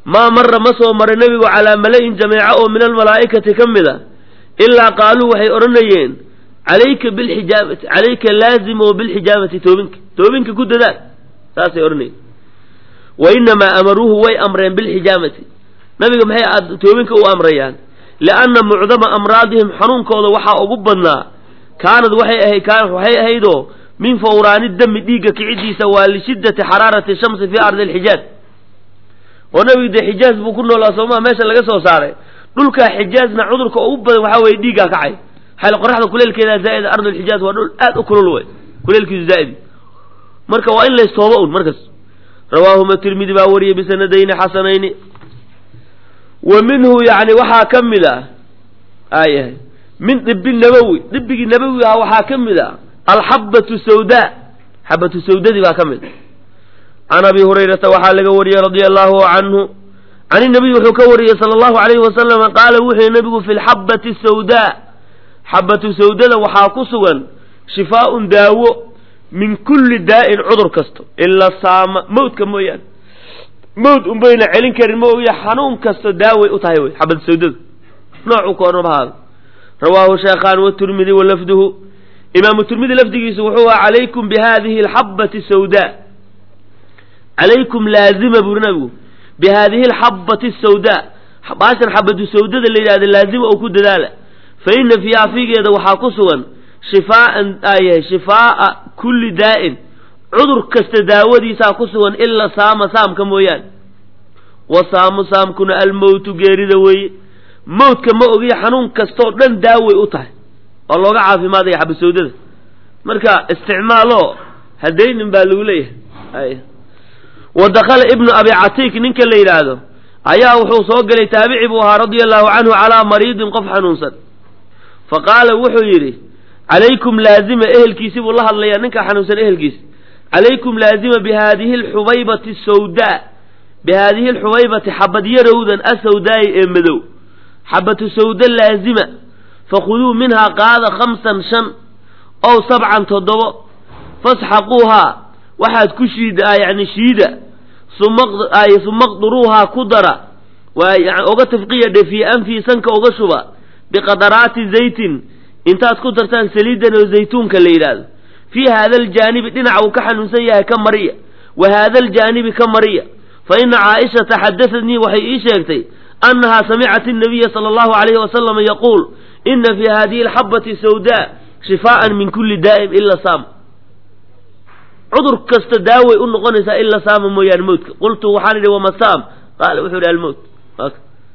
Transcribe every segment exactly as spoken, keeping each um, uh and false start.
ما مر مسو مر النبي على ملئ جماعة من الملائكة كمذا إلا قالوا وحي أرنيين عليك بالحجامة عليك لازم بالحجامة توبنك توبنك كد ذا ساسي أرني وإنما أمروه وي أمرين بالحجامة نبي محي توبنك وأمريان لأن معظم أمراضهم حنون كوضا وحا أقبنا كانت وحي أهي كانت وحي أهيدو من فوران الدم ديقة كعدي سوى لشدة حرارة الشمس في أرض الحجاز ونبي ده حجاز بكنا الله سوما ماشا لقصه صاري دولك حجازنا عذرك أقبنا وحاوي ديقة كعي حال قرحنا كل كذا زائد أرض الحجاز ونقول آت أكل الوي كل كذا زائد مركز وإلا يستوضعون مركز رواهما الترمذي باوري بسندين حسنين ومنه يعني وحا كملا آية من طب النبوي طب النبوي وحا كملا الحبة السوداء حبة السوداء دي كمل عن أبي هريرة وحا لقوري رضي الله عنه عن النبي وحكوري صلى الله عليه وسلم قال وحي النبي في الحبة السوداء حبة السوداء وحا كسوا شفاء داو من كل داء عذر كستو إلا صام موت كمويان موت بين علين كريم مويا حنون كستو داوي أطايوي حبة السوداء نوع كون بهذا رواه شيخان والترمذي ولفظه إمام الترمذي لفظه يسوحوها عليكم بهذه الحبة السوداء عليكم لازمة برنبو بهذه الحبة السوداء عشان حبة السوداء اللي هذا لازمة أو كد ذلك فإن فيها فيك يد وحاكسوا شفاء آية شفاء كل داء عذر كستداودي ساكسوا إلا صام صام كمويان وصام صام كنا الموت غير ذوي موت كما أغي حنون كستور لن داوي أطاي الله عافي ماذا يحب السوداء مركا استعماله هدين بالوليه أيه ودخل ابن أبي عتيك ننك الليل هذا أياه وحو صوق لتابع بها رضي الله عنه على مريض قف حنونسا فقال وحو يري عليكم لازمة إهل كيسي والله الله ينك حنونسا إهل كيسي عليكم لازمة بهذه الحبيبة السوداء بهذه الحبيبة حبد يرودا السوداء امدو حبة السوداء لازمة فخذوا منها قاد خمسا شن أو سبعا تضوء فاسحقوها واحد كشيد يعني شيدة ثم آية ثم اقدروها قدرة ويعني اوغا تفقية في انفي سنك اوغا شبا بقدرات زيت انتات قدرتان سليدا وزيتون كالليلال في هذا الجانب دنع وكحل نسيها كمرية وهذا الجانب كمرية فإن عائشة تحدثتني وحي إيشاكتي أنها سمعت النبي صلى الله عليه وسلم يقول إن في هذه الحبة السوداء شفاء من كل داء إلا صام عذر كستداوي أنه قنسا إلا صام مويان موت قلت وحاني وما صام قال وحوري الموت أك.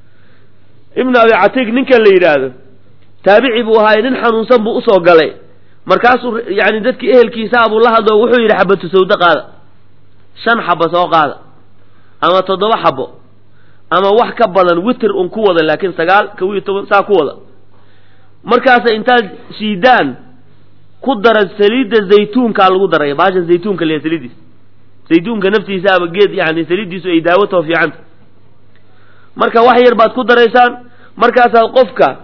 ابن أبي عتيق ننك اللي يراد تابعي بوهاي ننحن ونصب أصو قلي مركاسو يعني دادك إهل كيساب الله دو وحوري حبة سوداء قال شن حبة سوا قال أما تضوى حبه أما وح كبلا وتر أنكوة لكن سقال كوي ساكوة مركاسا إنتاج شيدان قدر السليد الزيتون قال قدر يا باجا الزيتون كلي سليدي زيتون كنفتي ساب جيد يعني سليدي سو يداوته في عنده مركا وحير بعد قدر إنسان مركاسا قفكا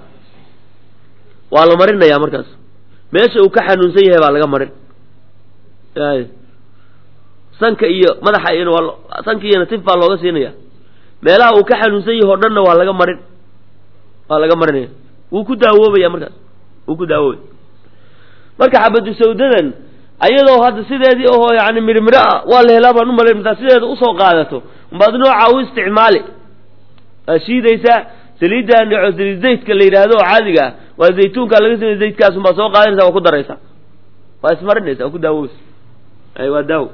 والله مرنا يا مركاس ماشي وكحن نسيه بالله مرن يعني سانك إيه ماذا حقين والله سانك إيه نتفع الله سينيا meelaha uu ka xanuunsan yahay hodhanna waa laga marin waa laga marinaya wuu ku daawoobaya markaas wuu ku daawoobay marka xabadu sawdadan ayadoo hadda sideedii oo yaani mirmira waa la helaa baan u maleyn inta sideeda u soo qaadato umbaad nooca u isticmaali ashiidaysa saliidan iyo zaydka la yiraahdo caadiga waa zaytuunka laga sameeyay zaydkaas uma soo qaadanaysa oo ku daraysa waa ismarinaysa oo ku daawoobaysa ay waa daawo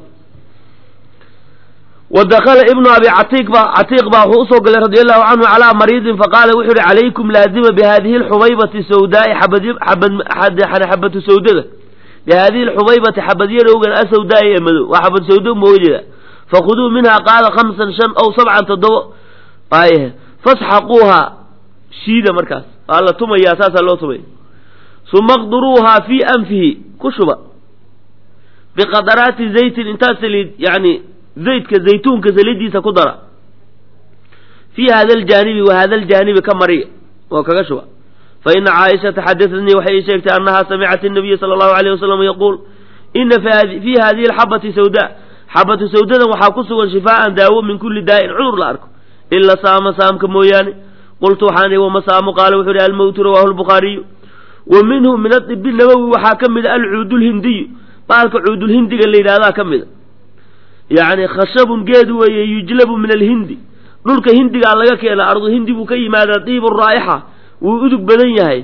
ودخل ابن أبي عتيق با عتيق با وصوق رضي الله عنه على مريض فقال وحر عليكم لازم بهذه الحبيبة السوداء حبد حبد حد حبة سوداء بهذه الحبيبة حبد يروق السوداء يمدو وحبد سوداء موجودة فخذوا منها قال خمسا شن أو سبعا تضوء آيه فاسحقوها شيدة مركز قال ثم يا أساس الله ثم ثم اقدروها في أنفه كشبة بقدرات زيت انتاسل يعني زيت كزيتون كزليدي سكدرة في هذا الجانب وهذا الجانب كمريء وكغشوة فإن عائشة تحدثني وحي شيكت أنها سمعت النبي صلى الله عليه وسلم يقول إن في هذه, في هذه الحبة سوداء حبة سوداء وحاكسوا شفاء داوم من كل داء عذر الأرك ila saama saamka mooyaane qultu waxaan ihi wama saamu qaala wuxuu ihi almowtu rawaahu lbukhaariyu wa minhu min adibi nabowi waxaa ka mida alcuud lhindiyu baalka cuudulhindiga la yidhahdaa ka mida yacni khashabun geed weeye yujlabu min alhindi dhulka hindigaa laga keena ardu hindi buu ka yimaadaa diibu raa'ixa wuu udug badan yahay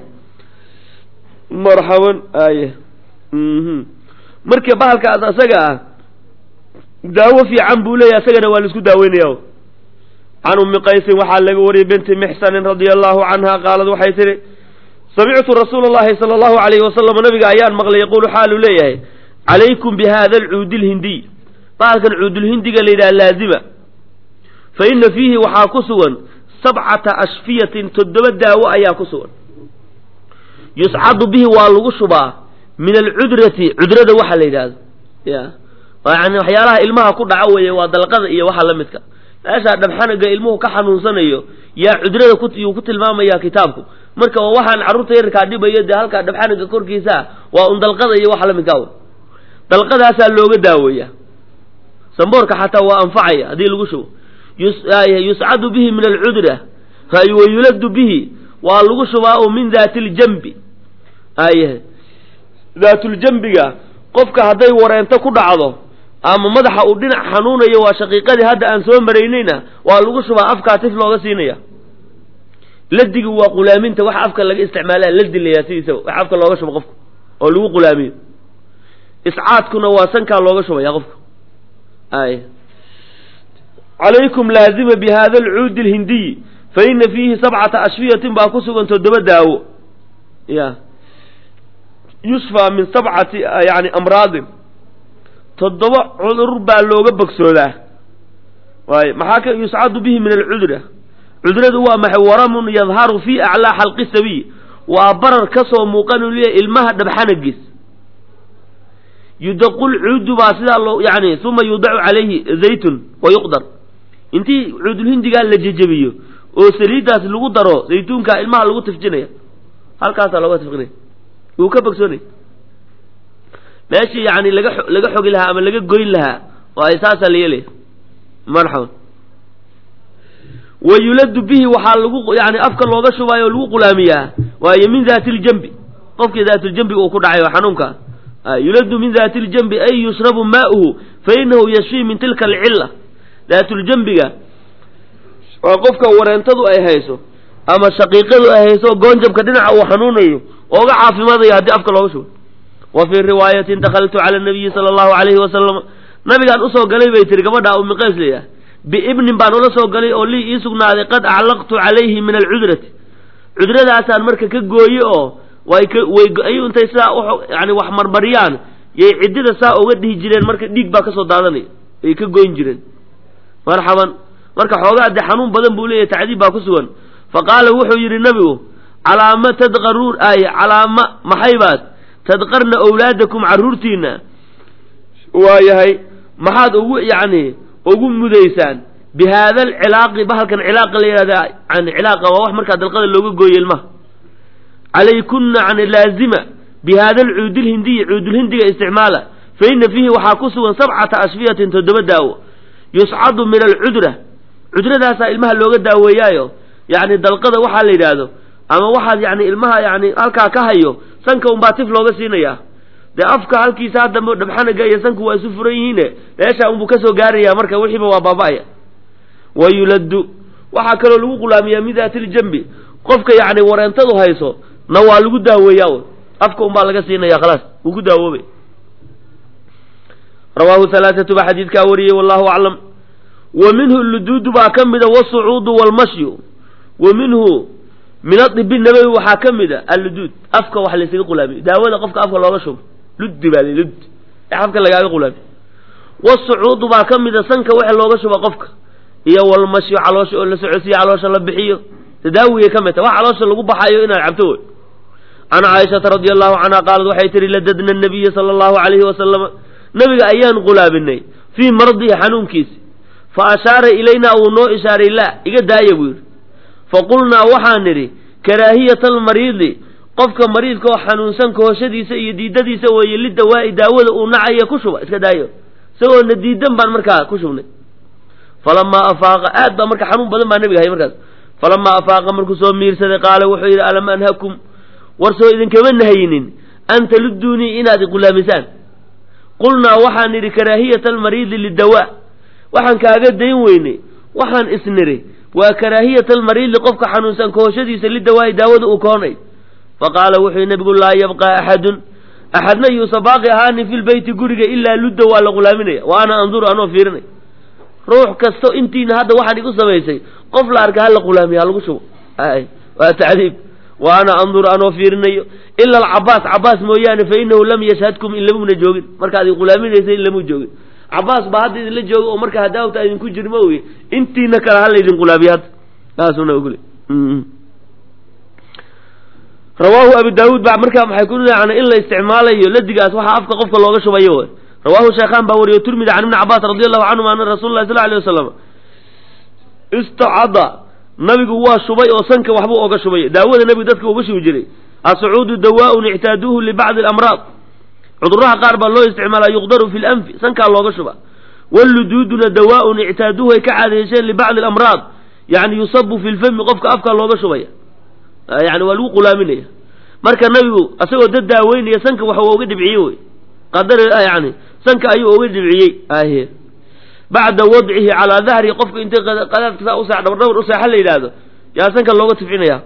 marxaban aye marka bahalkaas asaga ah daawo fiican buu leeyahay asagana waa la isku daaweynaya can ummi qaysin waxaa laga wariyay binti mixsanin radia allahu canha qaalad waxay tihi samictu rasuula allahi sala allahu alayhi wasalam nabiga ayaan maqlay yaquulu xaaluu leeyahay calaykum bi hada alcuudi lhindiy bahalkan cuudulhindiga la yidhaha laazima fa ina fiihi waxaa ku sugan sabcata ashfiyatin toddoba daawo ayaa ku sugan yuscadu bihi waa lagu shubaa min alcudrati cudrada waxa la yidhaahdo ya yani waxyaalaha ilmaha ku dhaco weeye waa dalqada iyo waxa la midka meeshaa dhabxanaga ilmuhu ka xanuunsanayo yaa cudrada kuyuu ku tilmaamaya kitaabku marka waa waxaan carruurta yarkaa dhibayo dee halkaa dhabxanaga korkiisa waa un dalqada iyo waxa la midka dalqadaasaa looga daaweeya samboorka xataa waa anfacaya haddii lagu shubo yuscadu bihi min alcudra wayuladu bihi waa lagu shubaa oo min daati ljambi aye daatuljambiga qofka hadday wareento ku dhacdo ama madaxa uu dhinac xanuunayo waa shaqiiqadii hadda aan soo maraynayna waa lagu shubaa afkaa tif looga siinaya ladigu waa qulaaminta waxa afka laga isticmaalaa ladi layaa sidiisa wax afka looga shubo qofka oo lagu qulaamiyo iscaadkuna waa sankaa looga shubaya qofka ay calaykum laazima bi hada alcuudi alhindiyi fa ina fiihi sabcata ashfiyatin baa ku sugan toddoba daawo ya yushfaa min sabcati yani amraadin toddoba cudur baa looga bogsoodaa waay maxaa ka yuscadu bihi min alcudra cudradu waa maxay waramun yadharu fi aclaa xalqi sabiy waa barar kasoo muuqanu leeyahay ilmaha dhabxanagiis yudaqu lcuudu baa sidaa loo yani uma yudacu calayhi zaytun wa yuqdar intii cuudulhindigaa la jejebiyo oo saliiddaas lagu daro zaytuunkaa ilmaha lagu tifjinaya halkaasaa looga tifqinaya wuu ka bogsoonaya meeshii yani laga laga xogi lahaa ama laga goyn lahaa waay saasaa la yeelaya marxaban wa yuladu bihi waxaa lagu yani afka looga shubaayo oo lagu qulaamiyaa waayo min daati ljambi qofkii daatuljambiga uu ku dhacayo xanuunka yuladu min daati ljambi ay yushrabu maauhu fa inahu yashfii min tilka alcilla daatuljambiga waa qofka wareentadu ay hayso ama shaqiiqadu ay hayso goonjabka dhinaca uu xanuunayo ooga caafimaadayo haddii afka looga shubo wa fii riwaayatin dakhaltu cala nabiyi sala allahu alayhi wasalam nabigaan usoo galay bay tiri gabadha ummi qays leeyahay biibnin baan ula soo galay oo lii ii sugnaaday qad aclaqtu calayhi min alcudrati cudradaasaan marka ka gooye oo way ka way ayuu intay sidaa yani wax marmariyaan yay ciddida saa uga dhihi jireen marka dhiig baa kasoo daadanaya ay ka goyn jireen marxaban marka xoogaa dee xanuun badan buu leeyahay tacdiib baa ku sugan fa qaala wuxuu yidhi nabigu calaama tadqaruur ay calaama maxay baad tadqarna awlaadakum carruurtiina waa yahay maxaad ugu yacni ugu mudaysaan bi haada alcilaaqi bahalkan cilaaqa la yidhahda yani cilaaqa waa wax markaa dalqada looga gooyo ilmaha calaykunna yani laazima bi hada alcuudi lhindiyi cuudulhindiga isticmaala fa ina fiihi waxaa ku sugan sabcata ashfiyatin toddoba daawo yuscadu min alcudra cudradaasaa ilmaha looga daaweeyaayo yani dalqada waxaa la yidhaahdo ama waxaad yani ilmaha yani halkaa ka hayo sanka unbaa tif looga siinayaa dee afka halkiisa hadda dhabxanaga iyo sanku waa isu furan yihiine meeshaa unbuu kasoo gaaraya marka wixiiba waa baaba'aya wa yuladu waxaa kaloo lagu qulaamiyaa min daati ljambi qofka yani wareentadu hayso na waa lagu daaweeyaa afka unbaa laga siinaya khalaas wuu ku daawoobay rawaahu halaathatu baa xadiidkaa wariyey wallahu aclam wa minhu luduudu baa ka mida wasucuudu walmashyu wa minhu min adibi nabawi waxaa ka mida alluduud afka wax laysaga qulaamiyo daawada qofka afka looga shubo luddi baa lud ee afka lagaaga qulaamiyo wasucuudu baa ka mida sanka waxa looga shuba qofka iyo walmashyu caloosha oo la socodsiiyo caloosha la bixiyo tadaawiyay ka mid tahay wax caloosha lagu baxayo inaad cabto wey can caaishata radi allahu canha qaalad waxay tihi ladadna nabiya sala allahu calayhi wasalam nabiga ayaan qulaabinay fii mardihi xanuunkiisi fa ashaara ilaynaa wuu noo ishaaray laa iga daaya buu yidhi faqulnaa waxaan nidhi karaahiyata almariidi qofka mariidka oo xanuunsan kooshadiisa iyo diidadiisa weeye lidawaa'i daawada uu nacaya ku shuba iska daayo isagoona diidan baan markaa ku shubnay falamaa afaaqa aad baa marka xanuun badan baa nabiga hay markaas falamaa afaaqa markuu soo miirsaday qaala wuxuu yidhi alam anhakum war soo idinkama nahayinin an taludduunii inaad iqulaamisaan qulnaa waxaan nidhi karaahiyata almariidi lidawaa waxaan kaaga dayn weynay waxaan isniri waa karaahiyata almariidi qofka xanuunsan kooshadiisa lidawaa'i daawada uu koonay faqaala wuxuu yidhi nabigu laa yabqaa axadun axadna yuusa baaqi ahaanin fi lbeyti guriga ilaa ludda waa la qulaaminaya wa ana anduru anoo fiirinay ruux kasto intiina hadda waxaan igu samaysay qof la arka hala qulaamiya ha lagu shubo waa tacdiib wa ana anduru anoo fiirinayo ila alcabaas cabaas mooyaane fa inahu lam yashhadkum in lamuna joogin markaad i qulaaminaysa in lamu joogin cabaas baa hadda idinla jooga oo marka hadaawta idinku jirma wey intiina kale hala idin qulaabiya hadda taasuna ogole rawaahu abu daawuud baa markaa maxay ku yani in la isticmaalayo ladigaas waxaa afka qofka looga shubayo wey rawaahu shaykhaan baa wariyo tirmidi can ibni cabaas radi allahu canhuma ana rasuula llahi sal alay wasalam istacada nabigu waa shubay oo sanka waxbuu oga shubay daawada nabigu dadka uga shubi jiray ascuudu dawaaun ictaaduuhu libacdi alamraad cuduraha qaar baa loo isticmaalaa yuqdaru fi lanfi sankaa looga shuba walluduuduna dawaaun ictaaduuhu ay ka caadayseen libacdi alamraad yani yusabu fi lfami qofka afkaa looga shubaya yani waa lagu qulaaminaya marka nabigu asagoo dad daaweynaya sanka waxa uga dhibciye wey qadar yani sanka ayuu uga dhibciyey ahe bacda wadcihi calaa dahri qofka intay qadaadka saa usaa dhawrdhawr usaaxa la yidhaahdo yaa sanka looga tifcinaya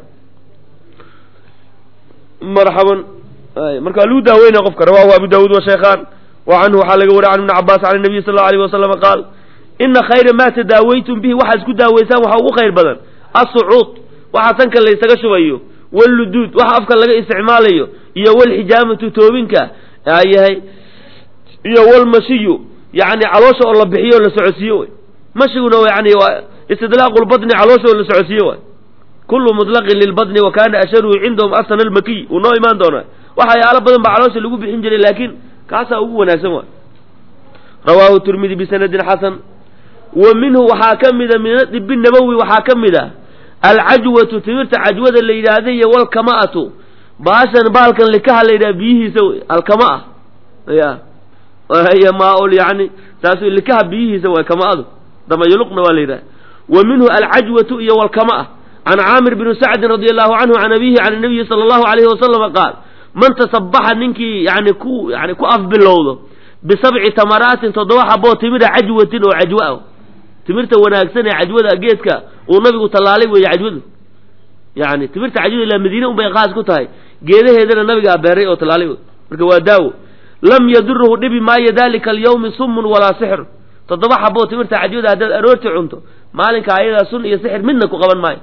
marxaban marka waa lagu daaweynaya qofka rawahu abu daawuud wa shaykhaan wa canhu waxaa laga wariya can ibni cabaas can nabiy sal allau alayh wasalama qaal ina khayra ma tadaawaytum bihi waxaad isku daaweysaan waxaa ugu khayr badan assucuud waxa sanka la isaga shubayo walluduud waxa afka laga isticmaalayo iyo walxijaamatu toobinka yahay iyo walmashiyu yani caloosha oo la bixiyo o la socodsiiyo way mashiguna yani waa istidlaaqu lbadni caloosha oo la socodsiiyo waay kullu mutlaqin lilbadni wa kana asharuhu cindahum asana almakiy uu noo imaan doonaa waxa yaalo badan baa caloosha lagu bixin jiray laakiin kaasaa ugu wanaagsan waay rawaahu tirmidi bisanadin xasan wa minhu waxaa ka mida min adibi nabowi waxaa ka mid a alcajwatu timirta cajwada la yidhaahda iyo walkama'atu baashan baalkan likaha la yidhaha biyihiisa wey alkamaa ya hiya maaul yani taas likaha biyihiisa way kama'adu damayuluqna waa la yidhaha wa minhu alcajwatu iyo walkamaa can caamir bni sacdin radi allahu canhu can abihi can nabiyi sala allahu alayhi wasalama qaal man tasabaxa ninkii yani ku yani ku afbilowdo bisabci tamaraatin toddoba xaboo timira cajwatin oo cajwa ah timirta wanaagsan ee cajwada geedka uu nabigu tallaalay weeye cajwadu yani timirta cajwada ilaa madiine un bay qaas ku tahay geedaheedana nabigaa beeray oo tallaalay wey marka waa daawo lam yaduruhu dhibi maayo dalika alyawmi sumun walaa sixr toddoba xaboo timirta cajwada haddaad aroorti cunto maalinka ayadaa sun iyo sixir midna ku qaban maayo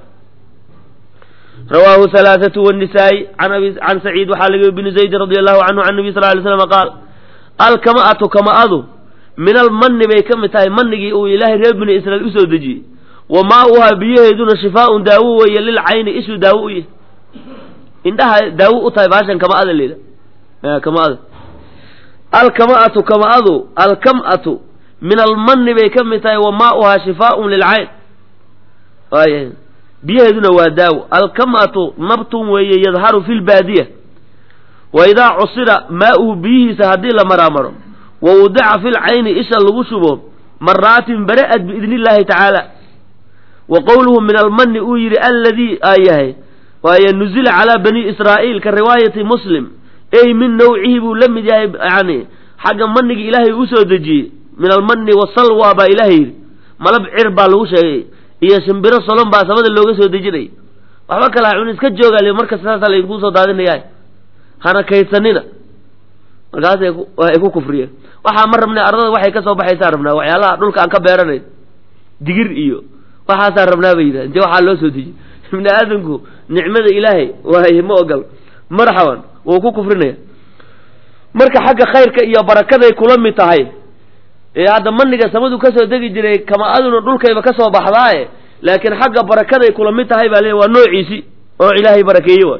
rawaahu halaathatu wanisaa-i can abi can saciid waxaa laga bni zaydin radi allahu canhu can nabiy sal lay slam qaal alkama'atu kama'adu min almanni bay ka mid tahay manigii uu ilaahay reer bini israiil usoo dejiyey wa maauhaa biyaheeduna shifaaun daawo weeye lilcayni ishu daawo u yahay indhaha daawo u tahay baashan kama'ada leeda kama'ada alkama'atu kama'adu alkam'atu min almanni bay ka mid tahay wa maauhaa shifaaun lilcayn waaya biyaheeduna waa daawo alkam'atu nabtun weeye yadharu fi lbaadiya wa idaa cusira maauhu biyihiisa haddii la maraamaro wa wudica fi lcayni isha lagu shubo maraatin bara'at biidni illaahi tacaala wa qowluhu min almanni uu yidhi alladii aa yahay waaye nuzila calaa bani israa'iil ka riwaayati muslim ey min nawcihi buu la mid yahay yani xagga manigii ilaahay usoo dejiyey min almanni wasalwa baa ilaahay yidhi malab cir baa lagu sheegay iyo shimbiro solon baa samada looga soo dejinay waxba kala cun iska joogaale marka saasaa laydinku soo daadinaya hana kaydsanina markaas ay ku kufriyeen waxaa ma rabnay ardada waxay ka soo baxaysaa rabnaa waxyaalaha dhulka aan ka beeranayn digir iyo waxaasaa rabnaa bay yidhaha intee waxaa loo soo dejiyey ibni aadamku nicmada ilaahay waaye ma ogol marxaban wuu ku kufrinaya marka xagga khayrka iyo barakaday kula mid tahay ee hadda maniga samadu kasoo degi jiray kama-aduna dhulkayba kasoo baxdaaye laakiin xagga barakaday kula mid tahay baa le waa noociisi oo ilaahay barakeeye waay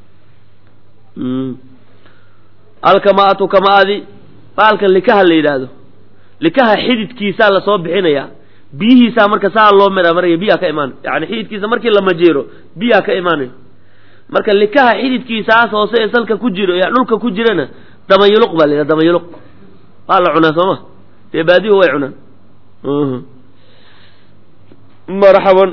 alkamaatu kama-adi baalkan likaha la yidhaahdo likaha xididkiisaa lasoo bixinayaa biyihiisaa marka saa loo mera maraya biyaa ka imaanay yani xididkiisa markii la majeero biyaa ka imaanay marka likaha xididkiisaas hoose ee salka ku jiro ee dhulka ku jirana damayuluq baa la yidhahda damayuluq waa la cunaa sooma dee baadihu way cunaan marxaban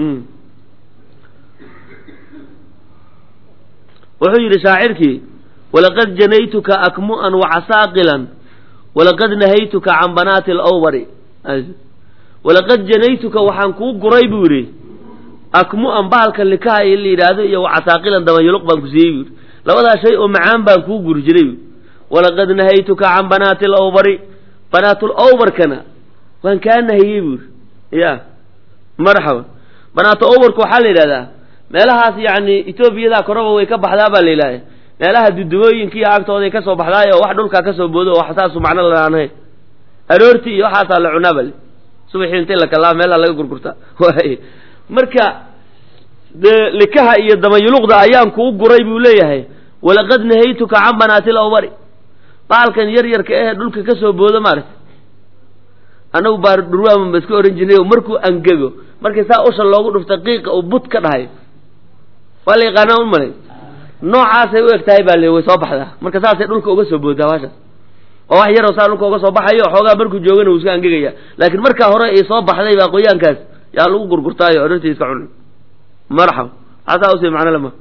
wuxuu yidhi shaacirkii walaqad janaytuka akmu'an wacasaaqilan walaqad nahaytuka can banaati alawbari walaqad janaytuka waxaan kuu guray buu yidhi akmu'an bahalka likaha in la yidhaahdo iyo wacasaaqilan dabayuluq baan ku siiyey buu yidhi labadaa shay oo macaan baan kuu guri jiray walaqad nahaytuka can banaati alawbari banaatul awbarkana waan kaa nahiyey buu yidhi ya marxaban banaatu awbarka waxaa la yidhahdaa meelahaas yacni etoobiyada koraba way ka baxdaa baa la yidhahda meelaha dudumooyinkiiyo agtooday ka soo baxdaay oo wax dhulkaa ka soo boodo oo wax saasu macno lalaanahayn aroortii iyo waxaasaa la cunaa bale subaxii intii la kalaa meelaha laga gurgurtaa waay marka dee likaha iyo damayuluqda ayaan kuu guray buu leeyahay walaqad nahaytuka can banaatil awbari baalkan yar yarka eh dhulka ka soo boodo maaragtay annagu baar dhurwaaman ba iska oran jirnay oo markuu angego markii saa usha loogu dhufta qiiqa uu bud ka dhahay waa la yaqaanaa un malay noocaasay u eg tahay baa le way soo baxdaa marka saasay dhulka uga soo boodaa baashaas oo wax yaroo saa dhulka uga soo baxayo xoogaa markuu joogana wuu iska angegaya laakiin markaa hore ay soo baxday baa qoyaankaas yaa lagu gurgurtaayo orortii iska cunay marxab asaa usii macno lama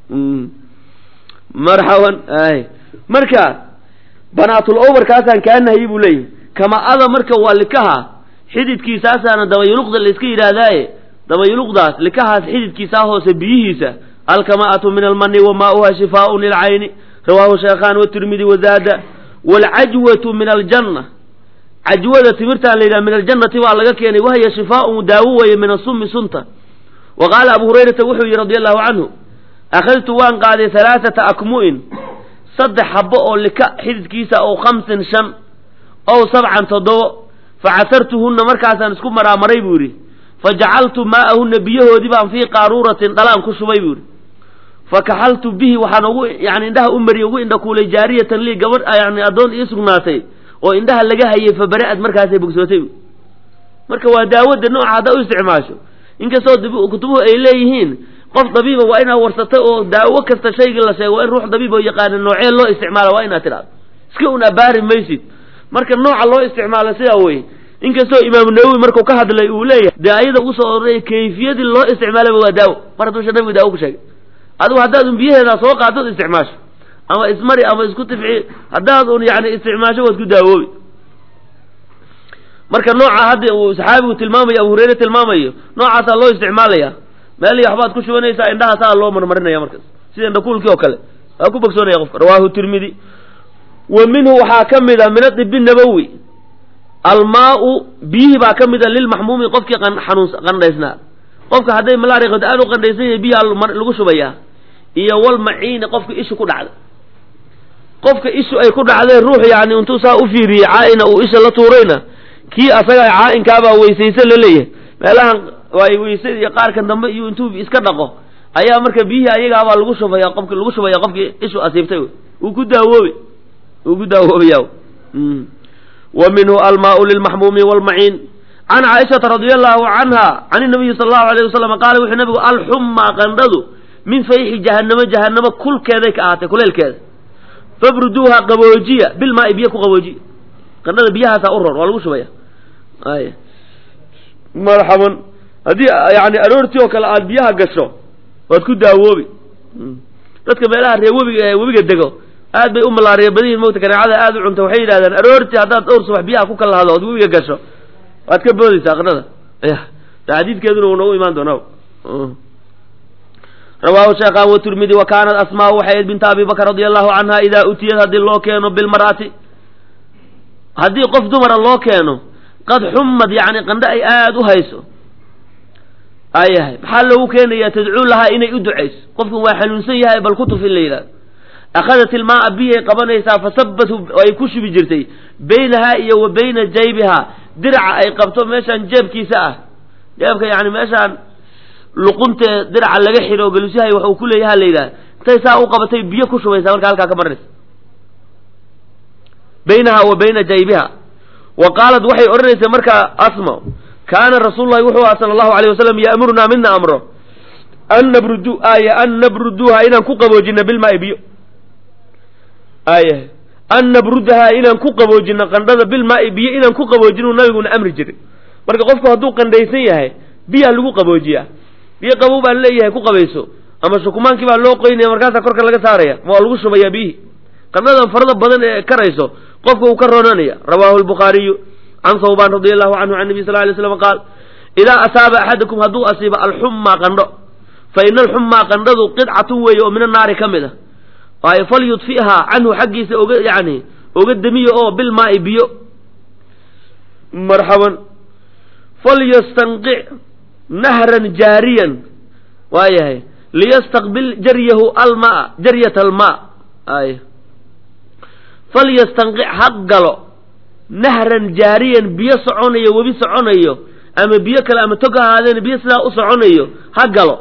marxaban ay marka banaatul overkaasaan kaa nahiyey buu leeyahay kama-ada marka waa likaha xididkiisaasaana dabayuluqda la iska yidhaahdaaye dabayuluqdaas likahaas xididkiisaa hoose biyihiisa alkama-atu min almani wamaauha shifaaun lilcayni rawaahu shaykhaan watirmidi wazaada waalcajwatu min aljanna cajwada timirtaan la yidhaha min aljannati baa laga keenay wahya shifaaun daawo weeye min asumi sunta wa qaala abu hurayrata wuxuu yihi radi allahu canhu akhadtu waan qaaday halaaثata akmu'in saddex habbo oo lika xididkiisa oo khamsin shan ow sabcan toddobo facasartuhunna markaasaan isku maraamaray buu yidhi fajacaltu maa'ahunna biyahoodii baan fii qaaruuratin dhalaan ku shubay buu yidhi fakaxaltu bihi waxaan ugu yani indhaha u mariyey ugu indhakuulay jaariyatan lii gabadh yani addoon ii sugnaatay oo indhaha laga hayay fa bara-ad markaasay bogsootay marka waa daawada nooca haddaa u isticmaasho inkastoo kutubuhu ay leeyihiin qof dabiiba waa inaad warsatay oo daawo kasta shaygii la sheego waa in ruux dabiib oo yaqaana noocee loo isticmaala waa inaad tidhahdo iska un abaari maysid marka nooca loo isticmaalo sidaa wey inkastoo imaamu nawowi markuu ka hadlay uu leeyahay dee ayada ugu soo ororaya kayfiyadii loo isticmaalaba waa daawo mar hadduu nabigu daawo ku sheegay adigu haddaad un biyaheedaa soo qaatood isticmaasho ama ismari ama isku tifci haddaad un yani isticmaasho waad ku daawoobi marka nooca hadda uu saxaabigu tilmaamayo abu hureyre tilmaamayo noocaasaa loo isticmaalaya meel iyo waxbaad ku shubanaysaa indhaha saa loo marmarinaya markaas sida indhakuulkii oo kale waa ku bogsoonaya qofka rawaahu tirmidi wa minhu waxaa ka mid a min adibi nabowi almaau biyihii baa ka mid a lilmaxmuumi qofkii xanuun qandhaysnaa qofka hadday malaria qado aad u qandhaysan yahay biyaha lagu shubayaa iyo walmaciini qofka ishu ku dhacda qofka ishu ay ku dhacdeen ruux yani intuu saa u fiiriyey caa-ina uu isha la tuurayna kii asaga caa-inkaabaa weysaysa la leeyahay meelahan waay weysada iyo qaarkan dambe iyo intuu iska dhaqo ayaa marka biyihii ayagaabaa lagu shubaya qofki lagu shubaya qofkii ishu asiibtay uu ku daawoobe uu ku daawoobaya wa minhu almaau lilmaxmuumi walmaciin can caaishata radi allahu canha can inabiyi sala allahu alayh wasalam qaala wuxuu nabigu alxummaa qandhadu min fayxi jahanamo jahanamo kulkeeday ka ahaatay kuleelkeeda fabruduuha qaboojiya bilmaai biyo ku qaboojiya qandhada biyahaasaa u roor waa lagu shubaya ay marxaban haddii yani aroortii oo kale aad biyaha gasho waad ku daawoobi dadka meelaha ree webiga ee webiga dego aad bay u malaariya badihiin mawta kaneecada aad u cunta waxay yidhahdeen aroortii haddaad dhowr subax biyaha ku kalahdo ood webiga gasho waad ka boodaysaa qandhada ya xadiidkeeduna uu noogu imaan doonaa rawaahu sheekhaan watirmidi wa kaanat asmaa waxay ahayd binta abi bakr radia allahu canha idaa utiyad haddii loo keeno bilmar'ati haddii qof dumara loo keeno qad xumad yani qandho ay aada u hayso ayahay maxaa loogu keenayaa tadcuu lahaa inay u ducayso qofkan waa xanuunsan yahay bal kutuf in la yidhahdo akhadat ilmaaa biyay qabanaysaa fasabathu ay ku shubi jirtay baynahaa iyo wa bayna jaybihaa diraca ay qabto meeshaan jeebkiisa ah jeebka yani meeshaan luquntee diraca laga xiro galusyahay wax uu ku leeyaha la yidhaha intay saa u qabatay biyo ku shubaysaa marka halkaa ka marinaysa baynaha wa bayna jaybiha wa qaalat waxay odhanaysa markaa asma kaana rasuulu llahi wuxuu aha sala allahu alayh wasalam ya'murunaa midna amro an nabrudu aaya an nabruduha inaan ku qaboojino bilmaai biyo aaya an nabrudahaa inaan ku qaboojino qandhada bilmaai biyo inaan ku qaboojino nabiguna amri jiray marka qofku hadduu qandhaysan yahay biyaha lagu qaboojiyaa biyo qabow baa leeyahay ku qabayso ama shukumaankii baa loo qoynaya markaasaa korka laga saaraya waa lagu shubayaa biyihi qandhadan farada badan ee karayso qofka uu ka roonanaya rawaahu albukhaariyu can thawbaan radi allahu canhu can nabiy sal lay slam qaal idaa asaaba axadakum hadduu asiiba alxummaa qandho fa ina alxummaa qandhadu qidcatun weeye oo min annaari ka mid a waayo falyudfihaa canhu xaggiisa oga yani oga demiyo oo bilmaa'i biyo marxaban falyastanqic nahran jaariyan waayahay liyastaqbil jaryahu almaa jaryata almaa ay falyastanqic ha galo nahran jaariyan biyo soconayo webi soconayo ama biyo kale ama tog ahaadeen biyo sidaa u soconayo ha galo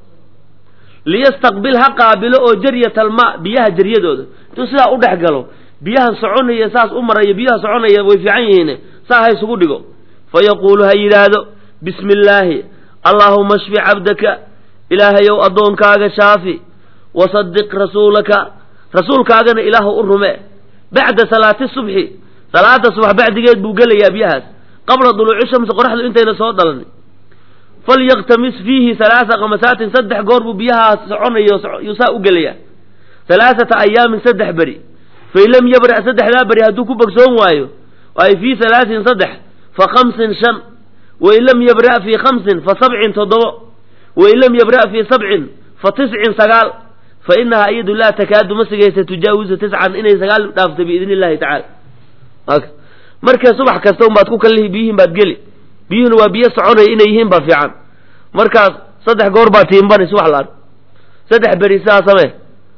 liyastaqbil ha qaabilo oo jaryata almaa biyaha jaryadooda intuu sidaa u dhex galo biyahan soconaya saas u maraya biyaha soconaya way fiican yihiin saa ha isugu dhigo fayaquulu ha yidhaahdo bismi illaahi allaahuma ashfi cabdaka ilaahayow addoonkaaga shaafi wasadiq rasuulaka rasuulkaagana ilaahu u rume bacda salaati subxi salaada subax bacdigeed buu gelayaa biyahaas qabla duluuci shamsi qoraxdu intayna soo dhalan falyaktamis fiihi halaasa khamasaatin saddex goor buu biyahaas soconayo yuu saa u gelayaa halaaثata ayaamin saddex beri fain lam yabra' saddexdaa beri hadduu ku bogsoon waayo ay fii halaaثin saddex fa khamsin shan wain lam yabra' fii khamsin fa sabcin toddobo wain lam yabra' fii sabcin fa tiscin sagaal fa inahaa iyadu laa takaadu ma sigaysa tujaawizu tiscan inay sagaal dhaaftay biidni illahi tacala marka subax kasta un baad ku kallihi biyihiin baad geli biyuhuna waa biyo soconaya inay yihiin baa fiican markaas saddex goor baa tiimbani subax laan saddex beri sidaa samee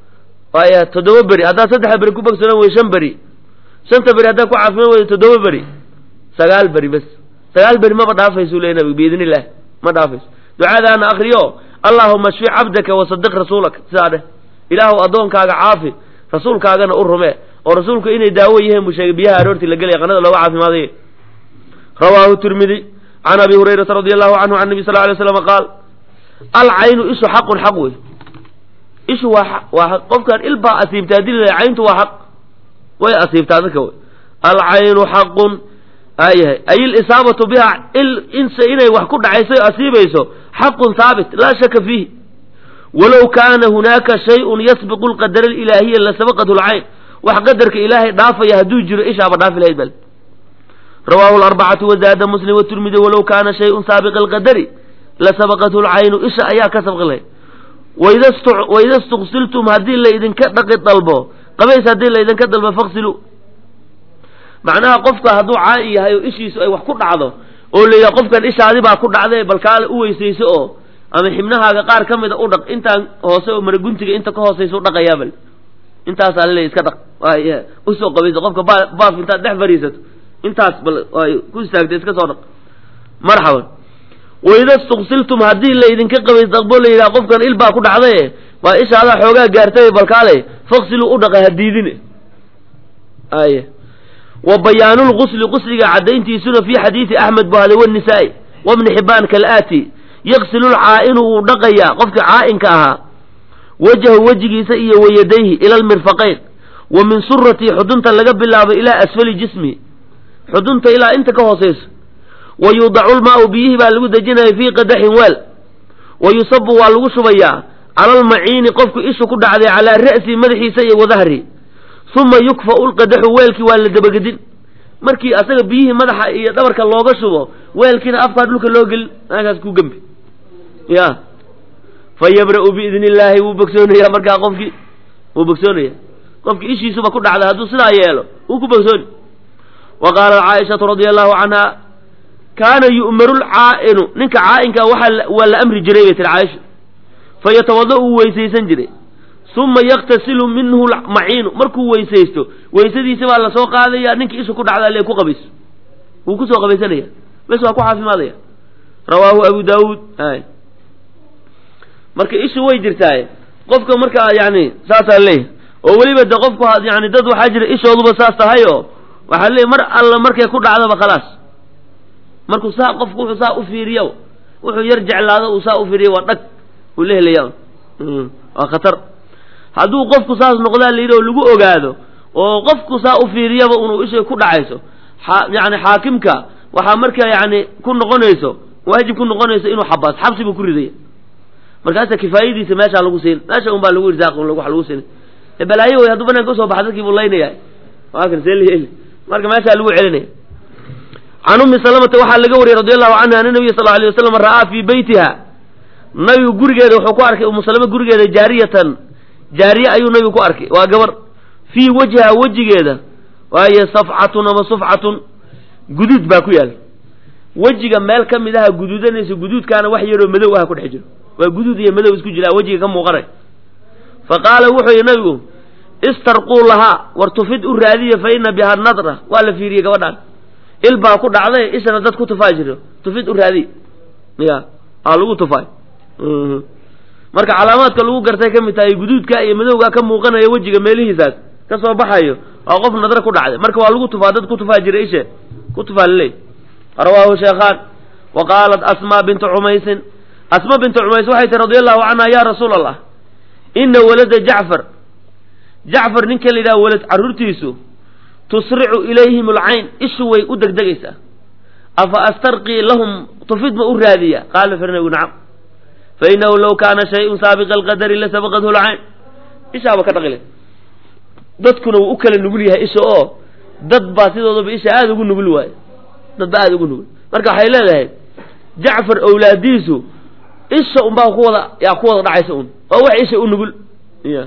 waaya toddoba beri haddaad saddexa beri ku bogsanaan wey shan beri shanta beri haddaad ku caafimaan weydo toddoba beri sagaal beri bas sagaal beri maba dhaafaysu le nabigu biidni illah ma dhaafayso ducadaana akriyo allaahuma ashfi cabdaka wasadiq rasuulaka sidaa dheh ilaahu addoonkaaga caafi rasuulkaagana u rumee oo rasuulku inay daawo yihiin buu sheegay biyaha aroortii la gelaya qanada looga caafimaadaye rawaahu tirmidi can abi hurayrata radi allahu canhu can nabi sal ly slam qaal alcaynu ishu xaqun xaq wey ishu waa waa qofkaan il baa asiibtay haddii la cayntu waa xaq way asiibtaa dadka wey alcaynu xaqun ayahay ay ilisaabatu biha il insa inay wax ku dhacayso asiibayso xaqun haabit laa shaka fiihi walow kaana hunaaka shayun yasbiqu lqadara alilaahiya lasabaqathu lcayn wax qadarka ilaahay dhaafaya hadduu jiro ishaaba dhaafi lahayd bal rawaahu larbacatu wazaada muslim watirmidi walow kaana shayun saabiqa alqadari lasabaqathu lcaynu isha ayaa ka sabqi lahayd waida istuqsiltum haddii laydinka dhaqi dalbo qabays haddii laydinka dalbo faqsilu macnaha qofka hadduu caa'i yahay oo ishiisu ay wax ku dhacdo oo la yidhaha qofkan ishaadi baa ku dhacday balkaale u weysayso oo ama xibnahaaga qaar ka mida u dhaq intaan hoose oo maraguntiga inta ka hoosaysa u dhaqayaa bal intaasaa laleeya iska dhaq waay usoo qabayso qofka ba baaf intaad dhex fariisato intaas bal ay ku istaagtay iska soo dhaq marxaban waida istuqsiltum haddii laydinka qabays daqbo la yidhaha qofkan il baa ku dhacdaye waa ishaadaa xoogaa gaartay balkaale faqsilu u dhaqa hadiidine ay wa bayaanulgusli qusliga caddayntiisuna fii xadiidi axmed bu haday wanisaa-i wabni xibaan kalaati yaqsilu lcaa'inu wuu dhaqayaa qofka caa'inka ahaa wajahu wejigiisa iyo wayadayhi ila almirfaqayn wa min suratii xudunta laga bilaabo ilaa asfali jismihi xudunta ilaa inta ka hoosayso wa yuudacu lmaau biyihii baa lagu dejinaya fii qadaxin weel wa yusabu waa lagu shubayaa cala almaciini qofku ishu ku dhacday calaa ra'si madaxiisa iyo wadahri uma yukfa'u lqadaxu weelkii waa la dabagedin markii asaga biyihii madaxa iyo dhabarka looga shubo weelkiina afkaa dhulka loo gelin halkaas ku gembi ya fa yabra'u biidni illaahi wuu bogsoonayaa markaa qofkii wuu bogsoonaya qofkii ishiisuba ku dhacday hadduu sidaa yeelo wuu ku bogsooni wa qaalat caaishatu radia allahu canha kaana yu'maru lcaa'inu ninka caa'inka waxaa waa la amri jiray bay tiri caaisha fayatawada uu weysaysan jiray uma yaktasilu minhu maciinu markuu weysaysto weysadiisi baa lasoo qaadaya ninka ishu ku dhacda le ku qabayso wuu kusoo qabaysanaya bes waa ku caafimaadaya rawaahu abu daawuud ay marka ishu way jirtaaye qofka markaa yani saasaa leeyahy oo weliba de qofku yani dad waxaa jira ishooduba saas tahay oo waxaa leeyahy mar alla markay ku dhacdaba khalaas markuu saa qofku wuxuu saa u fiiriyo wuxuu yar jeclaado uu saa u fiiriyo waa dhag uu la helaya waa khatar hadduu qofku saas noqdaa layidhi oo lagu ogaado oo qofku saa u fiiriyaba unu ishay ku dhacayso yani xaakimka waxaa markaa yani ku noqonayso waajib ku noqonaysa inuu xabaas xabsi buu ku ridaya markaasa kifaayadiisa meesha lagu siin meesha un baa lagu irsaaq un lagu lagu siin ee balaayo way haduu banaan ka soo baxay dadkii buu leeyahay waa kan seeliyay marka meesha lagu celinay عن أم سلمة وحال لقوري رضي الله عنها أن النبي صلى الله عليه وسلم رأى في بيتها نبي قرقة وحكوارك أم سلمة قرقة جارية جارية أي نبي كوارك وقبر في وجهها وجه وهي صفعة وصفعة قدود باكويال وجه مال كم لها قدود نيس قدود كان وحي يرو مدوها كل حجر وقدود هي مدو اسكو جلا وجه كم مغرق فقال وحي نبي استرقوا لها وارتفد الرادية فإن بها النظرة ولا في ريقة ودان ilbaa ku dhacday isna dad ku tufaa jiro tufid u raadi ya aa lagu tufay marka calaamaadka lagu gartay kamid tahay guduudka iyo madowga ka muuqanaya wajiga meelihiisaas ka soo baxayo oo qof nadar ku dhacday marka waa lagu tufaa dad ku tufaa jiro isha ku tufaa leey rawaahu shaykhan wa qalat asma bint umays asma bint umays waxay tii radiyallahu anha ya rasuul allah inna walada ja'far ja'far ninka lidaa walad arurtiisu تسرع إليهم العين إشوي أدق دقيسة أفأسترقي لهم تفيد ما أرادية قال فرنه نعم فإنه لو كان شيء سابق القدر لسبقته العين إيش هذا كتغلي دتكنا وأكل نقوليها إيش أوه دت باسيط وضب إيش هذا يقول نقولوا دت بعد يقول نقول مركا حيلا له جعفر أولاديسو إيش أم بقى قوة يا قوة رعيسون أو إيش يقول نقول يا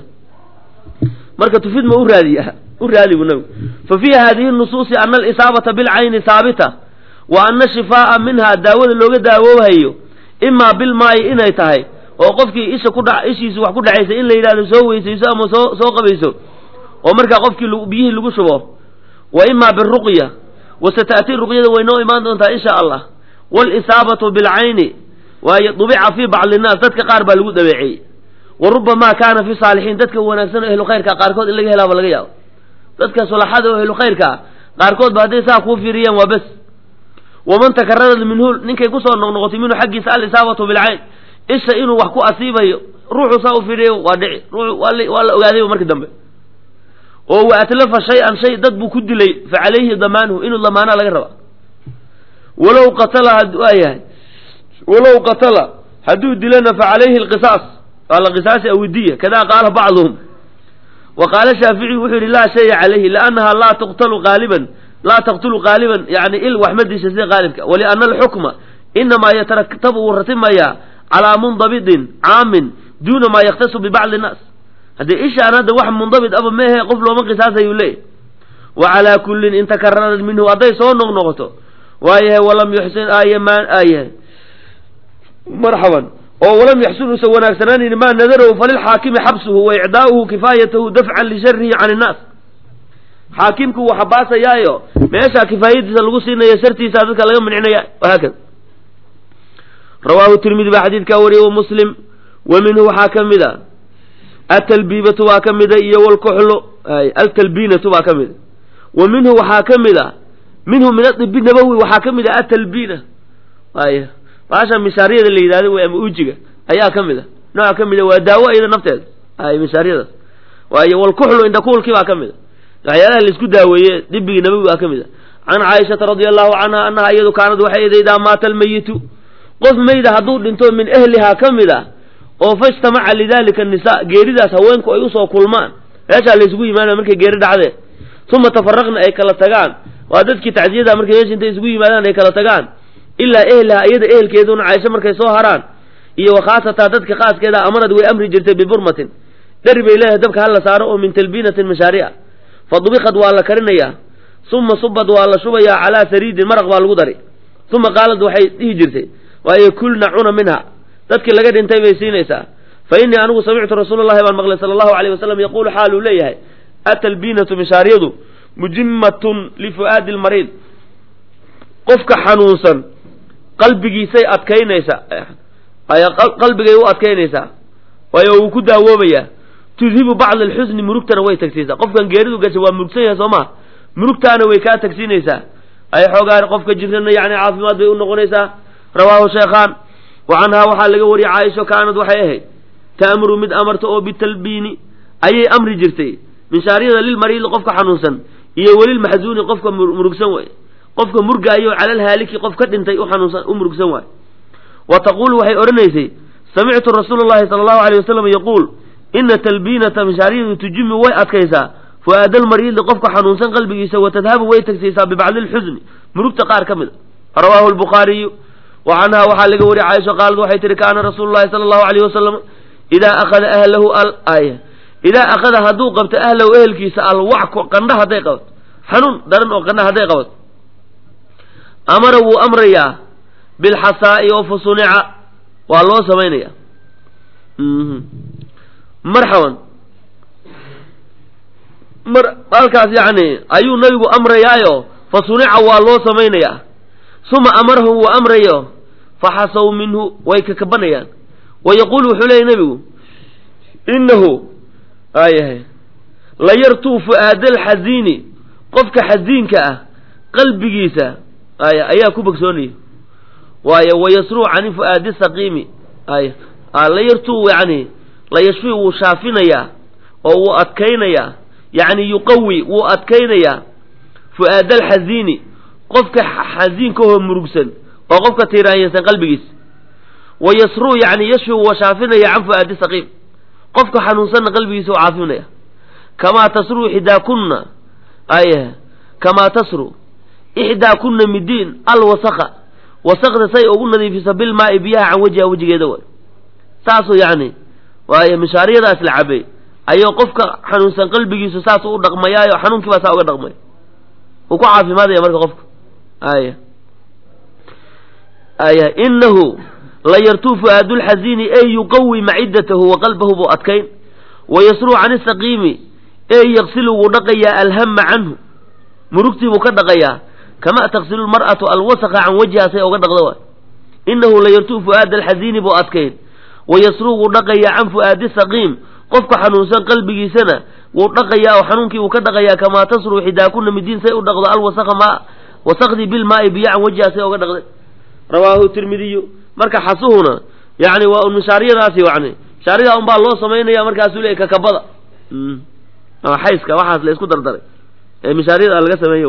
مركا تفيد ما أرادية أرادي بالنبي ففي هذه النصوص أن الإصابة بالعين ثابتة وأن الشفاء منها داود اللي داوه هيو إما بالماء إن يتهي وقفك إيش كدع إيش يسوح كدع عيسى إلا إذا سوى يسوى سوق بيسو ومركا قفك بيه اللي بشبه وإما بالرقية وستأتي الرقية وينو إيمان أنت إن شاء الله والإصابة بالعين وهي طبيعة في بعض الناس تدك قاربة الود بيعي وربما كان في صالحين تدك ونفسنا أهل خير كقاركود إلا جهلا ولا جاو dadka sulaxada oo helo khayrka qaarkood baa hadday saa ku fiiriyaan waa bas waman takarrara minhu ninkay ku soo noqnoqotay minhu xaqiisa al isaabatu bil ayn isha inuu wax ku asiibayo ruuxu saa u fiiriyo waa dhici ruux waa la ogaaday markii dambe oo wa atlafa shay'an shay dad buu ku dilay fa alayhi damaanhu inuu damaana laga raba walaw qatala ayahay walaw qatala haduu dilana fa alayhi al qisas qala qisas awdiya kada qala ba'dhum وقال الشافعي وحر لا شيء عليه لأنها لا تقتل غالبا لا تقتل غالبا يعني إل وحمد شيء غالبا ولأن الحكم إنما يترتب ورتميا على منضبط عام دون ما يختص ببعض الناس هذا إيش أنا هذا واحد منضبط أبو ما هي قفل ومن قساسه يوليه وعلى كل إن تكرر منه أضي صون نغنغته وآيه ولم يحسن آية ما آية مرحبا ولم يحسنه سوانا سنان ما نذره فللحاكم حبسه وإعداؤه كفايته دفعا لشره عن الناس حاكمك وحباسة يايو ماشا كفايته سلقصين يسرتي سادتك لغا من عنايا وهكذا رواه الترمذي بحديث كوري ومسلم ومنه حاكم ذا التلبيبة واكم ذا والكحل التلبينة واكم ذا ومنه حاكم ذا منه من الطب النبوي وحاكم ذا التلبينة ايه عشان مشاريع اللي يدادي ويجيك أيها كمدة نوع كمدة ودواء إذا نفتح أي مشاريع وأي والكحل عند كل كيف كمدة عيالها اللي سكوا دواء دبي نبي كمدة عن عائشة رضي الله عنها أنها أيضا كانت وحيدة إذا مات الميت قف ميدة هدود انتو من أهلها كمدة وفاجتمع لذلك النساء جيريدا سوينكو أيوسو كلمان إيش اللي سكوا يمانا مركي جيريدا عده ثم تفرقنا أي كالتقان وعددك تعزيدا مركي إيش انت سكوا يمانا أي كالتقان إلا إهلها أيضا إهل كيدون عائشة مركي صهران إيه وخاصة تادتك خاص كذا أمرد وأمر جرت ببرمة درب إليها دبك هلا صاروا من تلبينة المشاريع فضبخت وعلى كرنيا ثم صبت وعلى شبيا على سريد المرق والقدر ثم قالت وحي هجرتي وهي كل نعون منها تذكر لقد انتبه سينيسا فإني أنه سمعت رسول الله والمغلى صلى الله عليه وسلم يقول حال ليه التلبينة مشاريض مجمة لفؤاد المريض قفك حنوسا قلبي سي أتكينيسا أي قلبي يو أتكينيسا ويو كدا وبيا تذهب بعض الحزن مركتنا ويتكسيسا قفك انجيرد وقاس ومركتنا سما مركتنا ويكا تكسينيسا أي حوغان قفك جفرنا يعني عاصمات بيقول نغنيسا رواه شيخان وعنها وحال لقوري عائشة كانت وحيه تأمر مد أمرت أو بالتلبيني أي أمر جرتي من شارينا للمريض قفك حنوسا إيه وللمحزون قفك مركسا قفك مرقا أيو على الهالك قفك انتي أحنوسا أمركسا وتقول وحي أرنيسي سمعت رسول الله صلى الله عليه وسلم يقول إن تلبينة مشاريع تجم ويأت كيسا فؤاد المريض لقفك حنونسا قلبه سوى تذهب ويتكسيسا ببعض الحزن مروك تقار كمل رواه البخاري وعنها وحال قوري عائشة قال وحي تركان رسول الله صلى الله عليه وسلم إذا أخذ أهله الآية إذا أخذ هدو قبت أهله وأهل كيسا الوعك وقنها هدي قبت حنون درن وقنها هدي قبت أمره أمريا بالحصاء وفصنع والله سمينيا مرحبا مر قالكاس يعني أيو نبي أمريا فصنع والله سمينيا ثم أمره وأمريا فحصوا منه ويككبنيا ويقول حلي نبي إنه آيه لا يرتو فؤاد الحزين قفك حزين كأه قلب جيسا آية آية كوبك سوني وآية ويسرو عن فؤاد السقيم آية آه لا يرتو يعني لا يشفي وشافينيا أو أتكينيا يعني يقوي وأتكينيا فؤاد الحزين قفك حزين كه مرقسن وقفك تيرايا قلب جيس ويسرو يعني يشفي وشافينيا عن فؤاد السقيم قفك حنوسن قلبي سو عافينيا كما تسرو إحدى كنا آية كما تسرو إحدى كنا مدين الوسخة وسخة سيء قلنا في سبيل الماء بيها عن وجه وجه دول ساسو يعني وآية مشارية ذات العبي أيو قفك حنوسن قلبي سو ساسو رقميا وحنون كما ساو رقميا وكو عافي ماذا يمرك قفك آية آية إنه لا يرتوف فؤاد الحزين أي يقوي معدته وقلبه بأتكين ويسرو عن السقيم أي يغسل ونقيا الهم عنه مركتي وكدقيا كما تغسل المرأة الوسخ عن وجهها سيغدق إنه لا يرتوف فؤاد الحزين بأتكين ويسرو ونقيا عن فؤاد السقيم قفك حنوسان قلبه سنة ونقيا وحنونك وكدقيا كما تسرو حدا كن مدين سيغدق الوسخ ما وسخذي بالماء بيع عن وجهها سيغدق رواه الترمذي marka xasuhuna yaani waa mishaariyadaasi waani shaariga un baa loo sameeynaya markaas uu leeyahay kabada mm ah hayska waxaas la isku dardaray ee mishaariyada laga sameeyo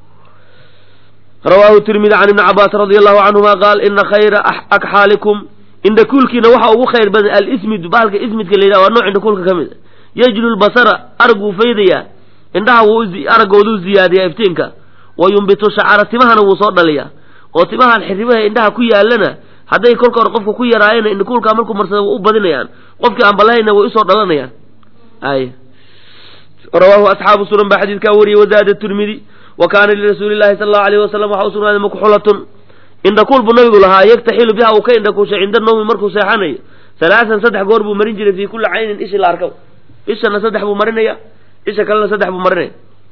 rawahu tirmidhi an ibn abbas radiyallahu anhuma qaal inna khayra akhalikum inda kulkina waxa ugu khayr badan al ismid baalka ismidka leeyahay waa nooc inda kulka kamid yajlu al basara argu faydaya indaha wuu aragoodu ziyaadiyaa iftiinka wa yumbitu sha'ara timahana wuu soo dhaliya oo timaha xiribaha indaha ku yaalana hadday kolka hor qofku ku yaraayeen in kulka markuu marsado u badinayaan qofkii aan balahayna way soo dhalanayaan ay rawahu ashabu sunan ba hadithka wari wazad at-tirmidhi wa kana li rasulillahi sallallahu alayhi wasallam wa usrana makhulatun inda kulbu nabigu laha yaktahilu biha wa ka inda ku shay inda nawmi markuu seexanayo salaasan saddex goor buu marin jiray fi kulli aynin ishi la arko ishana saddex buu marinaya isha kale saddex buu marinaya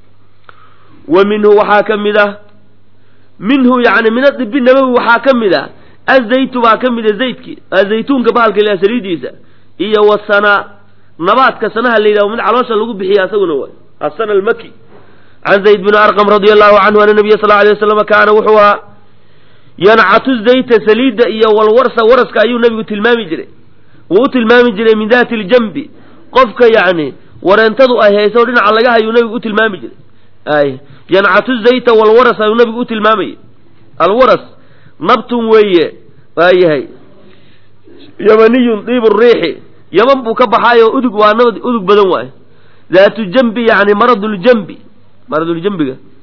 wa minhu waxa kamida minhu yani min ad-dib nabawi waxa kamida الزيت باكمل الزيتك الزيتون قبالك إلى سريديسة إيا والسنة نبات كسنها اللي لو من علاشة اللي بحيا سونوا السنة المكي عن زيد بن أرقم رضي الله عنه أن النبي صلى الله عليه وسلم كان وحوى ينعت الزيت سليد إيا والورس ورس كأيو نبي تلمامي جري وتلمامي جري من ذات الجنب قفك يعني ورنتظوا أهي سورين على جهة ينبي تلمامي جري أي ينعت الزيت والورس ينبي تلمامي الورس نبت ويه أيه يمني طيب الريح يمن بكبحاي أدق وانود أدق بدن واي ذات الجنب يعني مرض الجنب مرض الجنب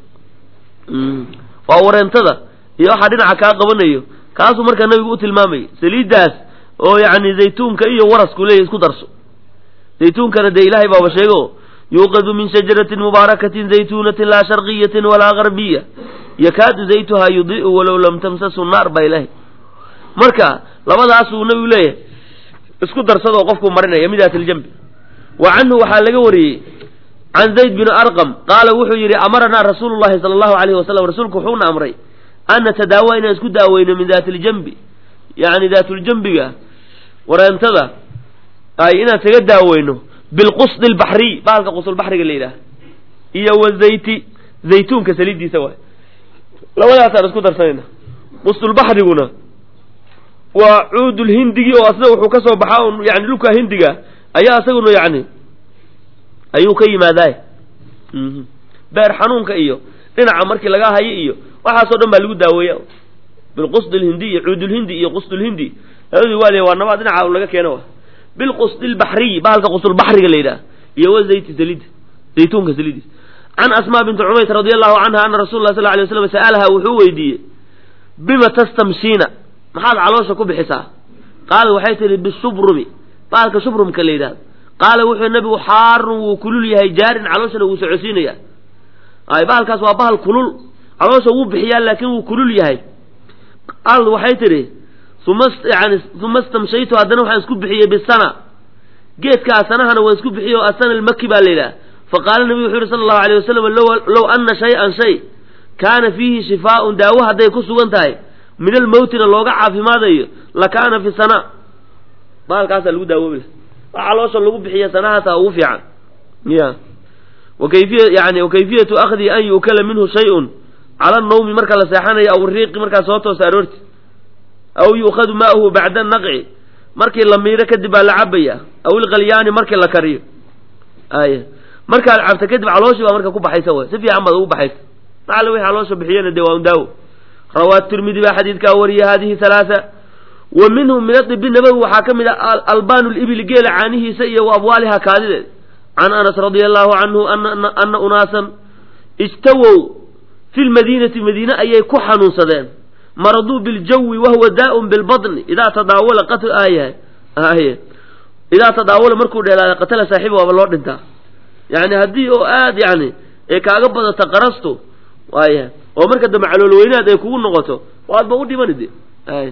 وأورنتذا يا حدنا عكاق قبنيه كاسو مركا النبي قلت المامي سليد داس أو يعني زيتون كأيه ورس كله يسكو درسو زيتون كان دي إلهي بابا شيغو يوقظ من شجرة مباركة زيتونة لا شرقية ولا غربية يكاد زيتها يضيء ولو لم تمسس النار بإلهي مركا لبداس النبي ليه اسكو درسدو قفكو مرنا يميدات الجنب وعنه وحال لغوري عن زيد بن أرقم قال وحو يري أمرنا رسول الله صلى الله عليه وسلم رسولك حونا أمري أن نتداوينا اسكو داوينا من ذات الجنب يعني ذات الجنب ورانتذا أي إنا تقد داوينه بالقصد البحري بالك قصد البحري قال لي إيا والزيت زيتون كسليد دي سوا labadaas aan isku darsanayna qustul baxriguna waa uudul hindigi oo asna wuxuu ka soo baxaa yani luka hindiga ayaa asaguna yani ayuu ka yimaaday beer xanuunka iyo dhinaca markii laga hayo iyo waxa soo dhan baa lagu daaweeyaa bilqusd alhindi cuud alhindi iyo qusd alhindi hadi wali waa nabaad dhinaca laga keeno bilqusd albahri baalka qusd albahriga leeyahay iyo wazayt salid zaytunka salid an asma bint umayth radiyallahu anha anna rasulullah sallallahu alayhi wasallam sa'alaha wuxuu weydiiyay bima tastamshina maxaad caloosha ku bixisaa qaal waxay tiri bishubrumi baalka shubrumka leeyahay qaal wuxuu nabigu xaarun wuu kulul yahay jaarin calooshana wuu socodsiinaya ay baalkaas waa bahal kulul caloosha wuu bixiyaa laakiin wuu kulul yahay qaal waxay tiri thumma yani thumma istamshaytu hadana waxaan isku bixiyay bisana geedka sanahana waan isku bixiyo asana almakki baa leeyahay faqaala nabigu wuxuu sallallahu alayhi wasallam law law anna shay'an shay kana fihi shifaa'un daawo haday ku sugan tahay min al-mawtina looga caafimaadayo la kana fi sana baalkaas lagu daawoobi caloosha lagu bixiyo sanaha ugu fiican ya wakayfiya yani wakayfiyatu akhdi an yukala minhu shay'un ala an-nawm marka la seexanayo aw riiq marka soo toos aroorti aw yukhadu ma'ahu ba'da an-naq'i markii la miiro kadib la cabaya aw al-ghalyaani markii la kariyo ay marka la cabta kadib calooshi baa marka ku baxaysa way si fiican baad ugu baxaysa macallin wixii caloosha bixiyana deewaan daawo rawaa tirmidhi baa xadiidka wariya hadhihi thalatha ومنهم من الطب النبوي وحاكم البان الإبل جيل عنه سيء وأبوالها كاذبة عن أنس رضي الله عنه أن أن, أن أناسا استووا في المدينة مدينة أي كحن صدام مرضوا بالجو وهو داء بالبطن إذا تداول قتل آية آية إذا تداول مركو إلى قتل صاحبه والله انت يعني هدي آد يعني إيه كأجبض تقرصته آية ومركز مع الولوينات يكون نقطه وهذا بودي من دي آية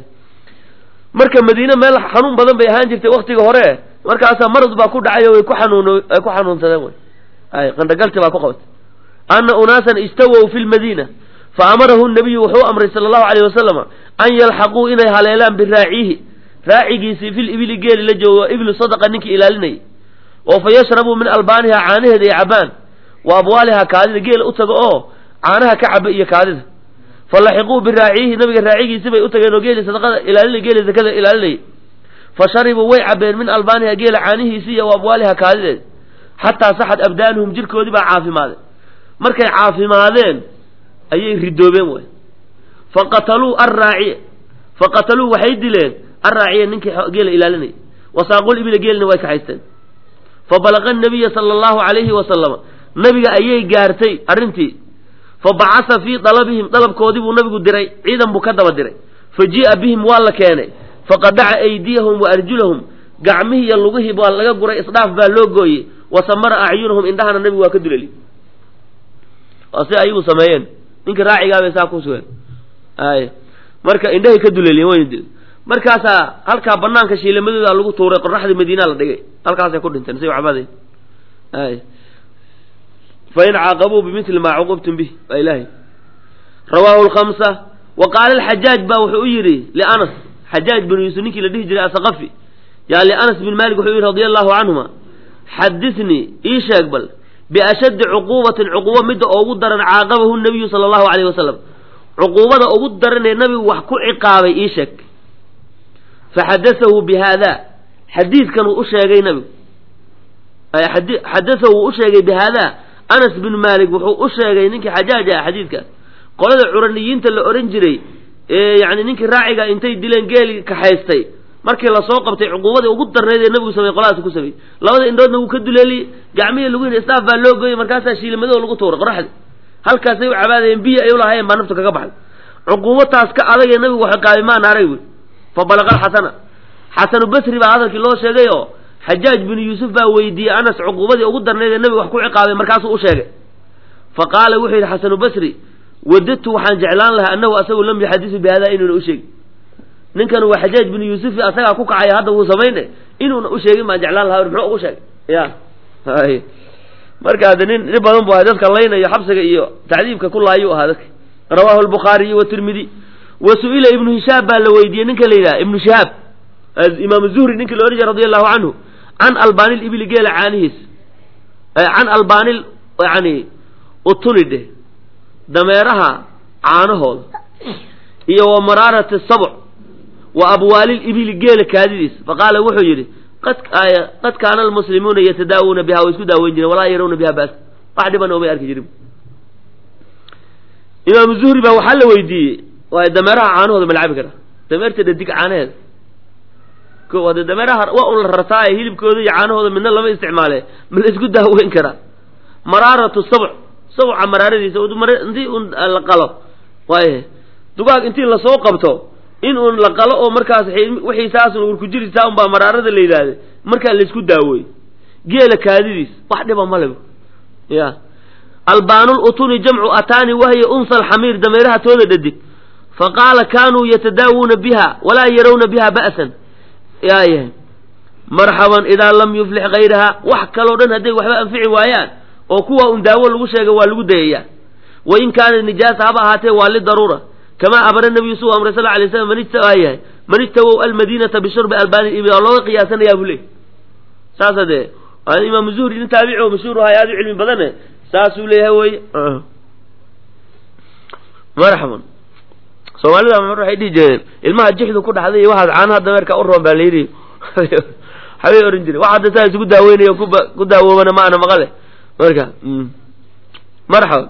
marka madiina meel xanuun badan bay ahaan jirtay waqtiga hore markaas marad baa ku dhacay oo ku xanuun ay ku xanuunsadeen way ay qandagalti baa ku qabtay anna unasan istawu fil madina fa amarahu an-nabiy wuxuu amray sallallahu alayhi wasallam an yalhaqu inay haleelaan biraacihi raacigiisi fil ibli geel la joogo iblu sadaqa ninki ilaalinay oo fa yashrabu min albaniha caanaheeda iyo cabaan wa abwalaha kaadida geel u tago oo caanaha ka caba iyo kaadida فلحقوا بالراعيه نبي الراعيه سبي أتجنوا جيل صدقة إلى اللي جيل كذا إلى اللي فشربوا ويعبين من ألبانها جيل عانيه سيا وأبوالها كاذب حتى صحت أبدانهم جيل كودي بقى عافي ماذا مركي عافي ماذين أي يردوا بهم فقتلوا الراعي فقتلوا وحيد لين الراعي نك جيل إلى لني وساقوا الإبل جيل نواك حيستن فبلغ النبي صلى الله عليه وسلم نبي أي جارتي أرنتي فبعث في طلبهم طلب كودي ونبي دري عيدا مكذب دري فجيء بهم والله كان فقدع أيديهم وأرجلهم قعمه يلغه بالله قرأ إصداف باللوغوي وسمر أعينهم إندهنا النبي وكدل لي أصي أيوه سمايين إنك راعي قابل ساكو سوين آي مركا إنده كدل لي وين يدل مركا سا هلكا بنانك شيء لمدد اللغو طورق الرحل المدينة لدقي هلكا سيكون انت نسيو عبادي آي فإن عاقبوا بمثل ما عوقبتم به فإلهي رواه الخمسة وقال الحجاج باوحيري لأنس حجاج بن يوسنيك لديه جري أسقفي يعني لأنس بن مالك وحيري رضي الله عنهما حدثني إيش أقبل بأشد عقوبة عقوبة مدى أقدر عاقبه النبي صلى الله عليه وسلم عقوبة أقدر النبي وحكو عقابي إيشك فحدثه بهذا حديث كانوا أشياء نبي حدثه أشياء بهذا أنس بن مالك وحو أشياء نينك حجاجة حديثك قال العرنيين تل أورنجري إيه يعني نينك راعيك انتي دلين قيل كحيستي markii la soo qabtay cuquubada ugu darneed nabigu sameey qolaas ku sameey labada indhoodna uu ka duleeli gacmihi lagu in istaaf baa loo gooyay markaas shiilmadoo lagu tuuray qoraxda halkaas ay u cabaadeen biyo ay u lahaayeen baa nafta kaga baxay cuquubadaas ka adag ee nabigu waxa qaadimaan aray wi fa balaqa xasana xasan basri baa hadalkii loo sheegay oo xajaaj bin yuusuf baa weydiiyay anas cuquubadii ugu darneed ee nabigu wax ku ciqaabay markaas uu sheegay fa qaala wuxuu yiri xasan basri wadadtu waxaan jeclaan lahaa annahu asagu lam yaxadisu bi hada inuu u sheegay ninkan waa xajaaj bin yuusuf asaga ku kacay hadda uu sameeyay inuu u sheegay ma jeclaan lahaa wuxuu ugu sheegay ya hay marka nin badan buu dadka leeyahay xabsiga iyo tacdiibka kulaayo ahaa dadka rawahu al-bukhari wa tirmidhi wa su'ila ibn hishab baa la weydiiyay ninka leeyahay ibn shihab imam az-zuhri ninka loo rajay radiyallahu anhu an albani al-ibli gala aanihis an albani yani utunide dameeraha caanahood iyo wa mararat as-sab' وأبوال الإبل جيل كاديس فقال وحو يري قد آية قد كان المسلمون يتداوون بها ويسكوا داوين ولا يرون بها بس بعد ما نومي أرك جريم إمام الزهري بقى وحل ويدي waa dameeraha caanahooda ma lacaabi karaa dameerta dhadig caanaheeda ko wada dameeraha waa un la rartaa hilibkooda iyo caanahooda midna lama isticmaale ma la isku daaweyn karaa maraaratu sabc sabca maraaradiisa intii un la qalo waaye dugaag intii la soo qabto in un la qalo oo markaas wixii saasun ur ku jirisaa un baa maraarada la yidhaahday markaa la isku daaweey geela kaadidiis wax dhiba ma lebo ya albaanul utuni jamcu ataani wahiya unsa alxamiir dameeraha tooda dhadig faqaala kaanuu yatadaawuuna biha walaa yarawna biha ba'san yaayahay marxaban idaa lam yuflix gayraha wax kaloo dhan hadday waxba anfici waayaan oo kuwa un daawo lagu sheega waa lagu dayayaa wain kaana nijaasa haba ahaatee waa lidaruura kamaa abara nabiyu suu amray sal alay slam man ijtaayahay man ijtawow almadiinata bishurbi albaani ibil oo looga qiyaasanayaa buu leey saasa dee imaamu zuhri nin taabici oo mashhuur ahay aad u cilmi badane saasuu leeyahay wey marxaban soomaalida mar waxay dhihi jireen ilmaha jixdu ku dhaxday iyo waxaad caanaha dameerka u roon baa layidhi habay oran jire wax hadda saa isugu daaweynayo kuba ku daawoobana ma ana maqale marka marxaban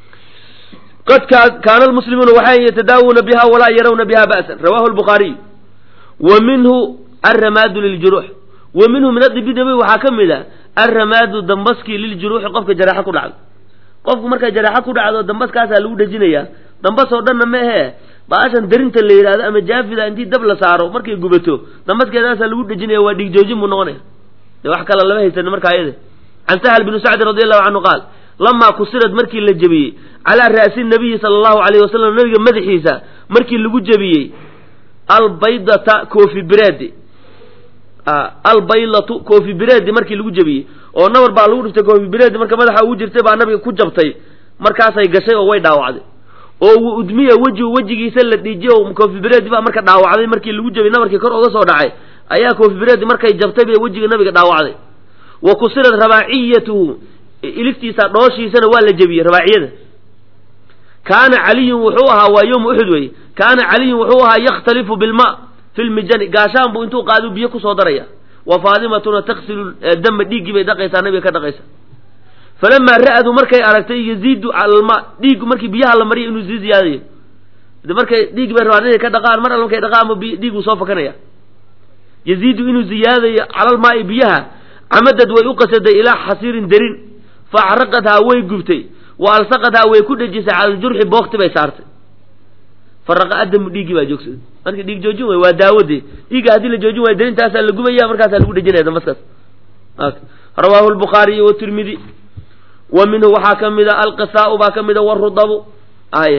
qad kaana almuslimuuna waxay yatadaawuna biha walaa yarawna biha ba'san rawahu albukhaariy wa minhu alramaadu liljuruux wa minhu min adibi nabi waxaa ka mid a alramaadu dambaskii liljuruuxi qofka jaraaxa ku dhacdo qofku markay jaraaxa ku dhacdo dambaskaasaa lagu dhejinayaa dambas oo dhanna ma ahee baashan darinta la yidhahdo ama jaafida intii dab la saaro markay gubato dambaskeedaasaa lagu dhejinaya waa dhiig joojin buu noqonaya dee wax kale lama haysan markaa ayada can sahal binu sacdi radi allahu canhu qaal lamaa kusirad markii la jebiyey calaa ra'si nabiyi sala allahu alayhi wasalam nabiga madaxiisa markii lagu jebiyey albaydata koofi bireedi albaylatu koofi bireedi markii lagu jebiyey oo nabar baa lagu dhiftay koofi bireedi marka madaxa ugu jirtay baa nabiga ku jabtay markaasay gashay oo way dhaawacday oo wu udmiya weji wejigiisa la dhiijiyey oo koofi bireedi baa marka dhaawacday markii lagu jebiyey nabarkii kor oga soo dhacay ayaa koofi bireedi markay jabtay bay wejiga nabiga dhaawacday wa kusirad rabaaciyatuhu iligtiisa dhooshiisana waa la jebiyey rabaaciyada kaana caliyun wuxuu ahaa waa yowma uxud wey kaana caliyun wuxuu ahaa yakhtalifu bilma fi lmijani gaashaan buu intuu qaadu biyo kusoo daraya wa faadimatuna taksilu dama dhiiggii bay dhaqaysaa nabiga ka dhaqaysa falamaa ra'adu markay aragtay yaziidu cala alma dhiiggu markii biyaha la mariya inuu sii ziyaadayo de markay dhiig bay rabaan inay ka dhaqaan mar alla markay dhaqaanba dhiigu soo fakanaya yaziidu inuu ziyaadayo cala almaai biyaha camadad way u qasaday ilaa xasiirin darin faacraqadhaa way gubtay wa alsaqadhaa way ku dhejisay cala aljurxi boogti bay saartay faraqa adamu dhiiggii baa joogsaday marka dhiig joojin way waa daawade dhiigga haddii la joojin waayo darintaasaa la gubaya markaasaa lagu dhejinaya dambaskaas rawaahu albukhaariy watirmidi wa minhu waxaa ka mida alqisaau baa ka mida warudabu aye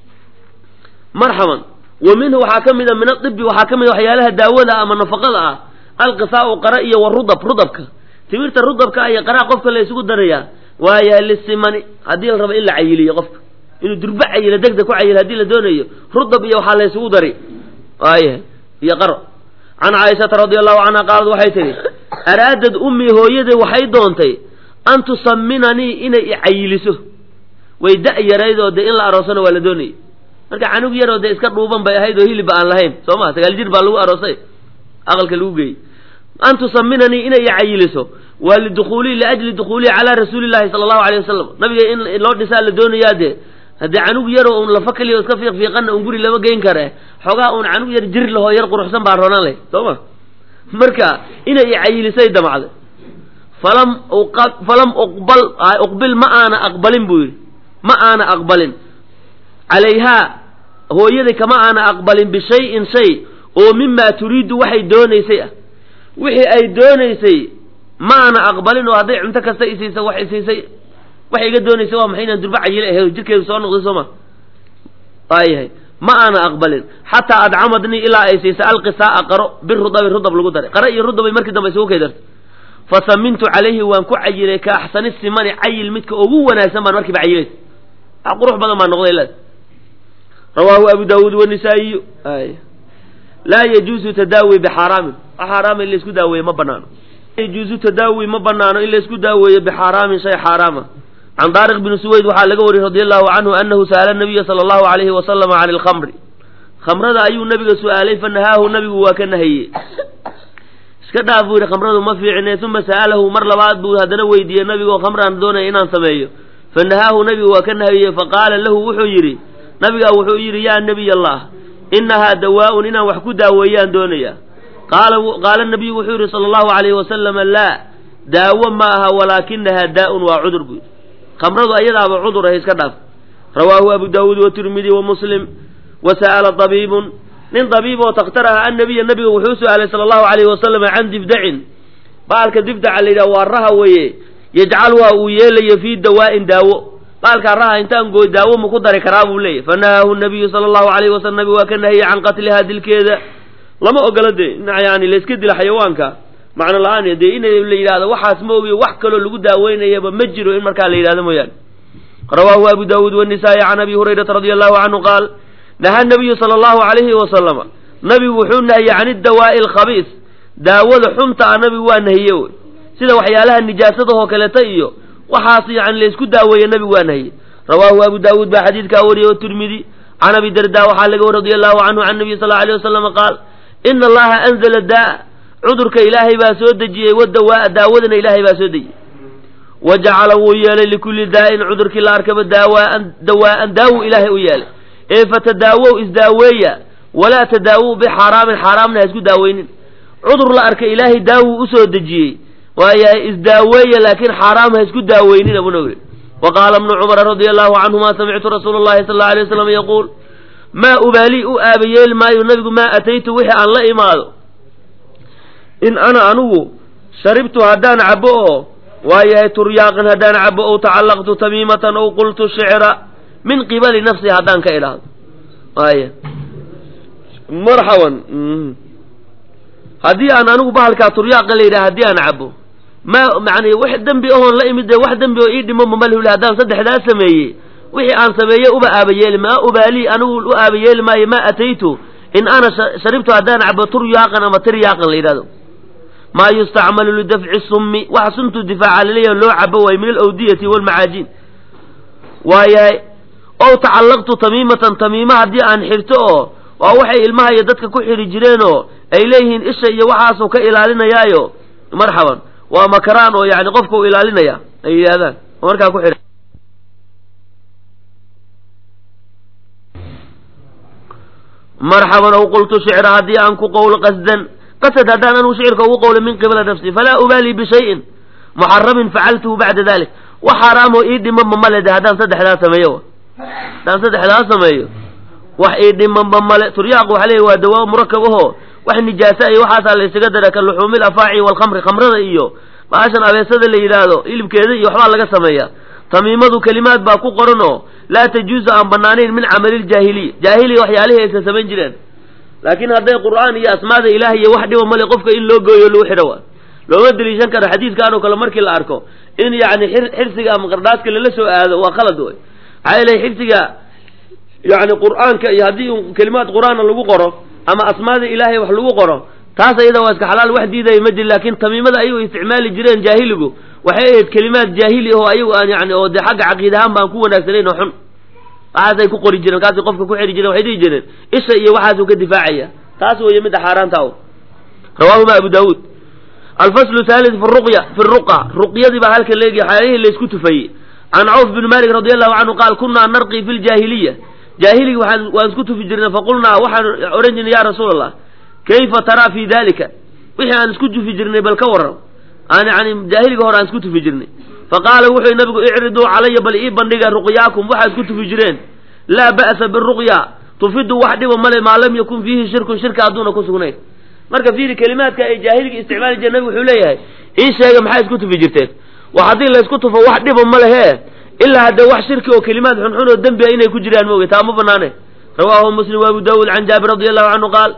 marxaban wa minhu waxaa ka mida min adibi waxaa ka mida waxyaalaha daawada ama nafaqada ah alqisaau qara iyo warudab rudabka timirta rudabka iyo qaraa qofka la isugu darayaa waaya lisimani haddii la rabo in la cayiliyo qofka inuu durba cayilo degdeg ku cayilo haddii la doonayo rudab iyo waxaa la isugu dari waaya iyo qaro can caaishata radi allahu canha qaalad waxay tihi araadad ummii hooyaday waxay doontay an tusaminanii inay icayiliso way da' yaraydoo dee in la aroosana waa la doonayay marka canug yaroo dee iska dhuuban bay ahayd oo hilibba aan lahayn soo ma sagaal jir baa lagu aroosay aqalka lagu geeyey an tusaminanii inay icayiliso waa lidukhuulii liajli dukhuulii calaa rasuuli llahi sala allahu alayh wasalam nabiga in loo dhisaa la doonayaa dee haddii canug yaroo un lafa kaliya iska fiiq fiiqanna un guri lama geyn kare xoogaa un canug yar jir lahoo yar quruxsan baa roonaan leh soo ma marka inay icayilisay damacday falam falam uqbal uqbil ma aana aqbalin buu yidhi ma aana aqbalin calayhaa hooyaday kama aana aqbalin bishayin shay oo mimaa turiidu waxay doonaysay ah wixii ay doonaysay ma aana aqbalin oo hadday cunto kasta isiisa wax isiisay waxay iga doonaysay waa maxay inaan durba cayile ahayd jirkeedu soo noqday soo ma waayahay ma aana aqbalin xataa adcamadnii ilaa ay siisay alqisaaa qaro birudabi rudab lagu daray qaro iyo rudabay markii dambe isugu kaydartay fasamintu calayhi waan ku cayilay ka axsani simani cayil midka ugu wanaagsan baan markiiba cayilaysa wax qurux badan baa noqday la rawaahu abu daawuud wanisaa'iyu ay laa yajuusu tadaawi bixaaraamin wax xaaraama in la isku daaweeye ma banaano yajuusu tadaawi ma banaano in la isku daaweeyo bixaaraamin shay xaaraama can daariq bni suwayd waxaa laga wariyey radi allahu canhu anahu sa'ala nabiya sala allahu alayhi wasalama can alkhamri khamrada ayuu nabiga su-aalay fanahaahu nabigu waa ka nahiyey iska dhaaf buu yidhi khamradu ma fiicne uma sa'alahu mar labaad buu haddana weydiiyey nabigo khamraan doonaya inaan sameeyo fanahaahu nabigu waa ka nahiyey faqaala lahu wuxuu yidhi nabigaa wuxuu yidhi yaa nabiy allah inahaa dawaa'un inaan wax ku daaweeyaan doonaya qaala qaala nabiyu wuxuu yidhi sala allahu calayhi wasalama laa daawo ma aha walaakinahaa daa'un waa cudur buu yidhi khamradu ayadaaba cudur ah iska dhaaf rawaahu abu daawuud watirmidi wa muslim wa sa'ala dabiibun nin dabiib oo takhtaraha annabiya nabiga wuxuu su-aalay sala allahu calayhi wasalam can dibdacin baalka dibdaca la yidhaha waa raha weeye yajcaluha uu yeelayo fii dawaa'in daawo baalkaa raha intaan gooy daawo ma ku dari karaa buu leeyahy fanahaahu nabiyu sala allahu calayhi wasalam nabigu waa ka nahiyey can qatlihaa dilkeeda lama ogola dee yani layska dila xayawaanka macno la-aan dee in la yidhahdo waxaas ma ogiyo wax kaloo lagu daaweynayaba ma jiro in markaa la yidhahdo mooyaane rawaahu abu daawuud wanisaa'i can abi hurayrata radia allahu canhu qaal nahaa nabiyu sala allahu calayhi wasalama nabigu wuxuu nahiyey can iddawaa'i alkhabiis daawada xunta a nabigu waa nahiye wey sida waxyaalaha nijaasadahoo kaleta iyo waxaas yani laysku daaweeye nabigu waa nahiyey rawaahu abu daawuud baa xadiidkaa wariyey tirmidi can abi darda waxaa laga wari radi allahu canhu can nabiy sal alay wasalama qaal ina allaha anzala daa cudurka ilaahay baa soo dejiyey wadawaa'a daawadana ilaahay baa soo dejiyey wa jacala wuu yeelay likulli daa'in cudurkii la arkaba daawaan dawaa'an daawu ilaahay u yeelay ee fatadaawow isdaaweeya walaa tadaawow bixaaraamin xaaraamna ha isku daaweynin cudur la arkay ilaahay daawuu usoo dejiyey waayahay isdaaweeya laakiin xaaraam ha isku daaweynin abuna uri wa qaala ibnu cumara radia allahu canhuma samictu rasuula allahi sal alla alay waslam yaquul maa ubaali u aabayeeli maayo nabigu maa ataytu wixii aan la imaado in ana anugu sharibtu haddaan cabo oo waayahay turyaaqan haddaan cabo ow tacallaqtu tamiimatan ow qultu shicra min qibali nafsi haddaan ka idhaahdo waaya marxaban haddii aan anigu bahalkaa turyaaqa la yidhaha haddii aan cabo ma macnay wax dembi ahoon la imid dee wax dembi oo ii dhimo mamalhule haddaan saddexdaa sameeyey wixii aan sameeyey uba aabayeeli maa ubaalii anigu u aabayeeli maayo maa ataytu in ana sharibtu haddaan cabo turyaaqan ama tiryaaqan la yidhahdo maa yustacmalu lidafci summi waxa suntu difaaca laleeyaha loo cabo waayo min alawdiyati waalmacaajiin waayahay ow tacallaqtu tamiimatan tamiima haddii aan xirto oo waa waxay ilmaha iyo dadka ku xidhi jireenoo ay leeyihiin isha iyo waxaasuu ka ilaalinayaayo marxaban waa makaraan oo yani qofka u ilaalinaya ay yidhahdaan oo markaa ku xidha marxaban ow qultu shicra haddii aan ku qowlo qasdan qasad haddaan anuu shicirka ugu qowlo min qibla nafsi falaa ubaali bishayin muxaramin facaltuhu bacda dalik wax xaaraamoo ii dhimanba male de haddaan saddexdaa sameeyo haddaan saddexdaa sameeyo wax ii dhimanba male turyaaq waxa leeyahy waa dawaa murakab ahoo wax nijaasa iyo waxaasaa la ysaga dara ka luxuumil afaaci waalkhamri khamrada iyo baashan abeesada la yidhaahdo hilibkeeda iyo waxbaa laga sameeyaa tamiimadu kelimaad baa ku qoran oo laa tajuusu aan banaanayn min camaliiljaahiliya jaahiliya waxyaalihii aysan samayn jireen laakiin hadday qur'aan iyo asmaada ilaahi iyo wax dhiba male qofka in loo gooyo lagu xidho waa looma deliishan karo xadiidkan oo kale markii la arko in yani xirsiga ama qardhaaska lala soo aado waa khalad wey maxaa yeelay xirsiga yani qur'aanka iyo haddii kelimaad qur'aana lagu qoro ama asmaada ilaahay wax lagu qoro taas ayada waa iska xalaal wax diidaya ma jiri laakiin tamiimada ayagu isticmaali jireen jaahiligu waxay ahayd kelimaad jaahili oo ayagu aan yani oo dee xagga caqiidahaan baan ku wanaagsanayn oo xun waxaasay ku qori jireen kaasay qofka ku xidhi jireen waxay dhihi jireen isha iyo waxaasuu ka difaacaya taas weeye midda xaaraanta o rawaahuma abu daawuud alfaslu thalith fi ruqya fi ruqa ruqyadii baa halkan leegi xaalihii laysku tufayey can cawf bin malik radi allahu canhu qaal kunaa narqi fi ljaahiliya jaahiligi waxaan waan isku tufi jirnay faqulnaa waxaan odhan jirnay ya rasuula allah kayfa taraa fi dalika wixii aan isku tufi jirnay bal ka waran aan yani jaahiliga hore aan isku tufi jirnay faqaala wuxuu nabigu icriduu calaya bal ii bandhiga ruqyaakum waxaa isku tufi jireen laa ba'sa biruqya tufidu wax dhiba male maa lam yakun fiihi shirkun shirka hadduuna ku sugnayn marka fiiri kelimaadka ay jaahiliga isticmaali jireen nabigu wuxuu leeyahay ii sheega maxaa isku tufi jirteen wa haddii laysku tufo wax dhiba ma lehe ilaa haddee wax shirki oo kelimaad xunxun oo dembi a inay ku jiraan maoge taa ma banaane rawaahu muslim wa abu daawuud can jaabir radi allahu canhu qaal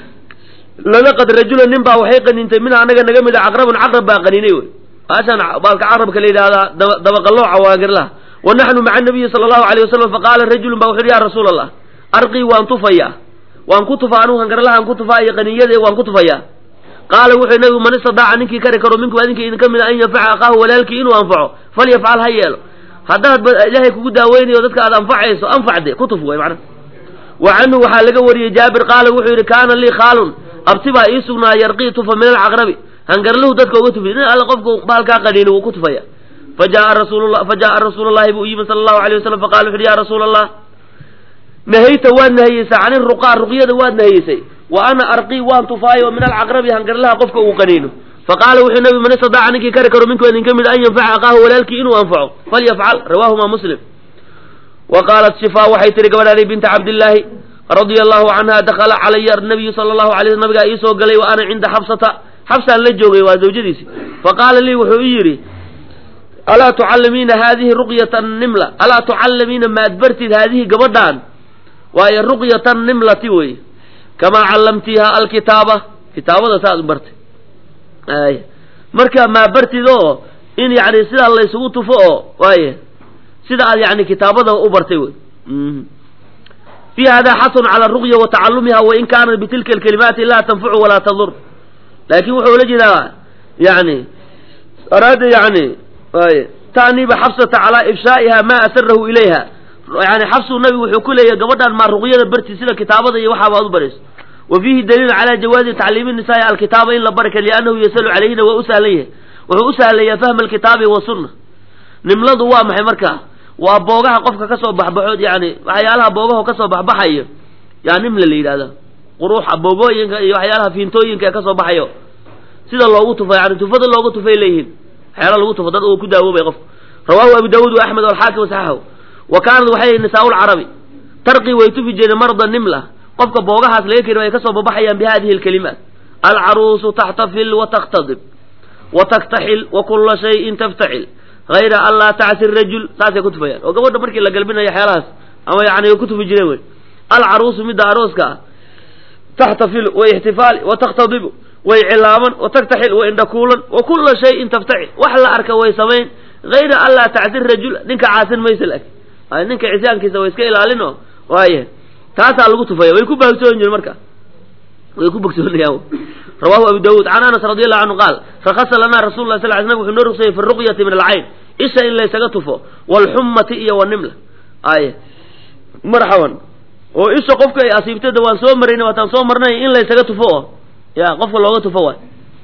lalaqad rajula nin baa waxay qaniintay minha anaga naga mid a caqrabun caqrab baa qaniinay wey baashaan baalka caqrabka la yidhahdaa dabaqalooca waagirlaha wa naxnu maca nabiyi sala allahu alayh wasalam faqaala rajulun baa wuxu uhi ya rasuula allah arqii waan tufayaa waan ku tufaa anugu hangarlahaan ku tufaa iyo qaniinyada waan ku tufayaa qaala wuxuu nabigu man istadaaca ninkii kari karo minkum adinka idinka mida an yanfaca akaahu walaalkii inuu anfaco falyafcal ha yeelo haddaad ilaahay kugu daaweynayo dadka aad anfacayso anfacde ku tuf wey macnaha wa canhu waxaa laga wariyey jaabir qaala wuxuu yidhi kaana lii khaalun abti baa ii sugnaa yarqii tufa min alcaqrabi hangarluhu dadka uga tufi nin alle qofku baalkaa qaniini wuu ku tufaya fajaaa rasuulula fajaaa rasuulu llahi buu yimi sala allahu alayh wasalam faqala wuxu uhi ya rasuula allah nahayta waad nahayeysa cani ruqaa ruqyada waad nahayeysay wa ana arqii waan tufaayo min alcaqrabi hangarlaha qofka uu qaniino faqaala wuxuu nabi man istadaaca ninkii kari karo minkum idinka mid an yanfaca aqaahu walaalkii inuu anfaco falyafcal rawaahuma muslim wa qaalat shifaa waxay tihi gabadhaani binta cabdillaahi radia allahu canha dakala calaya nabiyu sala allahu alay sl nabigaa ii soo galay wa ana cinda xabsata xabsaan la joogay waa zawjadiisi faqaala lii wuxuu ii yidhi alaa tucallimiina haadihi ruqyata nimla alaa tucallimiina maad bartid haadihi gabadhaan waayo ruqyata nimlati wey kamaa callamtiiha alkitaaba kitaabada saad u bartay ay marka maa bartid oo in yani sidaa laysugu tufo oo waaye sida aad yani kitaabada u bartay wey fi hada xasun cala ruqya wa tacalumiha wain kaanat bitilka alkalimaati laa tanfacu walaa tadur laakin wuxuu la jeedaa yani araada yani ay ta'niiba xabsata calaa ifshaa'iha ma asarahu ilayha yani xabsu nabi wuxuu ku leeyahay gabadhaan maa ruqyada barti sida kitaabada iyo waxaaba ad u barayso wa fiihi daliil calaa jawaazi tacliimi nisaai alkitaaba in la barka liannahu yasalu calayhina waa u sahlan yahay wuxuu u sahlayaa fahma alkitaabi wasunna nimladu waa maxay markaa waa boogaha qofka kasoo baxbaxood yani waxyaalaha boogaha kasoo baxbaxayo yaa nimla la yidhahda quruuxa boogooyinka iyo waxyaalaha fiintooyinka ee kasoo baxayo sida loogu tufo yani tufada loogu tufay leeyihiin waxyaala lagu tufo dad uu ku daawoobay qof rawaahu abu daawuud wa axmed walxaakim wasaxahu wa kaanad waxay nisaa lcarabi tarqi way tufi jireen marda nimla qofka boogahaas laga keri ay kasoo babaxayaan bi hadihi alkalimaat alcaruusu taxtafil wa taktadib wa taktaxil wa kula shayin taftacil hayra an laa tacsi rajul saasay ku tufayaan oo gabadha markii la galbinayo xeelahaas ama yani way ku tufi jireen wey alcaruusu midda arooska ah taxtafil way ixtifaali wa taktadibu way cilaaban wa taktaxil way indhakuulan wa kula shayin taftacil wax la arka way samayn hayra an laa tacsi rajul ninka caasin maysa lag ninka cisyaankiisa way iska ilaalin oo waaye taasaa lagu tufaya way ku baagsoon jireen marka way ku bogsoonayaan rawahu abu daawuud can anas radi allahu canhu qaal rakhasa lanaa rasul lah sal ly slm wuxuu noo rugsayay fi ruqyati min alcayn isha in laysaga tufo waalxummati iyo wanimla aye marxaban oo isha qofka ay asiibtada waan soo marayna waataan soo marnay in laysaga tufo oo ya qofka looga tufo waay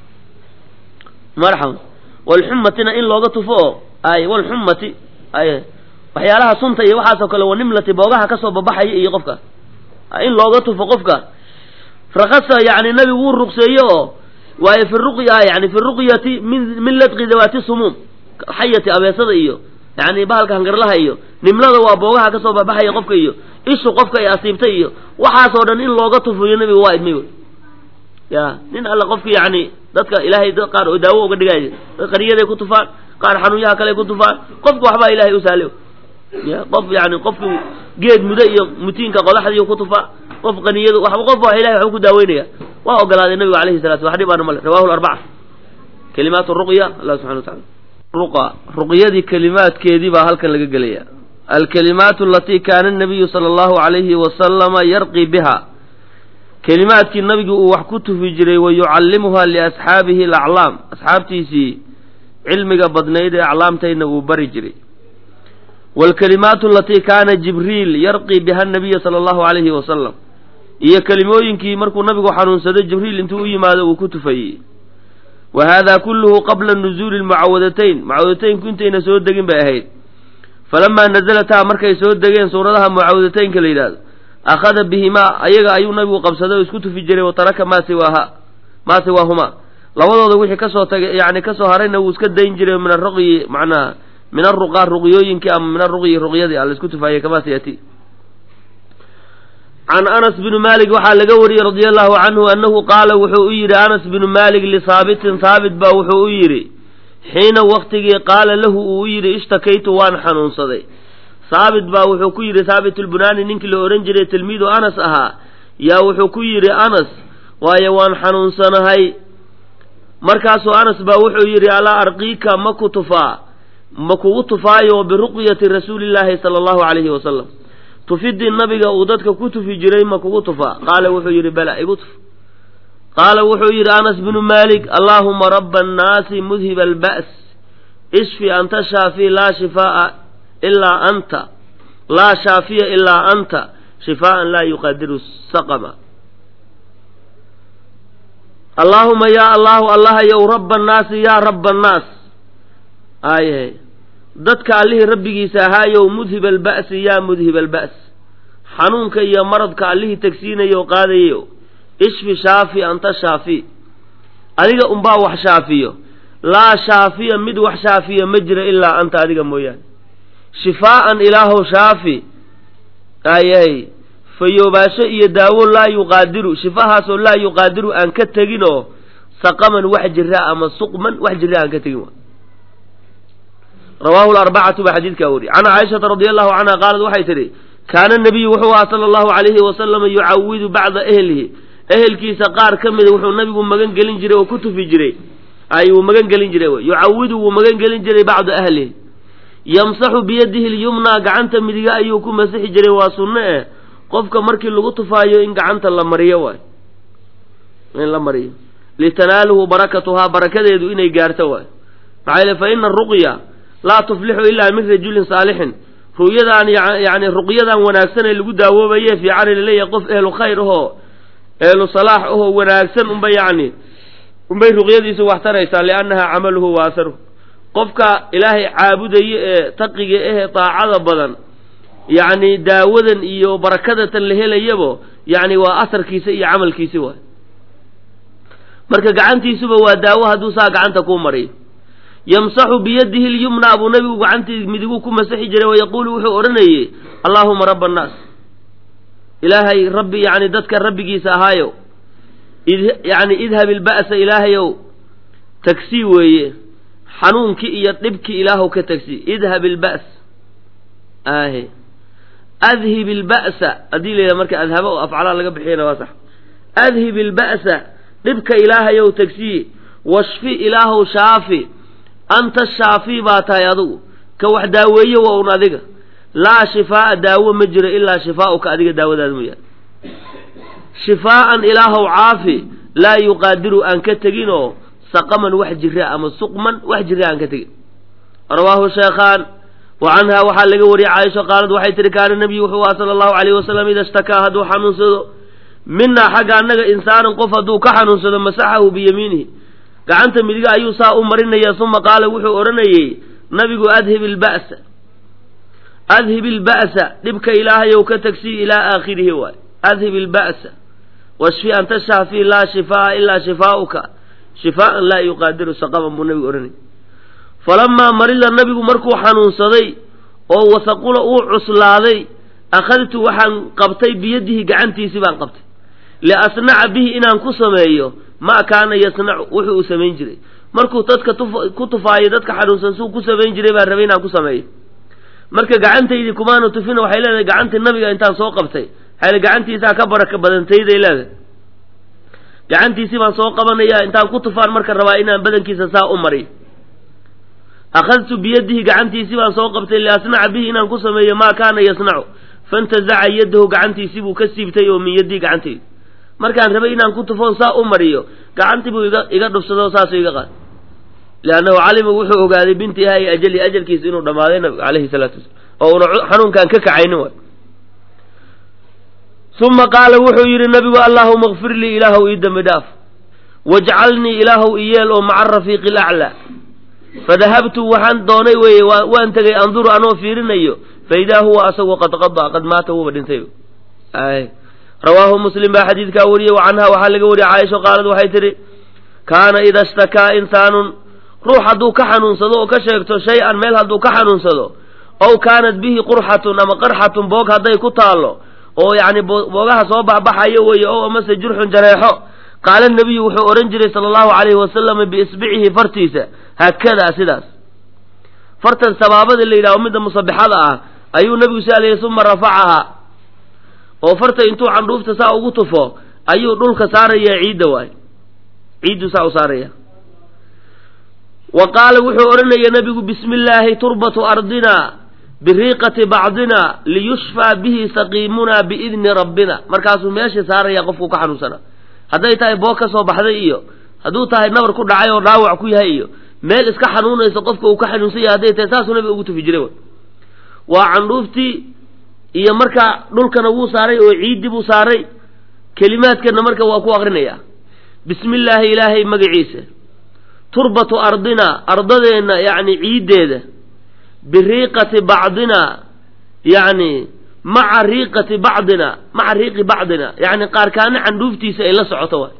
marxaban waalxummatina in looga tufo oo ay waalxummati aye waxyaalaha sunta iyo waxaasoo kale wanimlati boogaha kasoo babaxaya iyo qofka in looga tufo qofka rakasa yani nabi wuu ruqseeye oo waayo fi ruqya yani fi ruqyati min min ladqi dawaati sumuum xayati abeesada iyo yani bahalka hangarlaha iyo nimlada waa boogaha kasoo babaxaya qofka iyo ishu qofka ay asiibtay iyo waxaasoo dhan in looga tufuyo nabiga waa idmay ya nin alla qofka yani dadka ilaahay dad qaar oo daawo uga dhigaayo dad qaniyaday ku tufaan qaar xanuunyaha kale ku tufaan qofka waxbaa ilaahay u sahlay ya qof yani qofku geed mudo iyo mutiinka qodaxdiiyo ku tufaa qof qaniyadu waxba qof waa ilahay waxba ku daaweynaya waa ogolaaday nabigu alayhi salatu wax dhib aanu male rawahu larbaca kalimaat ruqya allah subxana wa taala ruqa ruqyadii kalimaadkeedii baa halkan laga gelaya alkalimaatu alatii kaana nabiyu sala allahu alayhi wasalama yarqi biha kelimaadkii nabigu uu wax ku tufi jiray wa yucallimuha liasxaabihi alaclaam asxaabtiisii cilmiga badnayd ee aclaamtayna uu bari jiray waalkalimaatu alatii kaana jibriil yarqi biha nabiya sala allahu alayhi wasalam iyo kelimooyinkii markuu nabigu xanuunsaday jibriil intuu u yimaado uu ku tufayey wa hada kulluhu qabla nuzuuli lmucawadatayn mucawadataynku intayna soo degin bay ahayd falamaa nazalataa markay soo degeen suuradaha mucawadataynka la yidhahdo akhada bihimaa ayaga ayuu nabigu qabsaday oo isku tufi jiray wa taraka maa siwaaha maa siwaahumaa labadooda wixii kasoo tagay yani kasoo harayna wuu iska dayn jiray min aruqyi macnaha min aruqaa ruqyooyinkii ama min aruqyi ruqyadii a la isku tufaayay kamaa sayati can anas bni malik waxaa laga wariyey radia allahu canhu annahu qaala wuxuu u yidhi anas bnu malik lisaabitin saabit baa wuxuu u yidhi xiina waktigii qaala lahu uu u yidhi ishtakaytu waan xanuunsaday saabit baa wuxuu ku yidhi saabit ulbunaani ninkii la odhan jiray tilmiidu anas ahaa yaa wuxuu ku yidhi anas waayo waan xanuunsanahay markaasuu anas baa wuxuu yidhi alaa arqiika ma ku tufaa ma kugu tufaayo biruqyati rasuulillaahi sala allahu calayhi wasalam tufidii nabiga uu dadka ku tufi jiray ma kugu tufaa qaala wuxuu yidhi bala igu tuf qaala wuxuu yidhi anas bnu malik allaahuma rabba annaasi mudhiba alba's ishfi anta shaafi laa shifaa'a ilaa anta laa shaafiya ilaa anta shifaa'an laa yuqadiru saqama allaahuma yaa allahu allahayow rabba annaasi yaa rabba annaas aayahay dadka allihii rabbigiisa ahaayow mudhiba alba'si yaa mudhiba alba's حنونك يا مرضك عليه تكسين يقاذي اشفي شافي أنت شافي أديك أمبا وح شافيه لا شافيا مد وح شافيا مجرى إلا أنت أديك مويان شفاء إله شافي أي أي فيوباشا يداو لا يقادر شفاها سو لا يقادر أن كتجينه سقما وحجراء أما سقما وحجراء أن كتجينه رواه الأربعة بحديث كوري عن عائشة رضي الله عنها قالت وحيتري كان النبي وحوى صلى الله عليه وسلم يعوذ بعض أهله أهل كي سقار كمد وحو النبي ومغان قلن جري وكتف جري أي ومغان قلن جري يعوذ ومغان قلن جري بعض أهله يمسح بيده اليمنى قعنت مدقاء أيوكم مسيح جري واسنة قفك مركي اللغطفة إن قعنت اللمرية واي إن اللمرية لتناله بركتها بركة يدو إني قارتوا معايا فإن الرقية لا تفلح إلا من رجل صالح رقية يعني رقية وناكسن اللي قد أوبيه في عرل اللي يقف أهل خيره أهل صلاحه وناكسن أم يعني أم بي رقية يسوى احتريسا لأنها عمله واسره قفك إلهي عابد تقي إيه طاعة بدن يعني داودا إيو بركة اللي هي يبو يعني وأثر كيسي عمل كيسي واي مركا قعنتي سبا وداوها دوسا قعنتا كومري يمسح بيده اليمنى أبو نبي وقعنتي مدقوكم مسيحي جري ويقول وحو أرني اللهم رب الناس إلهي ربي يعني دتك ربي كيسا هايو يعني اذهب البأس إلهي تكسي ويه حنونك يطلبك إلهه كتكسي اذهب البأس آهي أذهب البأس أدي لي مركا أذهب وأفعال لك بحين واسح أذهب البأس طبك إلهي وتكسي واشفي إله شافي أنت الشافي باتا يدو كوح داوية وأنادك لا شفاء داو مجرى إلا شفاءك أديك داو ذا شفاء إله عافي لا يقادر أن كتجينه سقما وحجراء أما سقما وحجراء أن كتجين رواه الشيخان وعنها وحال وري عائشة قالت وحي كان النبي صلى الله عليه وسلم إذا اشتكى هدو حنون صدو منا حقا أنك إنسان قفدو كحنون صدو مسحه بيمينه قعنت مدقى أيوسا أمرنا ثم قال وحو أرني نبي أذهب البأس أذهب البأس نبك إلهي وكتكسي إلى آخره هو أذهب البأس واشفي أن تشفي لا شفاء إلا شفاؤك شفاء لا يقادر سقما بالنبي أرني فلما مرض النبي مركو حنون صدي أو وثقول أو عسلادي أخذت وحن قبتي بيده قعنتي سبان قبتي لأصنع به إن أنكسم أيه ما كان يصنع وحو سمين جري مركو تدك كتفاية تدك حنون سنسو كسمين جري باربين أنكسم أيه مركا قعنتي إذا كمان وتفين وحيلا قعنت النبي أنتان سوق قبتي حيلا قعنتي إذا كبرك بدنتي ذي لا قعنتي سبان سوق قبنا يا أنتان كتفان مركا روائنا بدن كيسا ساء أمري أخذت بيده قعنتي سبان سوق قبتي لأصنع به إن أنكسم أيه ما كان يصنع فانتزع يده قعنتي سبو كسبتي ومن يدي قعنتي markaan rabay inaan ku tufo saa u mariyo gacantii buu iga iga dhufsado saas iga qaad laana waalima wuxuu ogaaday binti hay ajali ajalkiisa inuu dhamaaday nabi kaleey salaatu oo uu xanuunkan ka kacayno thumma qaala wuxuu yiri nabigu allahumma ighfir li ilahu idam daaf waj'alni ilahu iyal oo ma'a rafiq al-a'la fadahabtu waxaan doonay way waan tagay anduru anoo fiirinayo fayda huwa asagu qad qada qad maata uu badintay ay رواه مسلم بحديث كاوري وعنها وحال قوري عائشة قالت وحيتري كان إذا اشتكى إنسان روح هدو كحنون صدو كشيكتو شيئا ميل هدو كحنون صدو أو كانت به قرحة أما قرحة بوك هدي كتالو أو يعني بوكها صوبع بحيوي أو أمس جرح جريحو قال النبي وحو أرنجري صلى الله عليه وسلم بإصبعه فرتيسة هكذا سداس فرتا سبابة اللي إلى أمد مصبحة أيو النبي سأله ثم رفعها oo farta intuu candhuufta saa ugu tufo ayuu dhulka saaraya ciid waay ciidu saa u saaraya وقال wuxuu oranaya nabigu bismillaahi turbatu ardina biriqati ba'dina liyushfa bihi saqimuna biidni rabbina markaasuu meesha saaraya qofku ka xanuunsana haday tahay boo ka soo baxday iyo haduu tahay nabar ku dhacay oo dhaawac ku yahay iyo meel iska xanuunayso qofku uu ka xanuunsan yahay haday tahay saasuu nabigu ugu tufi jiray waa candhuuftii iyo marka dhulkana wuu saaray oo ciid buu saaray kalimaadkana marka waa ku aqrinaya bismillaahi ilaahi magaciisa turbatu ardina ardadeena yaani ciideeda biriqati ba'dina yaani maca riiqati bacdina maca riiqi bacdina yani qaarkaana candhuuftiisa ay la socoto waay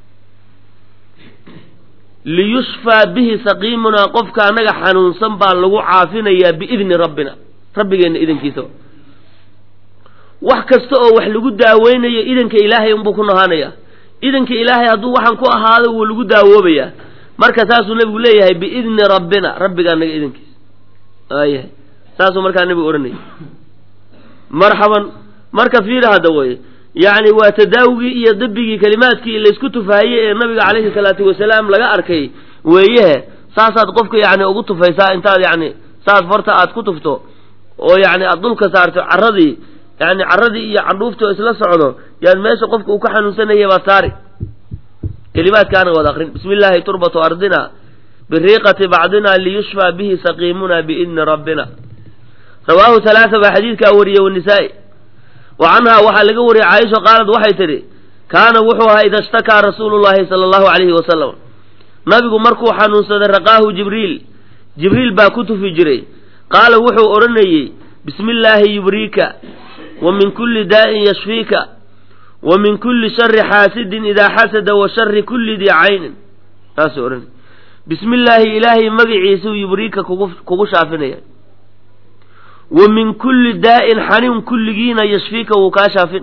liyushfaa bihi saqiimunaa qofka anaga xanuunsan baa lagu caafinayaa biidni rabbina rabbigeenna idankiisa wax kasta oo wax lagu daaweynayo idanka ilaahay unbuu ku nahaanayaa idanka ilaahay hadduu waxaan ku ahaado wuu lagu daawoobayaa marka saasuu nabigu leeyahay biidni rabbina rabbiga anaga idankiisa ayahay saasuu markaa nabigu odhanaya marxaban marka fiira hadda weye yacni waa tadaawigii iyo dibigii kelimaadkii laysku tufaayey ee nabiga calayhi salaatu wasalaam laga arkay weeyehe saasaad qofka yani ugu tufaysaa intaad yani saas farta aad ku tufto oo yani aad dulka saarto carradii yani carradii iyo candhuufta isla socdo yaad meesha qofka uu ka xanuunsanayay baad saari kelimaadkaana waad akrin bismi illaahi turbatu ardina biriiqati bacdina liyushfaa bihi saqiimuna biidni rabbina rawaahu halaaa baa xadiidkaa wariyey wanisaa-i wa canhaa waxaa laga wariyey caaisha qaalad waxay tidhi kaana wuxuu ahaa ida shtakaa rasuulu llahi sala allahu calayhi wasalam nabigu markuu xanuunsaday raqaahu jibriil jibriil baa ku tufi jiray qaala wuxuu odhanayey bismi illaahi yubriika wa min kulli daa'in yashfiika wa min kulli shari xaasidin idaa xasada wa shari kulli dii caynin saasuu odhanay bismi illaahi ilaahay magaciisuu yubriika kugu kugu shaafinaya wa min kulli daa'in xanuun kulligiina yashfiika wuu kaa shaafin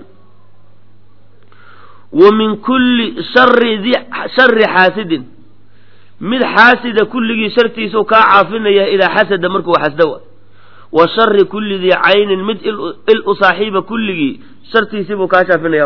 wa min kulli shari di shari xaasidin mid xaasida kulligii shartiisuu kaa caafinaya idaa xasada markuu xasdawa wa shari kulli dii caynin mid il u saaxiiba kulligii shartiisiibuu kaa shaafinaya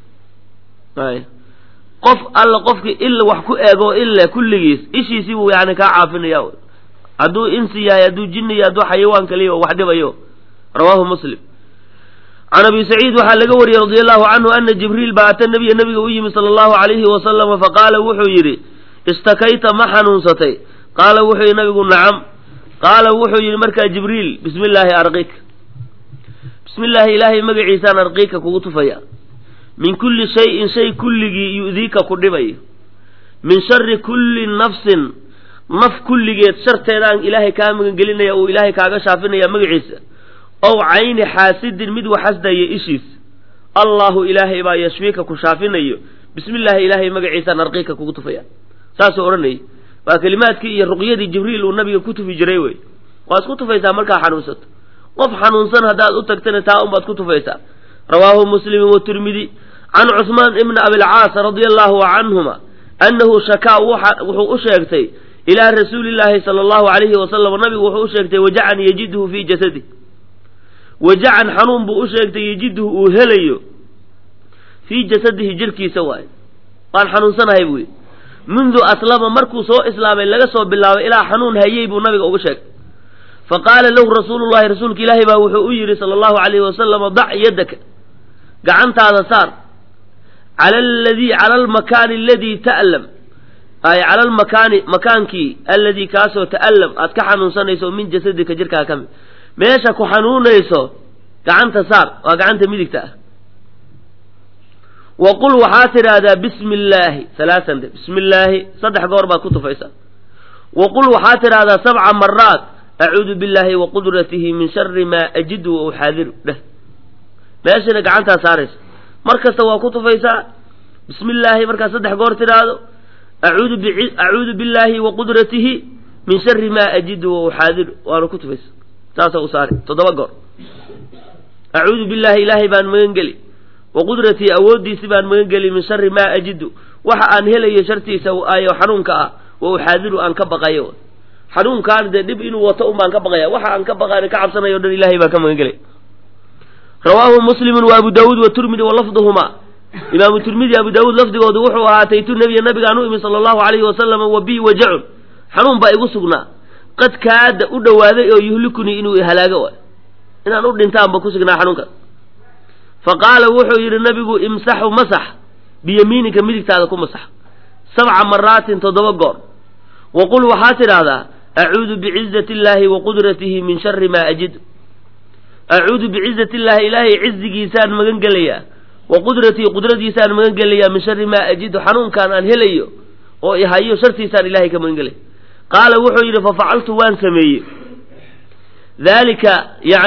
qof alla qofkii il wax ku eego ille kulligiis ishiisiibuu yani kaa caafinaya hadduu insi yahay hadduu jinni yahay hadduu xayawaan kaliya wax dhibayo rawaahu muslim can abi saciid waxaa laga wariyey radia allahu canhu ana jibriil baa ata nabiya nabiga u yimi sala allahu calayhi wasalama faqaala wuxuu yidhi istakayta ma xanuunsatay qaala wuxuu yidhi nabigu nacam qaala wuxuu yidhi markaa jibriil bismi illaahi arqiika bismi illaahi ilaahay magaciisaan arqiika kugu tufaya min kulli shayin shay kulligii yu'diika ku dhibayo min shari kulli nafsin naf kulligeed sharteedaan ilaahay kaa magangelinaya uu ilaahay kaaga shaafinaya magaciisa ow cayni xaasidin mid waxasdaya ishiisa allahu ilaahay baa yashfiika ku shaafinayo bismi illaahi ilaahay magaciisaan arqiika kugu tufaya saasuu odhanayay waa kelimaadkii iyo ruqyadii jibriil uu nabiga ku tufi jiray wey waad ku tufaysaa markaa xanuunsato qof xanuunsan haddaad u tagtana taa unbaad ku tufaysaa rawaahu muslimin watirmidi can cusmaan ibni abilcaas radia allahu canhuma annahu shakaa wuxuu u sheegtay ilaa rasuuli llaahi sala allahu calayhi wasalam nabigu wuxuu u sheegtay wajacan yajiduhu fii jasadi wajacan xanuun buu u sheegtay yajiduhu uu helayo fii jasadihi jirkiisa waaye waan xanuunsanahay buuyi mundu aslama markuu soo islaamay laga soo bilaabay ilaa xanuun hayey buu nabiga uga sheegay faqaala lahu rasuulu llahi rasuulka ilaahi baa wuxuu u yidhi sala allahu calayhi wasalama dac yaddaka gacantaada saar cala aladii cala almakaani aladii ta'lam ay cala almakaani makaankii alladii kaasoo ta'allam aad ka xanuunsanayso min jasadika jirkaa ka mid meesha ku xanuunayso gacanta saar waa gacanta midigta ah wa qul waxaad tidhaahdaa bismi illaahi halaasan de bismi illaahi saddex goor baad ku tufaysaa wa qul waxaad tidhaahdaa sabca maraat acuudu billaahi wa qudratihi min shari maa ajidu wa uxaadiru dheh meeshana gacantaa saaraysa mar kasta waa ku tufaysaa bismi illaahi markaad saddex goor tidhaahdo acuudu bi acuudu billaahi wa qudratihi min shari maa ajidu wa uxaadiru waana ku tufaysa saasa u saari toddoba goor acuudu billaahi ilaahay baan magan geli wa qudratii awooddiisi baan magan geli min shari maa ajidu waxa aan helayo shartiisa ayo xanuunka ah wa uxaadiru aan ka baqayo xanuunkaan dee dhib inuu wato un baan ka baqaya waxa aan ka baqaan ka cabsanayo o dhan ilaahay baan ka magan gelay rawaahu muslimun wa abu daawuud wa turmidi wa lafduhumaa imaamu tirmidi abu daawuud lafdigoodu wuxuu ahaa taytu nabiya nabigaan u imi sala allahu calayhi wasalama wa bi wajacun xanuun baa igu sugnaa qad kaada u dhowaaday oo yuhlikunii inuu ihalaago waay inaan u dhintaanba ku sugnaa xanuunkaas fa qaala wuxuu yidhi nabigu imsaxu masax biyamiinika midigtaada ku masax sabca maraatin toddoba goor wa qul waxaad tidhaahdaa acuudu bicizati illaahi wa qudratihi min shari maa ajidu acuudu bicizati illaahi ilaahay cizigiisaan magan gelayaa wa qudratii qudradiisaan magan gelayaa min shari maa ajidu xanuunkaan aan helayo oo ihayo shartiisaan ilaahay ka magan gelaya qaala wuxuu yidhi fafacaltu waan sameeyey daalika yacni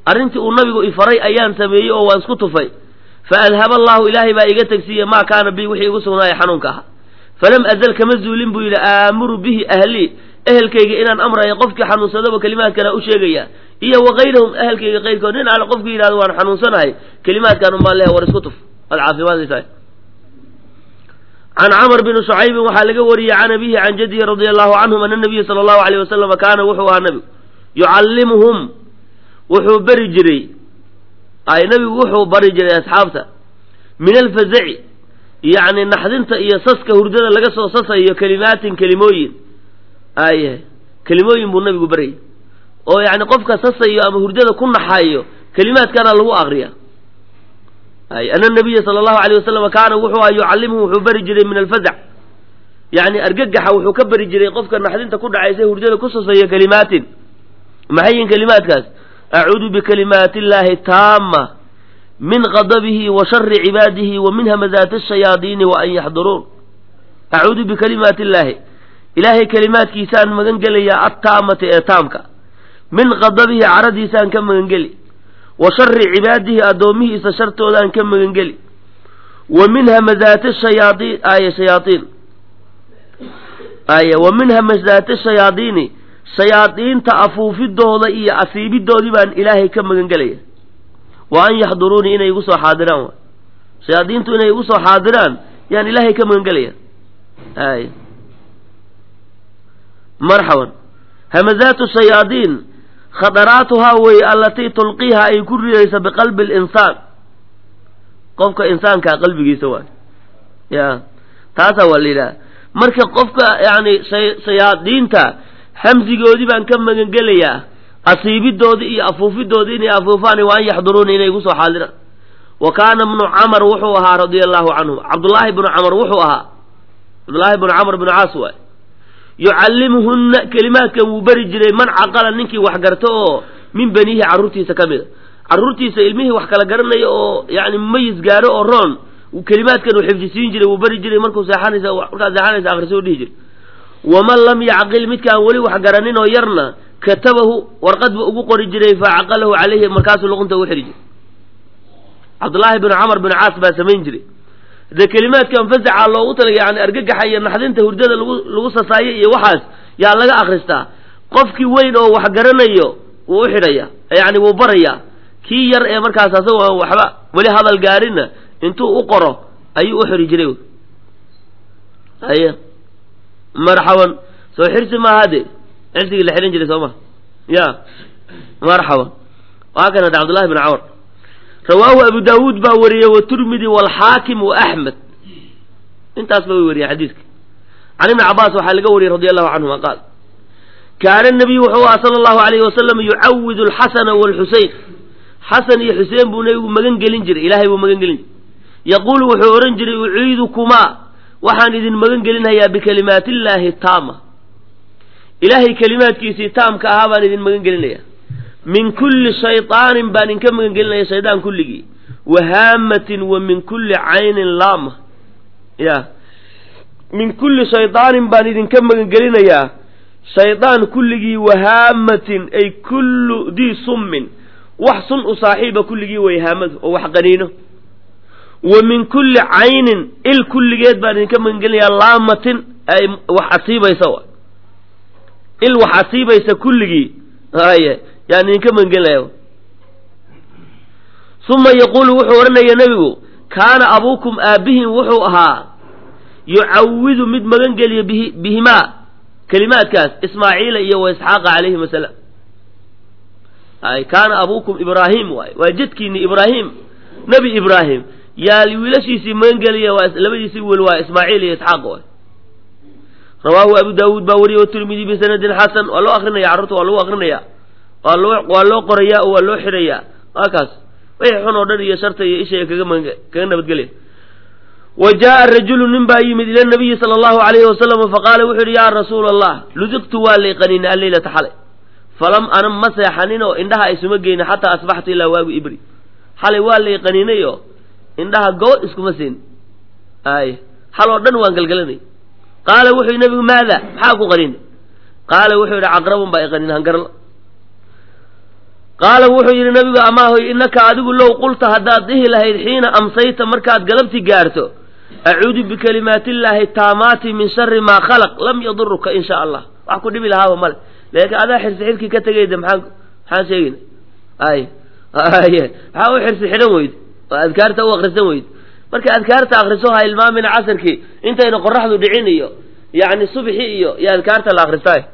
arrintii uu nabigu ifaray ayaan sameeyey oo waan isku tufay fa adhaba allahu ilaahay baa iga tegsiiyey maa kaana bi wixii igu sugnaaya xanuunka ahaa falam azal kama zuulin buu yidhi aamuru bihi ahlii ehelkayga inaan amrayo qofkii xanuunsadaba kelimaadkana u sheegaya iyo wakayrahum ehelkayga kayrkood nin alle qofkii yidhahdo waan xanuunsanahay kelimaadkaan unbaa leeha war isku tuf waad caafimaadaysaa can camr bni shucaybin waxaa laga wariyey can abihi can jadihi radia allahu canhum ana nabiya sala allahu alayh wasalama kaana wuxuu ahaa nabigu yucallimuhum wuxuu bari jiray ay nabigu wuxuu bari jiray asxaabta min alfazaci yacni naxdinta iyo saska hurdada laga soo sasayo kelimaatin kelimooyin aye kelimooyin buu nabigu barayay oo yacni qofka sasayo ama hurdada ku naxayo kelimaadkana lagu akriya ay ana nabiya sala allahu alayh wasalam kaana wuxuu aha yucallimuhu wuxuu bari jiray min alfazac yacni argagaxa wuxuu ka bari jiray qofka naxdinta ku dhacaysa hurdada ku sasayo kelimaatin maxayin kelimaadkaas acuudu bikalimaati illaahi taama min qadabihi wa shari cibaadihi wa min hamazaati ashayaadiini wa an yaxduruun acuudu bikalimaati illaahi ilaahay kelimaadkiisaan magan gelayaa attaamati ee taamka min qadabihi caradiisaan ka magan geli wa shari cibaadihi addoomihiisa shartoodaan ka magan geli wa min hamazaati shayaaiin aaya shayaaiin aaya wa min hamazaati shayaadiini shayaadiinta afuufidooda iyo asiibidoodii baan ilaahay ka magan gelaya wa an yaxduruunii inay igu soo xaadiraan wa shayaadiintu inay igu soo xaadiraan yaan ilaahay ka magan gelaya ay marxaban hamazaatu shayaadiin khadaraatuhaa wey allatii tulqiiha ay ku ridaysa biqalbi linsaan qofka insaankaa qalbigiisa waay ya taasaa waa la yidhaha marka qofka yani shayaadiinta hamsigoodii baan ka magan gelayaa asiibidoodii iyo afuufidoodii inay afuufaan wa an yaxduruuni inay igu soo xaadiraan wa kaana bnu camar wuxuu ahaa radia allahu canhu cabdullaahi bnu camar wuxuu ahaa cabdullaahi bnu camr bnu caas waay yucallimuhunna kelimaadkan wuu beri jiray man caqala ninkii wax garta oo min baniihi carruurtiisa ka mida carruurtiisa ilmihii wax kala garanaya oo yani mumayis gaaro oo roon kelimaadkan uu xifdisiin jiray wuu beri jiray markuu seexanaysa markaad seexanaysa akhriso u dhihi jiray waman lam yacqil midkaan weli wax garanin oo yarna katabahu warqad buu ugu qori jiray facaqalahu calayhi markaasuu luqunta ugu xidhi jiray cabdullaahi binu camar binu caas baa samayn jiray de kelimaadkan fasaca loogu talagay yani argagaxa iyo naxdinta hurdada lagu lagu sasaayay iyo waxaas yaa laga akristaa qofkii weyn oo wax garanayo wuu u xidhaya yani wuu baraya kii yar ee markaas asagoo waxba weli hadal gaarinna intuu u qoro ayuu u xidhi jiray aya marxaban soo xirsi maaha de xirsigii la xidhan jiray soo ma ya marxaban waa kan hada cabdullahi bin camar rawaahu abu daawuud baa wariyey watirmidi walxaakim wa axmed intaas ba way wariyeen xadiiska can ibni cabaas waxaa laga wariyey radi allahu canhuma qaal kaana nabiyu wuxuu aha sala allahu alayhi wasalam yucawidu alxasana waalxuseyn xasan iyo xuseen buu nabigu magan gelin jiray ilaahay buu magan gelin jiray yaquulu wuxuu odhan jiray uciidukumaa waxaan idin magan gelinhayaa bikalimaati illaahi taama ilaahay kelimaadkiisii taamka ahaa baan idin magan gelinayaa min kulli shayطaanin baan idinka magan gelinaya shaydaan kulligii wa haamatin wa min kulli caynin laama ya min kulli shaydaanin baan idinka magan gelinayaa shaydaan kulligii wa haamatin ay kullu dii summin wax sun u saaxiiba kulligii way haamadu oo wax qaniino wa min kulli caynin il kulligeed baan idinka magan gelinayaa laamatin ay wax asiibaysa il wax asiibaysa kulligii aye yaan idinka magangelinaya uma yaquulu wuxuu odhanaya nebigu kaana abuukum aabbihin wuxuu ahaa yucawidu mid magan geliya bihi bihimaa kelimaadkaas ismaaciila iyo wa isxaaqa calayhim asalaam ay kaana abuukum ibraahim waay waa jadkiini ibraahim nebi ibraahim yaa wiilashiisii magan geliya waa labadiisii wiil waa ismaaciil iyo isxaaq waay rawaahu abu daawuud baa wariyey watirmidi bisanadin xasan waa loo akrinaya carruurta waa lagu akrinaya waa loo waa loo qorayaa oo waa loo xidhayaa waa kaas wixii xun oo dhan iyo sharta iyo isha kaga mag kaga nabadgelya wa jaa'a rajulu nin baa yimid ila nabiyi sala allahu alayhi wasalam faqaala wuxuu yidhi yaa rasuula allah ludiqtu waa layqaniina alleylata xalay falam anam ma seexanin oo indhaha isuma geynin xataa asbaxtu ilaa waagu ibri xalay waa layqaniinay oo indhaha goo iskuma siin ay xal oo dhan waan galgalanay qaala wuxuu yidhi nabigu maada maxaa ku qanin qaala wuxuu yidhi caqrabun baa iqanin hangarla qaala wuxuu yidhi nabigu amaahoy innaka adigu low qulta haddaad dhihi lahayd xiina amsayta markaad galabti gaarto acuudu bikalimaatillaahi taamaati min shari maa khalaq lam yaduruka in sha allah wax ku dhibi lahaaba male laakiin adaa xirsi xidhkii ka tegayda maxaan maxaan sheegayna ay ay maxaa u xirsi xidhan weyde oo adkaarta u akrisan weyde marka adkaarta akriso ha ilmaamina casarkii intayna qoraxdu dhicin iyo yacni subxi iyo iyo adkaarta la akristaay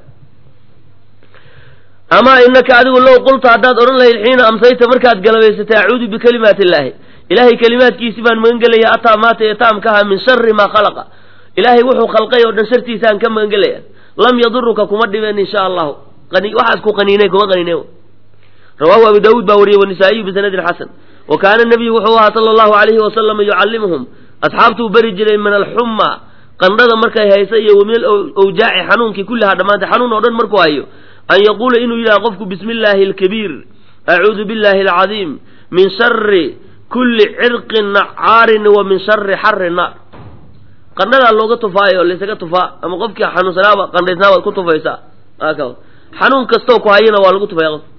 amaa inaka adigu low qulta haddaad odhan lahayd xiina amsayta markaad galabaysatay acuudu bikalimaati illaahi ilaahay kalimaadkiisi baan magan gelaya ataamaata ee taamkaha min shari maa khalaqa ilaahay wuxuu khalqay oo dhan shartiisaan ka magan gelaya lam yaduruka kuma dhibeen insha allahu waxaas ku qaniinay kuma qaniineen rawaahu abu daawuud baa wariyey wanisaa'iyu bisanadin xasan wa kaana nabiyu wuxuu ahaa sala allahu alayhi wasalam yucallimuhum asxaabtuu beri jiray min alxumma qandhada markay haysa iyo wa min alawjaaci xanuunkii kullahaa dhammaantay xanuun oo dhan markuu hayo an yaquula inuu yidhaha qofku bismi illaahi alkabiir acuudu billahi alcadiim min shari kulli cirqin nacaarin wa min shari xarri naar qandhadaa looga tufaayo laysaga tufaa ama qofkii xanuunsanaaba qandhaysnaa waad ku tufaysaa aka xanuun kastoo ku hayana waa lagu tufaya qof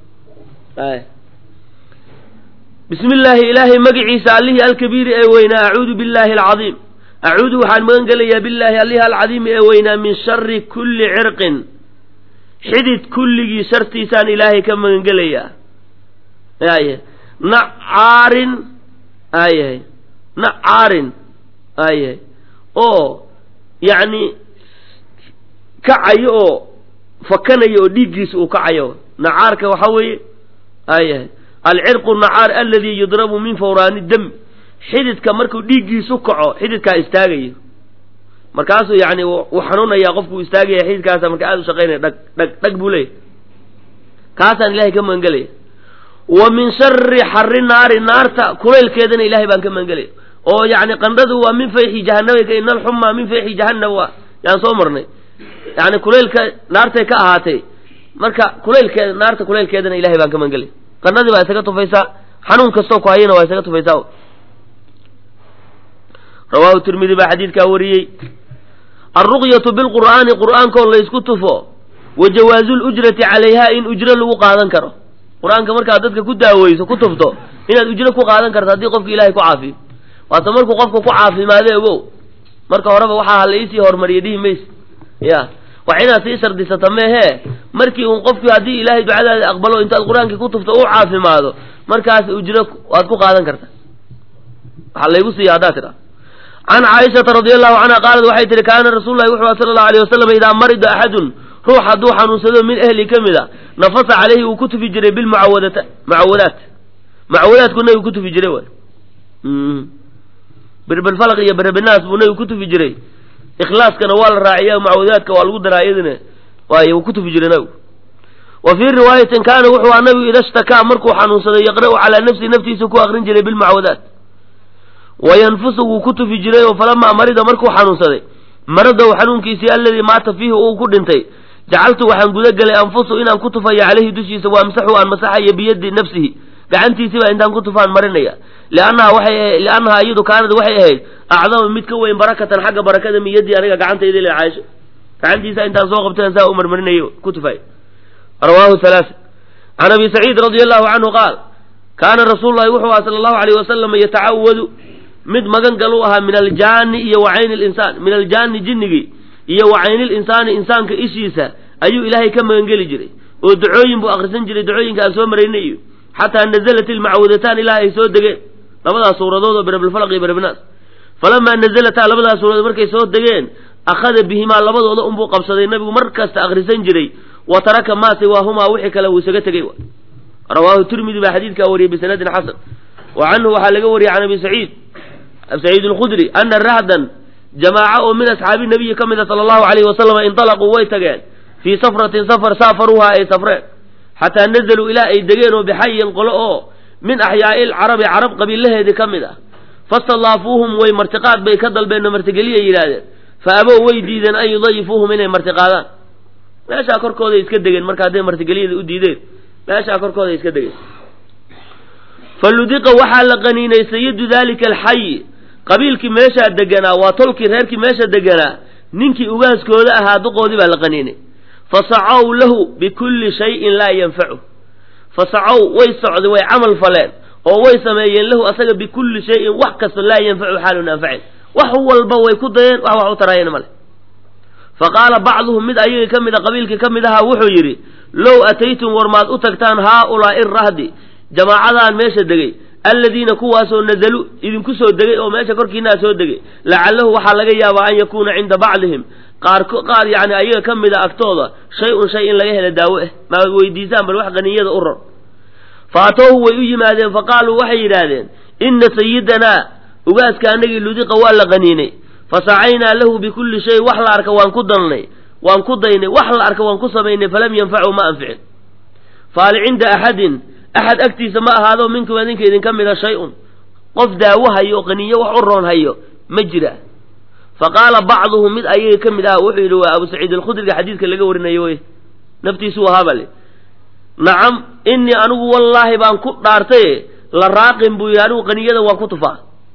bismi illaahi ilaahay magaciisa allihii alkabiiri ee weynaa acuudu billaahi alcadiim acuudu waxaan magan gelayaa billaahi allihii alcadiimi ee weynaa min shari kulli cirqin xidid kulligii shartiisaan ilaahay ka magan gelayaa aye nacaarin ayahay nacaarin ayahay oo yacni kacayo oo fakanayo oo dhiiggiisa uu kacayo nacaarka waxaa weeye ayahay alcirqu nacaar aladi yudrabu min fawraani dam xididka markuu dhiiggiisu kaco xididkaa istaagayo markaasuu yani uu xanuunayaa qofkuu istaagaya xididkaasa marka aada u shaqaynaya dhag dhag dhag buu leeyahy kaasaan ilahay ka magangelaya wa min shari xarri naari naarta kulaylkeedana ilahay baan ka magangelaya oo yani qandhadu waa min fayxi jahanaba ina alxumaa min fayxi jahanab waa yaan soo marnay yani kulaylka naartay ka ahaatay marka kulaylkeeda naarta kulaylkeedana ilahay baan ka magangelaya qandhadii baa isaga tufaysaa xanuun kastoo ku hayana waa isaga tufaysaa rawaahu tirmidi baa xadiidkaa wariyey alruqyatu bilqur'aani qur'aankoo laysku tufo wa jawaazu lujrati calayha in ujro lagu qaadan karo qur-aanka markaad dadka ku daaweyso ku tufto inaad ujro ku qaadan karto haddii qofka ilahay ku caafiyo waata markuu qofka ku caafimaade ogow marka horeba waxaa halaisii hormariya dhihi mayse ya wax inaad sii shardisata meehee markii uun qofkii haddii ilaahay ducadaada aqbalo intaad qur-aankii ku tufto u caafimaado markaas ujro waad ku qaadan karta waxaa laygu siiya haddaad tidha can caaishata radi allahu canha qaalad waxay tihi kaana rasuulu lahi wuxuu sala allahu alayh wasalam idaa marida axadun ruux hadduu xanuunsado min ehli ka mid a nafasa caleyhi uu ku tufi jiray bilmucawadata mucawadaat mucawadaatku nabigu ku tufi jiray waay birbilfalaq iyo berbinaas buu nabigu ku tufi jiray ikhlaaskana waa la raaciya mucawadaadka waa lagu daraa iyadina waaye uu ku tufi jiray nabigu wa fii riwaayatin kaana wuxuu aha nabigu ida shtakaa markuu xanuunsaday yaqra'u calaa nafsihi naftiisa ku akrin jiray bilmucawadaat wayanfusu wuu ku tufi jiray oo falamaa marida markuu xanuunsaday maradahu xanuunkiisii alladii maata fiihi uu ku dhintay jacaltu waxaan guda gelay anfusu inaan ku tufayo caleyhi dushiisa wa amsaxu aan masaxayo biyadi nafsihi gacantiisiibaa intaan ku tufaan marinaya liannaha waxay liannahaa iyadu kaanad waxay ahayd acdama mid ka weyn barakatan xagga barakada min yadii aniga gacantayda ila caaisho gacantiisa intaan soo qabtay saa u marmarinayo ku tufay rawaahu halaasa can abi saciid radia allahu canhu qaal kaana rasuulu llahi wuxuu aha sala allahu alayh wasalam yatacawadu mid magan gal u ahaa min aljaani iyo wa cayni linsaan min aljaani jinnigii iyo wa cayni linsaani insaanka ishiisa ayuu ilaahay ka magangeli jiray oo ducooyin buu akrisan jiray ducooyinka aan soo maraynay iyo xataa nazalat ilmacwudataan ilaa ay soo degeen labadaas suuradood oo birabilfalaq iyo birabinaas falamaa nazalataa labadaas suuradood markay soo degeen akhada bihimaa labadooda unbuu qabsaday nabigu mar kasta akrisan jiray wa taraka maa siwaahumaa wixii kale wuu isaga tegey rawaahu tirmidi baa xadiidkaa wariyey bisanadin xasan wa canhu waxaa laga wariyey can abi saciid abi saciid alkhudri ana rahdan jamaaca oo min asxaabi nabiyi ka mida sala allahu alayhi wasalam intalaquu way tageen fii safratin safar saafaruuha ay safreen xataa nazaluu ilaa ay degeen oo bixayin qolo oo min axyaa'i lcarabi carab qabiilaheedii ka mid ah fastadaafuuhum way martiqaad bay ka dalbeenoo martigeliyay yidhaahdeen fa abow way diideen an yudayifuuhum inay martiqaadaan meeshaa korkooday iska degeen marka hadday martigeliyada u diideen meeshaa korkooday iska degeen faludiqa waxaa la qaniinay sayidu dalika alxayi qabiilkii meeshaa deganaa waa tolkii reerkii meesha deganaa ninkii ugaaskooda ahaa duqoodii baa la qaniinay fasacaw lahu bikulli shayin laa yanfacu fasacow way socday way camal faleen oo way sameeyeen lahu asaga bikulli shayin wax kasta laa yanfacu xaalun anfacin wax walba way ku dayeen wax wax u taraayeen male faqaala bacduhum mid ayaga ka mid a qabiilkii ka mid ahaa wuxuu yidhi low ataytum war maad u tagtaan haaulaa'i rahdi jamaacadaan meesha degay alladiina kuwaasoo nazaluu idinku soo degay oo meesha korkiinaa soo degay lacalahu waxaa laga yaabaa an yakuuna cinda bacdihim qaar qaar yani ayaga ka mid a agtooda shay-un shay in laga hela daawo ah maad weydiisaan bal wax qaniyada u rar fa atowhu way u yimaadeen faqaaluu waxay yidhaahdeen inna sayidanaa ugaaska anagii ludiqa waa la qaniinay fasacaynaa lahu bikulli shay wax la arka waan ku dalnay waan ku daynay wax la arka waan ku samaynay falam yanfacu ma anficin faal cinda axadin axad agtiisa ma ahaado minkum adinka idinka mida shay-un qof daawo hayo qaniyo wax u roon hayo ma jira faqaala bacduhum mid ayaga ka mid ah wuxuu yidhi waa abu saciid alkhudriga xadiidka laga warinayo wey naftiisuu ahaabale nacam inii anigu wallaahi baan ku dhaartaye la raaqin buu yidhi anigu qaniyada waan ku tufaa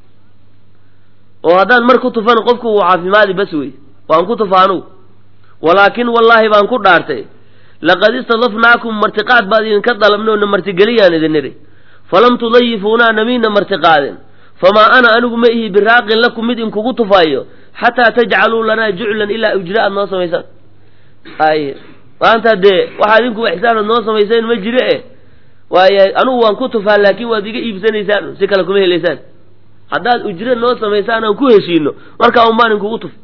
oo haddaan mar ku tufan qofku wuu caafimaadi bas wey waan ku tufaa anugu walaakin wallaahi baan ku dhaartay laqad istadafnaakum martiqaad baad idinka dalabnoona martigeliyaan idin nidhi falam tudayifuunaa namiina martiqaadin famaa ana anigu ma ihi biraaqin lakum mid inkugu tufaayo xataa tajcaluu lanaa juclan ilaa ujra aad noo samaysaan ay maanta dee waxaa idinku ixsaan aad noo samayseen ma jire e waaya anigu waan ku tufaa laakiin waad iga iibsanaysaan si kale kuma helaysaan haddaad ujro noo samaysaan aan ku heshiino markaa un baan inkugu tuf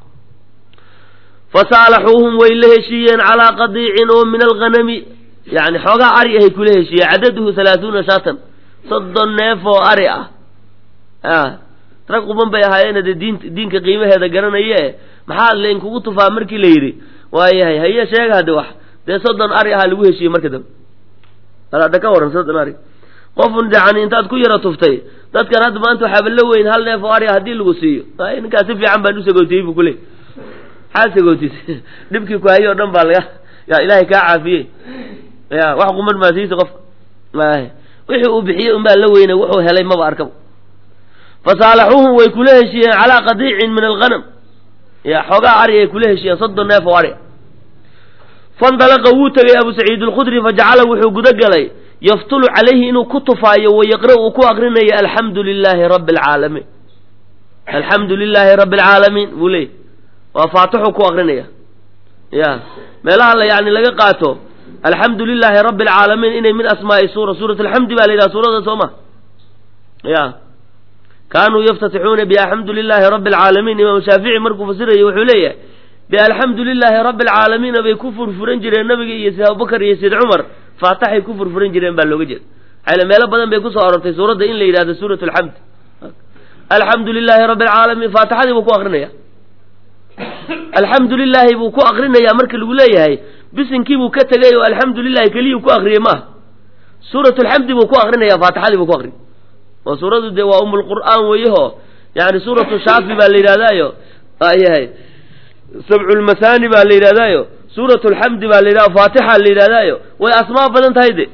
fasaalaxuuhum way la heshiiyeen calaa qadiicin oo min alghanami yani xoogaa ari ahay kula heshiiyeen cadaduhu halaahuuna shaatan soddon neef oo ari ah a rag quban bay ahaayeen dee diin diinka qiimaheeda garanaye maxaa lainkugu tufaa markii la yidhi waayahay haye sheega hadde wax dee soddon ari ahaa lagu heshiiyey marka dambe hadda ka waran soddon ari qofun yani intaad ku yara tuftay dadkan hadda maanta waxaaba la weyn hal neef oo ari ah haddii lagu siiyo ninkaas si fiican baan u sagootiyey buu kuley maxaa sagootis dhibkii ku hayo o dhan baa laga ya ilaahay kaa caafiyey ya wax quman maa siisa qof wixii uu bixiyey unbaa la weynay wuxuu helay maba arkaba fasaalaxuuhum way kula heshiiyeen calaa qadiicin min alghanam ya xoogaa ari ay kula heshiiyeen soddon neef oo ari fandalaqa wuu tegay abu saciid alkhudri fajacala wuxuu guda galay yaftulu calayhi inuu ku tufaayo wayaqra uu ku akrinayo alxamdu lilaahi rabbi alcaalamiin alxamdu lilaahi rabbi alcaalamiin buu leeyay waa faatixu ku akrinaya ya meelaha la yani laga qaato alxamdu lilaahi rabbi alcaalamiin inay min asmaa'i suura suurat alxamdi baa la yidhaha suurada soo ma ya kaanuu yaftatixuuna bialxamdu lilaahi rabbi alcaalamiin imaamu shaafici markuu fasirayo wuxuu leeyahay bialxamdu lilaahi rabbi alcaalamiina bay ku furfuran jireen nabiga iyo sid abubakar iyo sid cumar faataxay ku furfuran jireen baa looga jeeda xayla meelo badan bay kusoo arortay suuradda in la yidhahdo suurat alxamd alxamdu lilaahi rabbi alcaalamiin faatixadii buu ku akrinaya alxamdu lilaahi buu ku akrinayaa marka lagu leeyahay bisinkii buu ka tegay oo alxamdu lilahi keliyuu ku akriyey maaha suurat alxamdi buu ku akrinaya faatixadii buu ku akriy oo suuradu dee waa umulqur'aan weyaho yani suuratu shaafi baa la yidhahdaayo yahay sabculmasaani baa la yidhahdaayo suurat alxamdi baa la yidhahda faatixa la yidhahdaayo way asmaa badan tahay de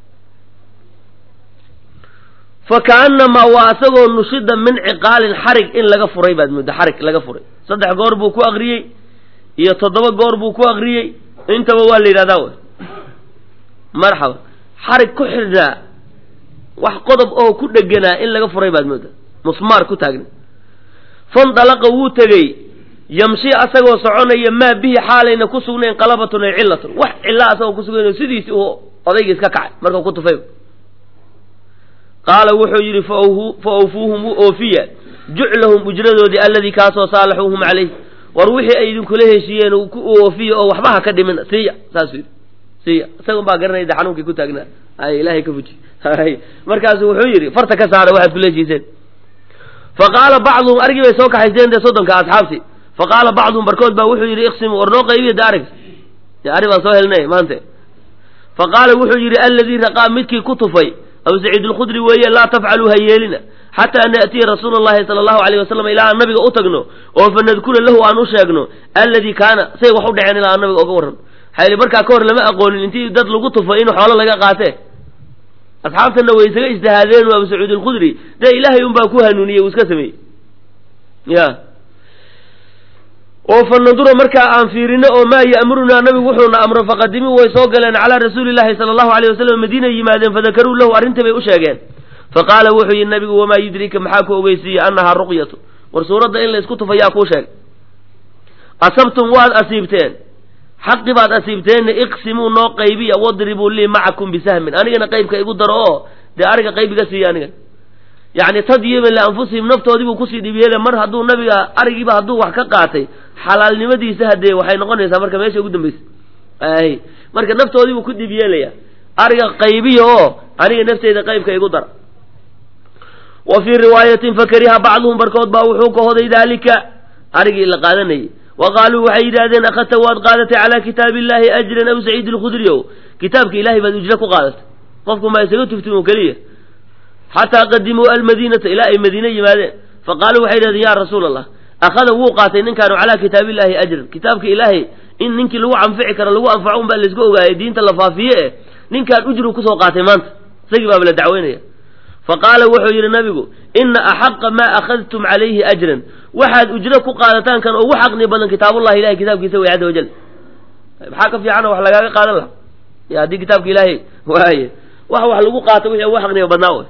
fakaanamaa waa isagoo nushida min ciqaalin xarig in laga furay baad muddo xarig laga furay saddex goor buu ku akriyey iyo toddoba goor buu ku akriyey intaba waa la yidhahdaa wy marxaba xarig ku xidhnaa wax qodob oo ku dheganaa in laga furay baad mooda musmaar ku taagna fandalaqa wuu tegey yamshi asagoo soconaya maa bihi xaalayna ku sugnayn qalabatun ay cilatun wax cilla asagoo ku sugnayn sidiisi uu odayga iska kacay markau ku tufay qaala wuxuu yidhi fa awfuuhum u oofiya juclahum ujradoodii alladii kaasoo saalaxuuhum calayh war wixii ay idinkula heshiiyeen ku oofiya oo waxba ha ka dhimin siiya saasuu yidhi siiya isaga baa garanayda xanuunkii ku taagnaa ay ilaahay ka fuji markaasu wuxuu yidhi farta ka saara waxaad kula heshiiseen faqaala bacduhum argii bay soo kaxayseen dee soddonka asxaabtii faqaala bacduhum barkood baa wuxuu yidhi iqsimu war noo qaybiya de arag ari baan soo helnay maanta faqaala wuxuu yidhi alladii raqaa midkii ku tufay abu saciid alkhudri weeye laa tafcaluu ha yeelina xataa naatiya rasuula allahi sala allahu alayh wasalam ilaa aan nabiga u tagno oo fa nadkura lahu aan u sheegno alladii kaana say wax u dhaceen ilaa aan nabiga oga warran xayli markaa ka hor lama aqoonin intii dad lagu tufay in xoolo laga qaatee asxaabtana way isaga ijtihaadeen abu saciid alkhudri dee ilaahay unbaa ku hanuuniyey uu iska sameeyey ya oo fanadura markaa aan fiirino oo maa ya'murunaa nabigu wuxuuna amro faqadimuu way soo galeen calaa rasuulillahi sala allahu alayh wasalam madiina yimaadeen fadakaruu lahu arrintii bay u sheegeen faqaala wuxuu yihi nabigu wamaa yudrika maxaa ku ogeysiiyey annahaa ruqyatu war suuradda in la isku tufayaa kuu sheeg asabtum waad asiibteen xaqi baad asiibteenna iqsimuu noo qaybiya wadribuu lii macakum bisahmin anigana qaybka igu daro oo dee ariga qaybiga siiya aniga yacni tadyiban lianfusihim naftoodii buu kusii dhibiyeele mar hadduu nabiga arigiiba hadduu wax ka qaatay xalaalnimadiisa haddee waxay noqonaysaa marka meesha ugu dambaysa ay marka naftoodii buu ku dhibiyeelaya ariga qaybiya oo aniga nafteyda qaybka igu dara wa fii riwaayatin fakariha bacduhum barkood baa wuxuu ka hoday daalika arigii la qaadanayay wa qaaluu waxay yidhahdeen akhadta waad qaadatay calaa kitaabi illaahi ajran aw saciid ilkhudri o kitaabka ilaahay baad ujro ku qaadatay qofku ma isaga tuftin oo keliya xataa qadimuu almadiinata ilaa ay madiine yimaadeen faqaaluu waxay yidhahdeen yaa rasuula allah akhada wuu qaatay ninkaanu calaa kitaabi illaahi ajran kitaabka ilaahay in ninkii lagu anfici karo lagu anfaco un baa laisku ogaayay diinta la faafiye eh ninkaan ujru kusoo qaatay maanta isagii baaba la dacweynaya faqaala wuxuu yidhi nabigu ina axaqa maa akhadtum calayhi ajran waxaad ujro ku qaadataan kan ugu xaqni badan kitaabullahi ilahay kitaabkiisa way caza wajal maxaa ka fiicana wax lagaaga qaadan laha ya haddii kitaabka ilaahay waaye wax wax lagu qaato wixii ugu xaqniga badnaa way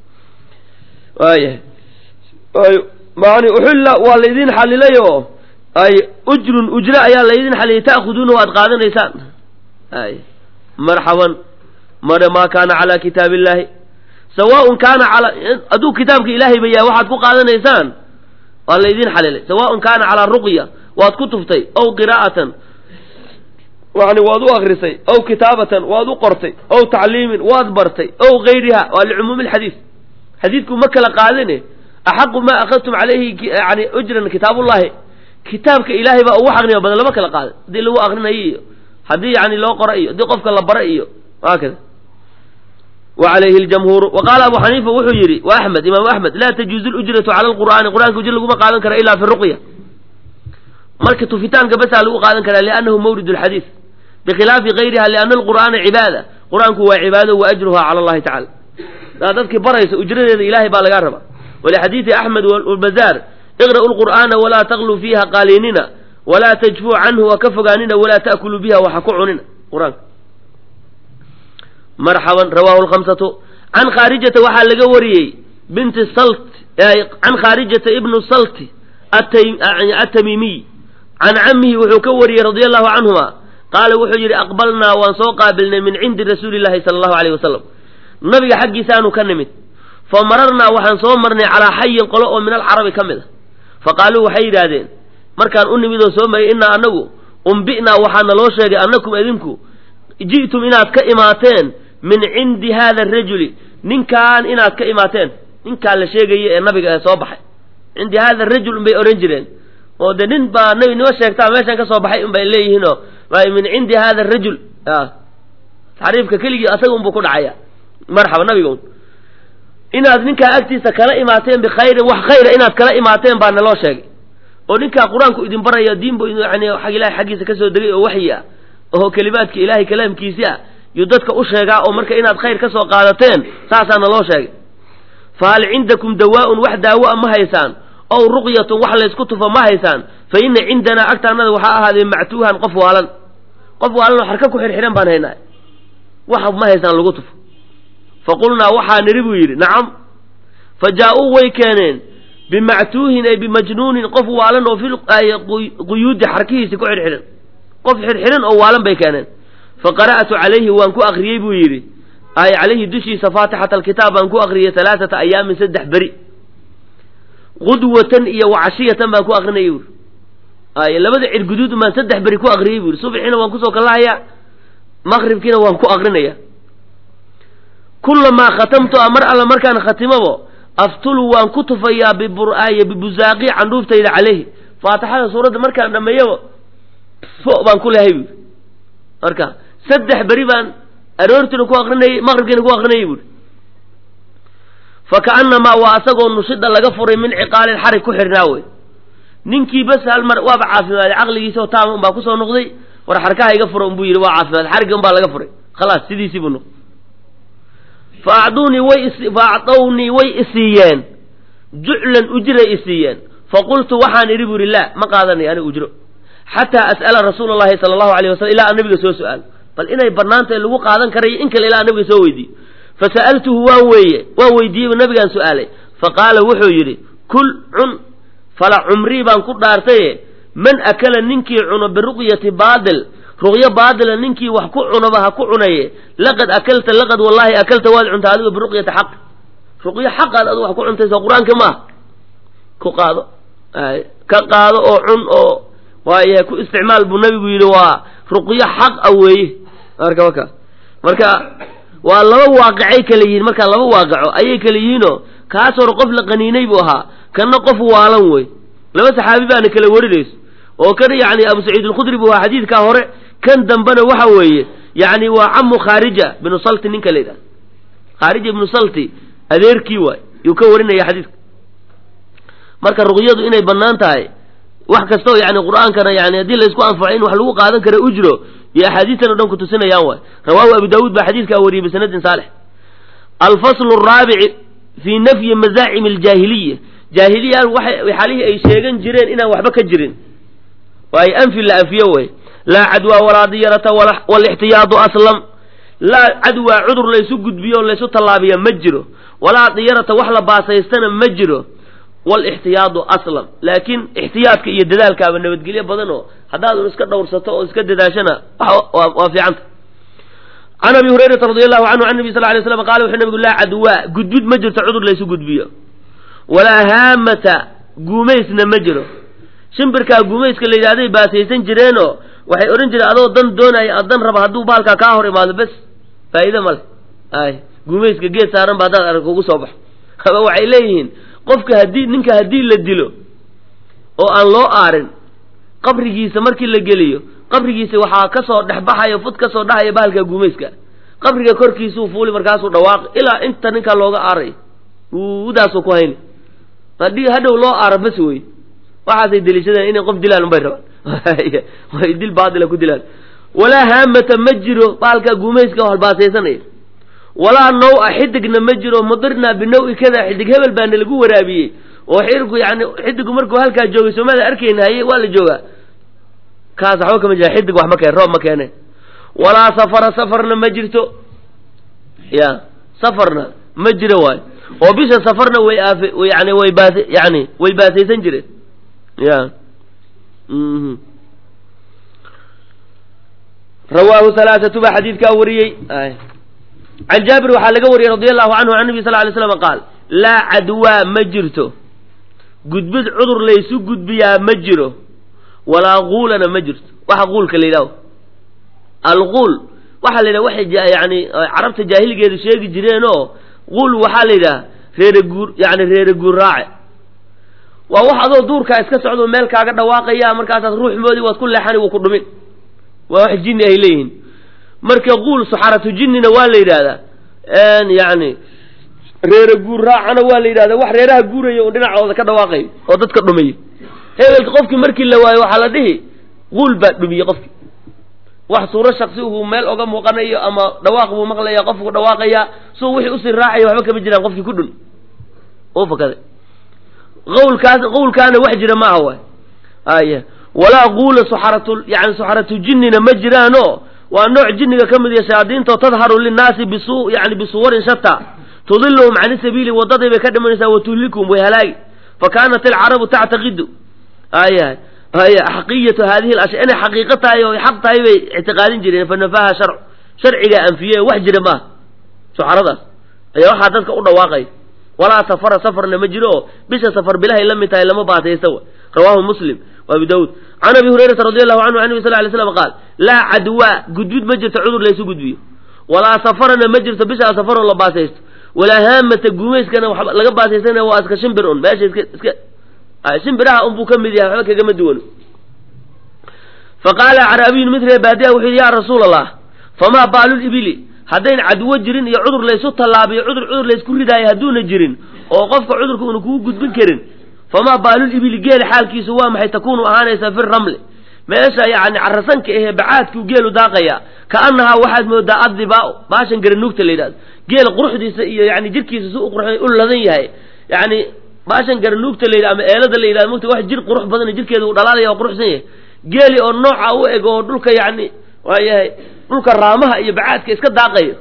waaya mani uxilla waa laydin xalilay oo ay ujrun ujro ayaa laydin xalilay ta'khuduuna waad qaadanaysaan ay marxaban mare maa kaana calaa kitaabi illaahi sawaaun kaana calaa hadduu kitaabka ilaahay ba yahay waxaad ku qaadanaysaan waa laydin xalilay sawaaun kaana calaa ruqya waad ku tuftay ow qiraa'atan yani waad u akrisay ow kitaabatan waad u qortay ow tacliimin waad bartay ow gayriha waa licumuumi alxadiis xadiidku ma kala qaadane axaqu maa akhadtum calayhi yani ujran kitaabullahi kitaabka ilaahay baa ugu xaqniga badan lama kala qaadan haddii lagu akrinayo iyo haddii yani loo qoro iyo haddii qofka la bara iyo haakada wa calayhi ljamhuuru wa qaala abu xaniifa wuxuu yidhi wa axmed imaamu axmed laa tajuuzu lujratu cala alqur'aani qur'aanka ujro laguma qaadan kara ilaa fi ruqya marka tufitaanka basaa lagu qaadan karaa liannahu mawrid lxadiis bikhilaafi gayriha liana alqur'aana cibaada qur-aanku waa cibaado wa ajruha cala allahi tacala daa dadkii baraysa ujradeeda ilaahay baa lagaa rabaa walixadiidi axmed walbazaar iqra'u lqur'aana walaa takluu fiiha qaaliinina walaa tajfuu canhu wa ka fogaanina walaa ta'kuluu biha waxa ku cunina qur-aanka marxaban rawaahu lkhamsatu can khaarijata waxaa laga wariyey binti salt can khaarijata ibnu salti atamiimiy can camihi wuxuu ka wariyey radia allahu canhuma qaala wuxuu yidhi aqbalnaa waan soo qaabilnay min cindi rasuuli llahi sala allahu alayh wasalam nabiga xaggiisaanu ka nimid fa mararnaa waxaan soo marnay calaa xayin qolo oo min alcarabi ka mid a fa qaaluu waxay yidhaahdeen markaan u nimid oo soo maray innaa annagu umbi'naa waxaa naloo sheegay annakum idinku ji'tum inaad ka imaateen min cindi haada arajuli ninkaan inaad ka imaateen ninkaan la sheegaya ee nabiga ee soo baxay cindi haada arajul unbay ohan jireen oo dee nin baa nabi nima sheegtaa meeshaan ka soo baxay unbay leeyihiinoo min cindi hada arajul taxriifka keligii asaga unbuu ku dhacaya marxaba nabiga un inaad ninkaa agtiisa kala imaateen bikhayrin wax khayra inaad kala imaateen baa naloo sheegay oo ninkaa qur-aanku idin baraya diinbu yani ilahay xaggiisa kasoo degay oo waxyi ah oo kelimaadka ilahay kalaamkiisi ah yuu dadka u sheegaa oo marka inaad khayr ka soo qaadateen saasaa naloo sheegay fa hal cindakum dawaa-un wax daawo-a ma haysaan ow ruqyatun wax laysku tufa ma haysaan fa ina cindanaa agtaanada waxaa ahaadee mactuuhan qof waalan qof waalan oo xarka ku xirxiran baan haynaa wax ma haysaan lagu tufo fa qulnaa waxaa niri buu yidhi nacam fa jaa-uu way keeneen bimactuuhin ay bimajnuunin qof waalan oo fi quyuudi xarkihiisi ku xirxiran qof xirxiran oo waalan bay keeneen fa qara'tu calayhi waan ku akriyey buu yidhi ay calayhi dushiisa faatixata alkitaab baan ku akriyey alaaata ayaamin saddex beri qudwatan iyo wacashiyatan baan ku akrinayay buuri ay labada cir guduud baan saddex beri ku akriyey buuri subxiina waan kusoo kalahayaa maqribkiina waan ku akrinaya kulamaa khatamtu a mar alla markaan khatimabo aftulu waan ku tufayaa bibur'aaya bibuzaaqi candhuuftayda caleyhi faatixada suuradda markaan dhameeyaba fo baan ku lehay buuri marka saddex beri baan aroortiina ku akrinayay maqribkiina ku akrinayay buuri fakaannamaa waa asagoo nushida laga furay min ciqaalin xarig ku xirnaa wey ninkii bas hal mar waaba caafimaaday caqligiisa oo taama unbaa kusoo noqday war xarkaha iga fura unbuu yidhi waa caafimaad xarigga unbaa laga furay khalaas sidiisii buu noqday fa acduunii way is fa acdawnii way isiiyeen juclan ujray isiiyeen faqultu waxaan idhi buri laa ma qaadanay aniga ujro xataa as'ala rasuula allahi sala allahu alayh wasalam ilaa aan nabiga soo su-aal bal inay banaanta lagu qaadan karayo in kale ilaa aan nabiga soo weydiiyo fasa'altuhu waan weeye waan weydiiyey nabigaan su-aalay faqaala wuxuu yidhi kul cun fala cumrii baan ku dhaartaye man akala ninkii cuno biruqyati baadil ruqyo baadila ninkii wax ku cunaba ha ku cunaye laqad akalta laqad wallahi akalta waad cunta adiga biruqyati xaq ruqyo xaqaad adigu wax ku cuntaysa qur-aanka maaha ku qaado ka qaado oo cun oo waayahay ku isticmaal buu nabigu yidhi waa ruqyo xaq a weeye marka marka marka waa laba waaqicay kala yihiin marka laba waaqico ayay kala yihiinoo kaas hore qof la qaniinay buu ahaa kanna qof waalan wey laba saxaabi baana kala warinayso oo kan yacni abu saciid alkhudri buu ahaa xadiidkaa hore kan dambena waxa weeye yacni waa camu khaarija binu salti ninka la yidhaha khaarija ibnu salti adeerkii waay yuu ka warinaya xadiidka marka ruqyadu inay bannaan tahay wax kastao yani qur-aankana yani haddii laysku anfaco in wax lagu qaadan kara ujro iyo axaadiistan o dhan kutusinayaan waay rawaahu abu daawuud baa xadiidkaa wariyey bisanadin saalix alfaslu araabici fii nafyi mazaacimi aljaahiliya jaahiliya xaalihii ay sheegan jireen inaan waxba ka jirin waayo anfi la anfiyo way laa cadwa walaa diyarata walixtiyaadu aslam laa cadwa cudur laysu gudbiyo o laysu tallaabiya ma jiro walaa diyarata wax la baasaystana ma jiro walixtiyaadu aslam laakiin ixtiyaadka iyo dadaalkaaba nabadgelyo badan oo haddaad iska dhowrsato oo iska dadaashana waa fiicanta can abi hurayrata radi allahu canhu can nabi sal lay slam qala wuxuu nabigu laa cadwa gudbid ma jirto cudur laysu gudbiyo walaa haamata guumaysna ma jiro shimbirkaa guumayska la yidhahday baasaysan jireenoo waxay odhan jireen adoo dan doonaya ad dan raba hadduu baalkaa kaa hor imaado bes faa'iide male ay guumayska geed saaran ba haddaad arag kugu soo baxo ama waxay leeyihiin qofka haddii ninka haddii la dilo oo aan loo aarin qabrigiisa markii la geliyo qabrigiisa waxaa kasoo dhexbaxayo fud kasoo dhahaya bahalka guumayska qabriga korkiisuu fuuli markaasuu dhawaaqi ilaa inta ninkaa looga aaray udaasuu ku hayni haddii hadhow loo aaro bas wey waxaasay deliishadeen inay qof dilaan unbay rabaan way dil baatila ku dilaan walaa haamata ma jiro bahalka guumayska halbaasaysanaya walaa naw-a xidigna ma jiro mudirnaa binaw-i kada xidig hebel baana lagu waraabiyey oo xirku yani xidigu markuu halkaa joogay soomada arkayna haye waa la joogaa kaas waxba kama jira xidig wax ma keen roob ma keene walaa safara safarna ma jirto ya safarna ma jiro waay oo bisha safarna way aafe yani way baas yani way baasaysan jireen ya mhm rawaahu halaathatu baa xadiidkaa wariyey can jaabir waxaa laga wariyey radi allahu canhu can nabi sal lay slam qaal laa cadwaa ma jirto gudbid cudur laysu gudbiyaa ma jiro walaa guulana ma jirto waxa guulka la yidhaho alguul waxaa la yidhaha waxay yani carabta jaahiligeedu sheegi jireen oo guul waxaa la yidhaha reere guur yani reere guur raace waa wax adoo duurkaa iska socdo meel kaaga dhawaaqaya markaasaad ruux moodi waad ku leexani wuu ku dhumin waa wax jinni ay leeyihiin marka guul saxaratu jinnina waa la yidhahdaa yani reere guur raacana waa la yidhahdaa wax reeraha guuraya oo dhinacooda ka dhawaaqayo oo dadka dhumayo hebelka qofkii markii la waayo waxaa la dhihi guul baa dhumiyey qofkii wax suuro shaksi uu meel oga muuqanayo ama dhawaaq buu maqlaya qofku dhawaaqaya suu wixii usii raacaya waxba kama jiraan qofkii ku dhun oo fakaday qawlkaas qawlkaana wax jira maaha waay aya walaa guula saxaratu yani saxaratu jinnina ma jiraano waa nooc jinniga ka mid iyo shayaadiinta tadharu linnaasi bisu yani bisuwarin shata tudiluhum cani sabiili wadadii bay ka dhimanaysaa watuhlikum way halaagi fakanat alcarabu tactaqidu aya aya xaqiyatu hadihi alashya inay xaqiiqo tahay oo xaq tahay bay ictiqaadin jireen fanafaha sharc sharcigaa anfiye wax jira maaha suxaradaas ayaa waxaa dadka u dhawaaqay walaa safara safarna ma jiro oo bisha safar bilahay la mid tahay lama baataysta wa rawaahu muslim wa abi daawud can abi hurayrata radi allahu canhu can nabi sal lay slam qaal laa cadwa gudbid ma jirto cudur laysu gudbiyo walaa safarana ma jirto bishaa safaroo la baasaysto walaa haamata guumayskana waxba laga baasaystana waa iska shimbir un meesha iska iska shimbiraha unbuu ka mid yahay waxba kagama duwano faqaala carabiyun mid ree baadiya wuxuu yidhi yaa rasuula allah famaa baalul ibili haddayn cadwo jirin iyo cudur laysu tallaabiyo cudur cudur laysku ridaayo hadduuna jirin oo qofka cudurka una kugu gudbin karin famaa baalul ibili geela xaalkiisu waa maxay takuunu ahaanaysaa fi ramli meesha yani carasanka ahee bacaadkuu geelu daaqaya kaanahaa waxaad moodaa adibaa baashan garanuugta la yidhahdo geela quruxdiisa iyo yani jirkiisa si u qurxay u ladan yahay yani baashan garanuugta la yidhaha ama eelada la yidhaha mugta wax jir qurux badan jirkeeda uu dhalaalaya oo quruxsan yahay geeli oo nooca u eg oo dhulka yacni waayahay dhulka raamaha iyo bacaadka iska daaqayo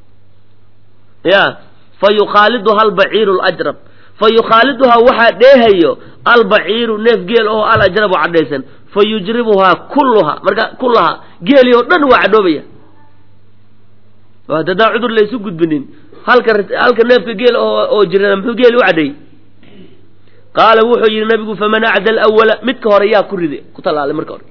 ya fa yukhaaliduha albaciiru alajrab fa yukhaaliduhaa waxaa dheehayo albaciiru neef geel oo alajrab oo cadhaysan fa yujribuhaa kulluhaa marka kullahaa geeli oo dhan waa cadhoobaya haddaan cudur laysu gudbinin halka halka neefka geel oo oo jirana muxuu geeli u cadhay qaala wuxuu yidhi nabigu faman acda alawala midka hore yaa ku riday ku tallaalay marka hore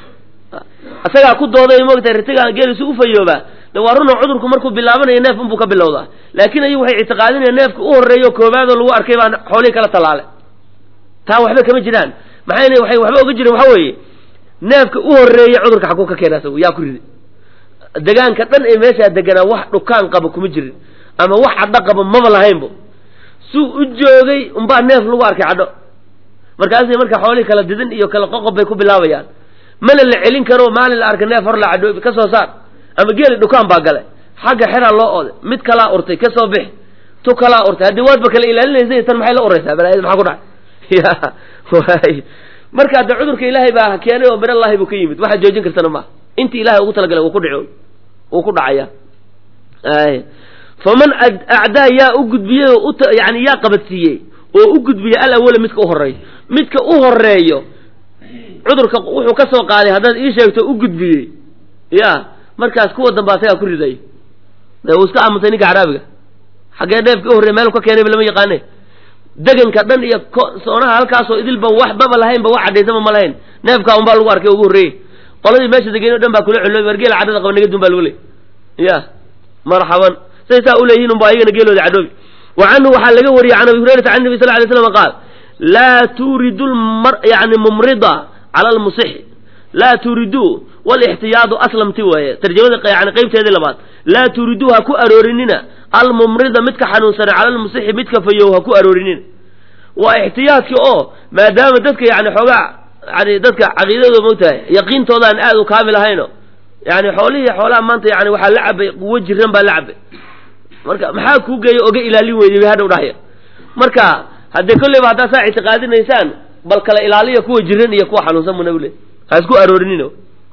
asagaa ku dooday moogtahay ritigaan geel isu u fayoobaa de waa runoo cudurku markuu bilaabanayo neef unbuu ka bilowdaa laakiin ayagu waxay ictiqaadinayaan neefka u horreeyo koobaadoo lagu arkay baa xoolihii kala tallaalay taa waxba kama jiraan maxayna waxay waxba oga jiren waxa weeye neefka u horreeya cudurka xaguu ka keena asagu yaa ku riday degaanka dhan ee meeshaa deganaa wax dhukaan qaba kuma jirin ama wax cadho qaba maba lahaynbo suu u joogay unbaa neef lagu arkay cadho markaasay marka xoolihii kala didin iyo kala qoqob bay ku bilaabayaan mana la celin karo maalin la arka neef hor la cadhoobi ka soo saar ama geeli dhukaan baa galay xagga xeraa loo ooday mid kalaa urtay ka soo bixi tu kalaa urtay haddii waadba kala ilaalinaysa tan maxay la uraysaa balaayada maxaa ku dhacay ya waay marka hadda cudurka ilaahay baa keenay oo minallahi buu ka yimid waxaad joojin kartana maaha intii ilahay ugu talagalay wuu ku dhici wuu ku dhacaya ay faman acdaa yaa u gudbiyey oo yani yaa qabadsiiyey oo u gudbiyey alawala midka u horeeyo midka u horeeyo cudurka wuxuu ka soo qaaday haddaad ii sheegto u gudbiyey ya markaas kuwa dambe asagaa ku riday uu iska aamusay ninka caraabiga xaggee neefka u horreey meel ka keenayba lama yaqaane deganka dhan iyo soonaha halkaasoo idilba waxbaba lahaynba wax cadhaysaba ma lahayn neefkaa unbaa lagu arkay ugu horreeyey qoladii meesha degeyn o dhan baa kula culooy wargeela cadhada qaba nagadun baa lagu leey ya marxaban say saa uleeyihin unba ayagana geelooda cadhoobi wa canhu waxaa laga wariyey can abi hurayrata can nabi sal lay slam qaal laa tuuridu yani mumrida cala almusixi laa tuuriduu walixtiyaadu aslamti waaye tarjamada yani qaybteedii labaad laa tuuriduu ha ku aroorinina almumrida midka xanuunsana cala almusixi midka fayow ha ku aroorinina waa ixtiyaadka oo maadaama dadka yani xoogaa yani dadka caqiidadooda mogtahay yaqiintoodaan aad u kaamil ahayno yani xoolihii xoolaha maanta yani waxaa la cabay quwo jiran baa la cabay marka maxaa kuu geeya oga ilaalin weyday hadhow dhahya marka haddee kolleyba haddaa saa ictiqaadinaysaan bal kala ilaaliya kuwa jiran iyo kuwa xanuunsan buu nabi le ha isku aroorinino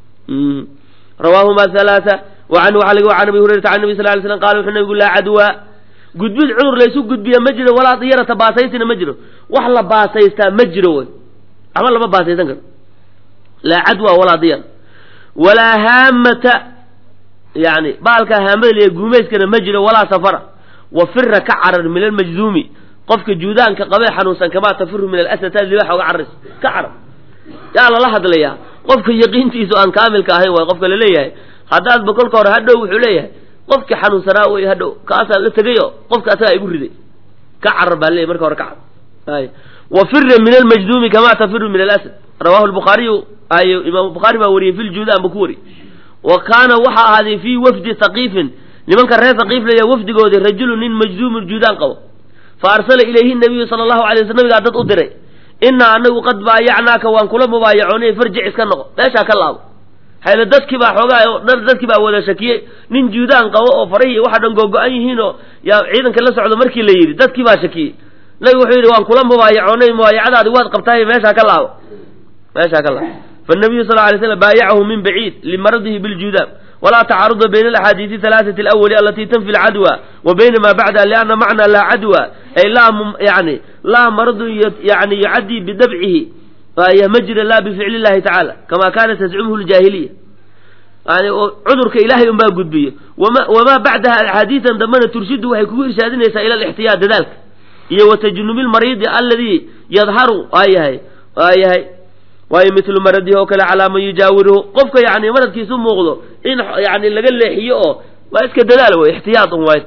rawaahuma halaaa wa canhu waxaa laga wa can abi hurayrata can nabi sal lay slam qala wuxuu nabigu laa cadwa gudbid cudur laysu gudbiya ma jiro walaa diyarata baasaystina ma jiro wax la baasaystaa ma jiro wy ama lama baasaysan karo laa cadwa walaa diyar walaa haamata yani baalkaa haamada liya guumayskana ma jiro walaa safara wa fira ka carar min almajduumi qofka juudaanka qabee xanuunsan kamaa tafiru min alasad taad libaxa oga caris ka carar yaa lala hadlayaa qofka yaqiintiisu aan kaamilka ahayn waay qofka laleeyahay haddaadba kolka hore hadhow wuxuu leeyahay qofkii xanuunsanaa wey hadhow kaasaa la tegayo qofka asagaa igu riday ka carar baa leeyahy marka hore ka carar ay wa fira min almajduumi kamaa tafiru min alasad rawahu lbukhaariyu ay imaam bukhaari baa wariyey fi ljudaan buu ku wariyey wa kaana waxaa ahaaday fii wafdi haqiifin nimanka reer haqiif laya wafdigoodii rajulu nin majduumun juudaan qabo fa arsala ilayhi nabiyu sala allahu alay wasl nabigaa dad u diray inaa anagu qad baayacnaaka waan kula mubaayacoonay farjic iska noqo meeshaa ka laabo hayla dadkii baa xoogaa dadkii baa wada shakiyey nin juudaan qabo oo farahii waxa dhan googo-an yihiinoo yaa ciidanka la socdo markii la yidhi dadkii baa shakiyey nabigu wuxuu yidhi waan kula mubaayacoonay mubaayacadaadi waad qabtaay meeshaa ka laabo meeshaa ka laabo فالنبي صلى الله عليه وسلم بايعه من بعيد لمرضه بالجذام ولا تعارض بين الأحاديث الثلاثة الأول التي تنفي العدوى وبين ما بعدها لأن معنى لا عدوى أي لا يعني لا مرض يعني يعدي بدبعه فهي مجرى لا بفعل الله تعالى كما كانت تزعمه الجاهلية يعني عذرك إلهي ما قد بيه وما, وما بعدها حديثا ضمن ترشده ويكون إرشادين إلى الاحتياط ذلك هي وتجنب المريض الذي يظهر آي هاي آي هاي waayo mitlu maradihi oo kale calaa man yujaawiruhu qofka yani maradkiisu muuqdo in yani laga leexiyo oo waa iska dadaal wey ixtiyaadun waay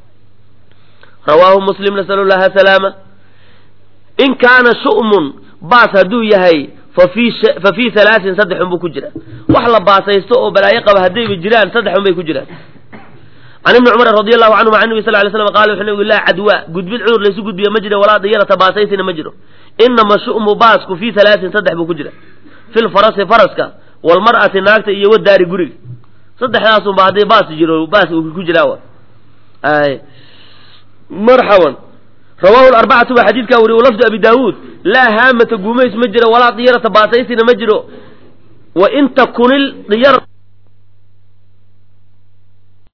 rawaahu muslim nasalu llaha salaama in kaana shu'mun baas hadduu yahay fafi fa fii halaasin saddexun buu ku jira wax la baasaysto oo balaayo qaba haddayba jiraan saddexun bay ku jiraan can ibni cumar radi allahu canhuma can nabi sal lay slam qala wuxuu nabigu laa cadwa gudbid cudur laysu gudbiya ma jiro walaa diyarata baasaysina ma jiro inama shu'mu baasku fii halaasin saddex buu ku jira fi lfarasi faraska walmar'ati naagta iyo wadaari guriga saddexdaasunba hadday baas jiro baas uu ku jiraa ay marxaban rawaahu alarbacatu baa xadiidkaa wariye walafdu abi daawuud laa haamata guumays ma jiro walaa diyarata baataysina ma jiro wa in takunil diyar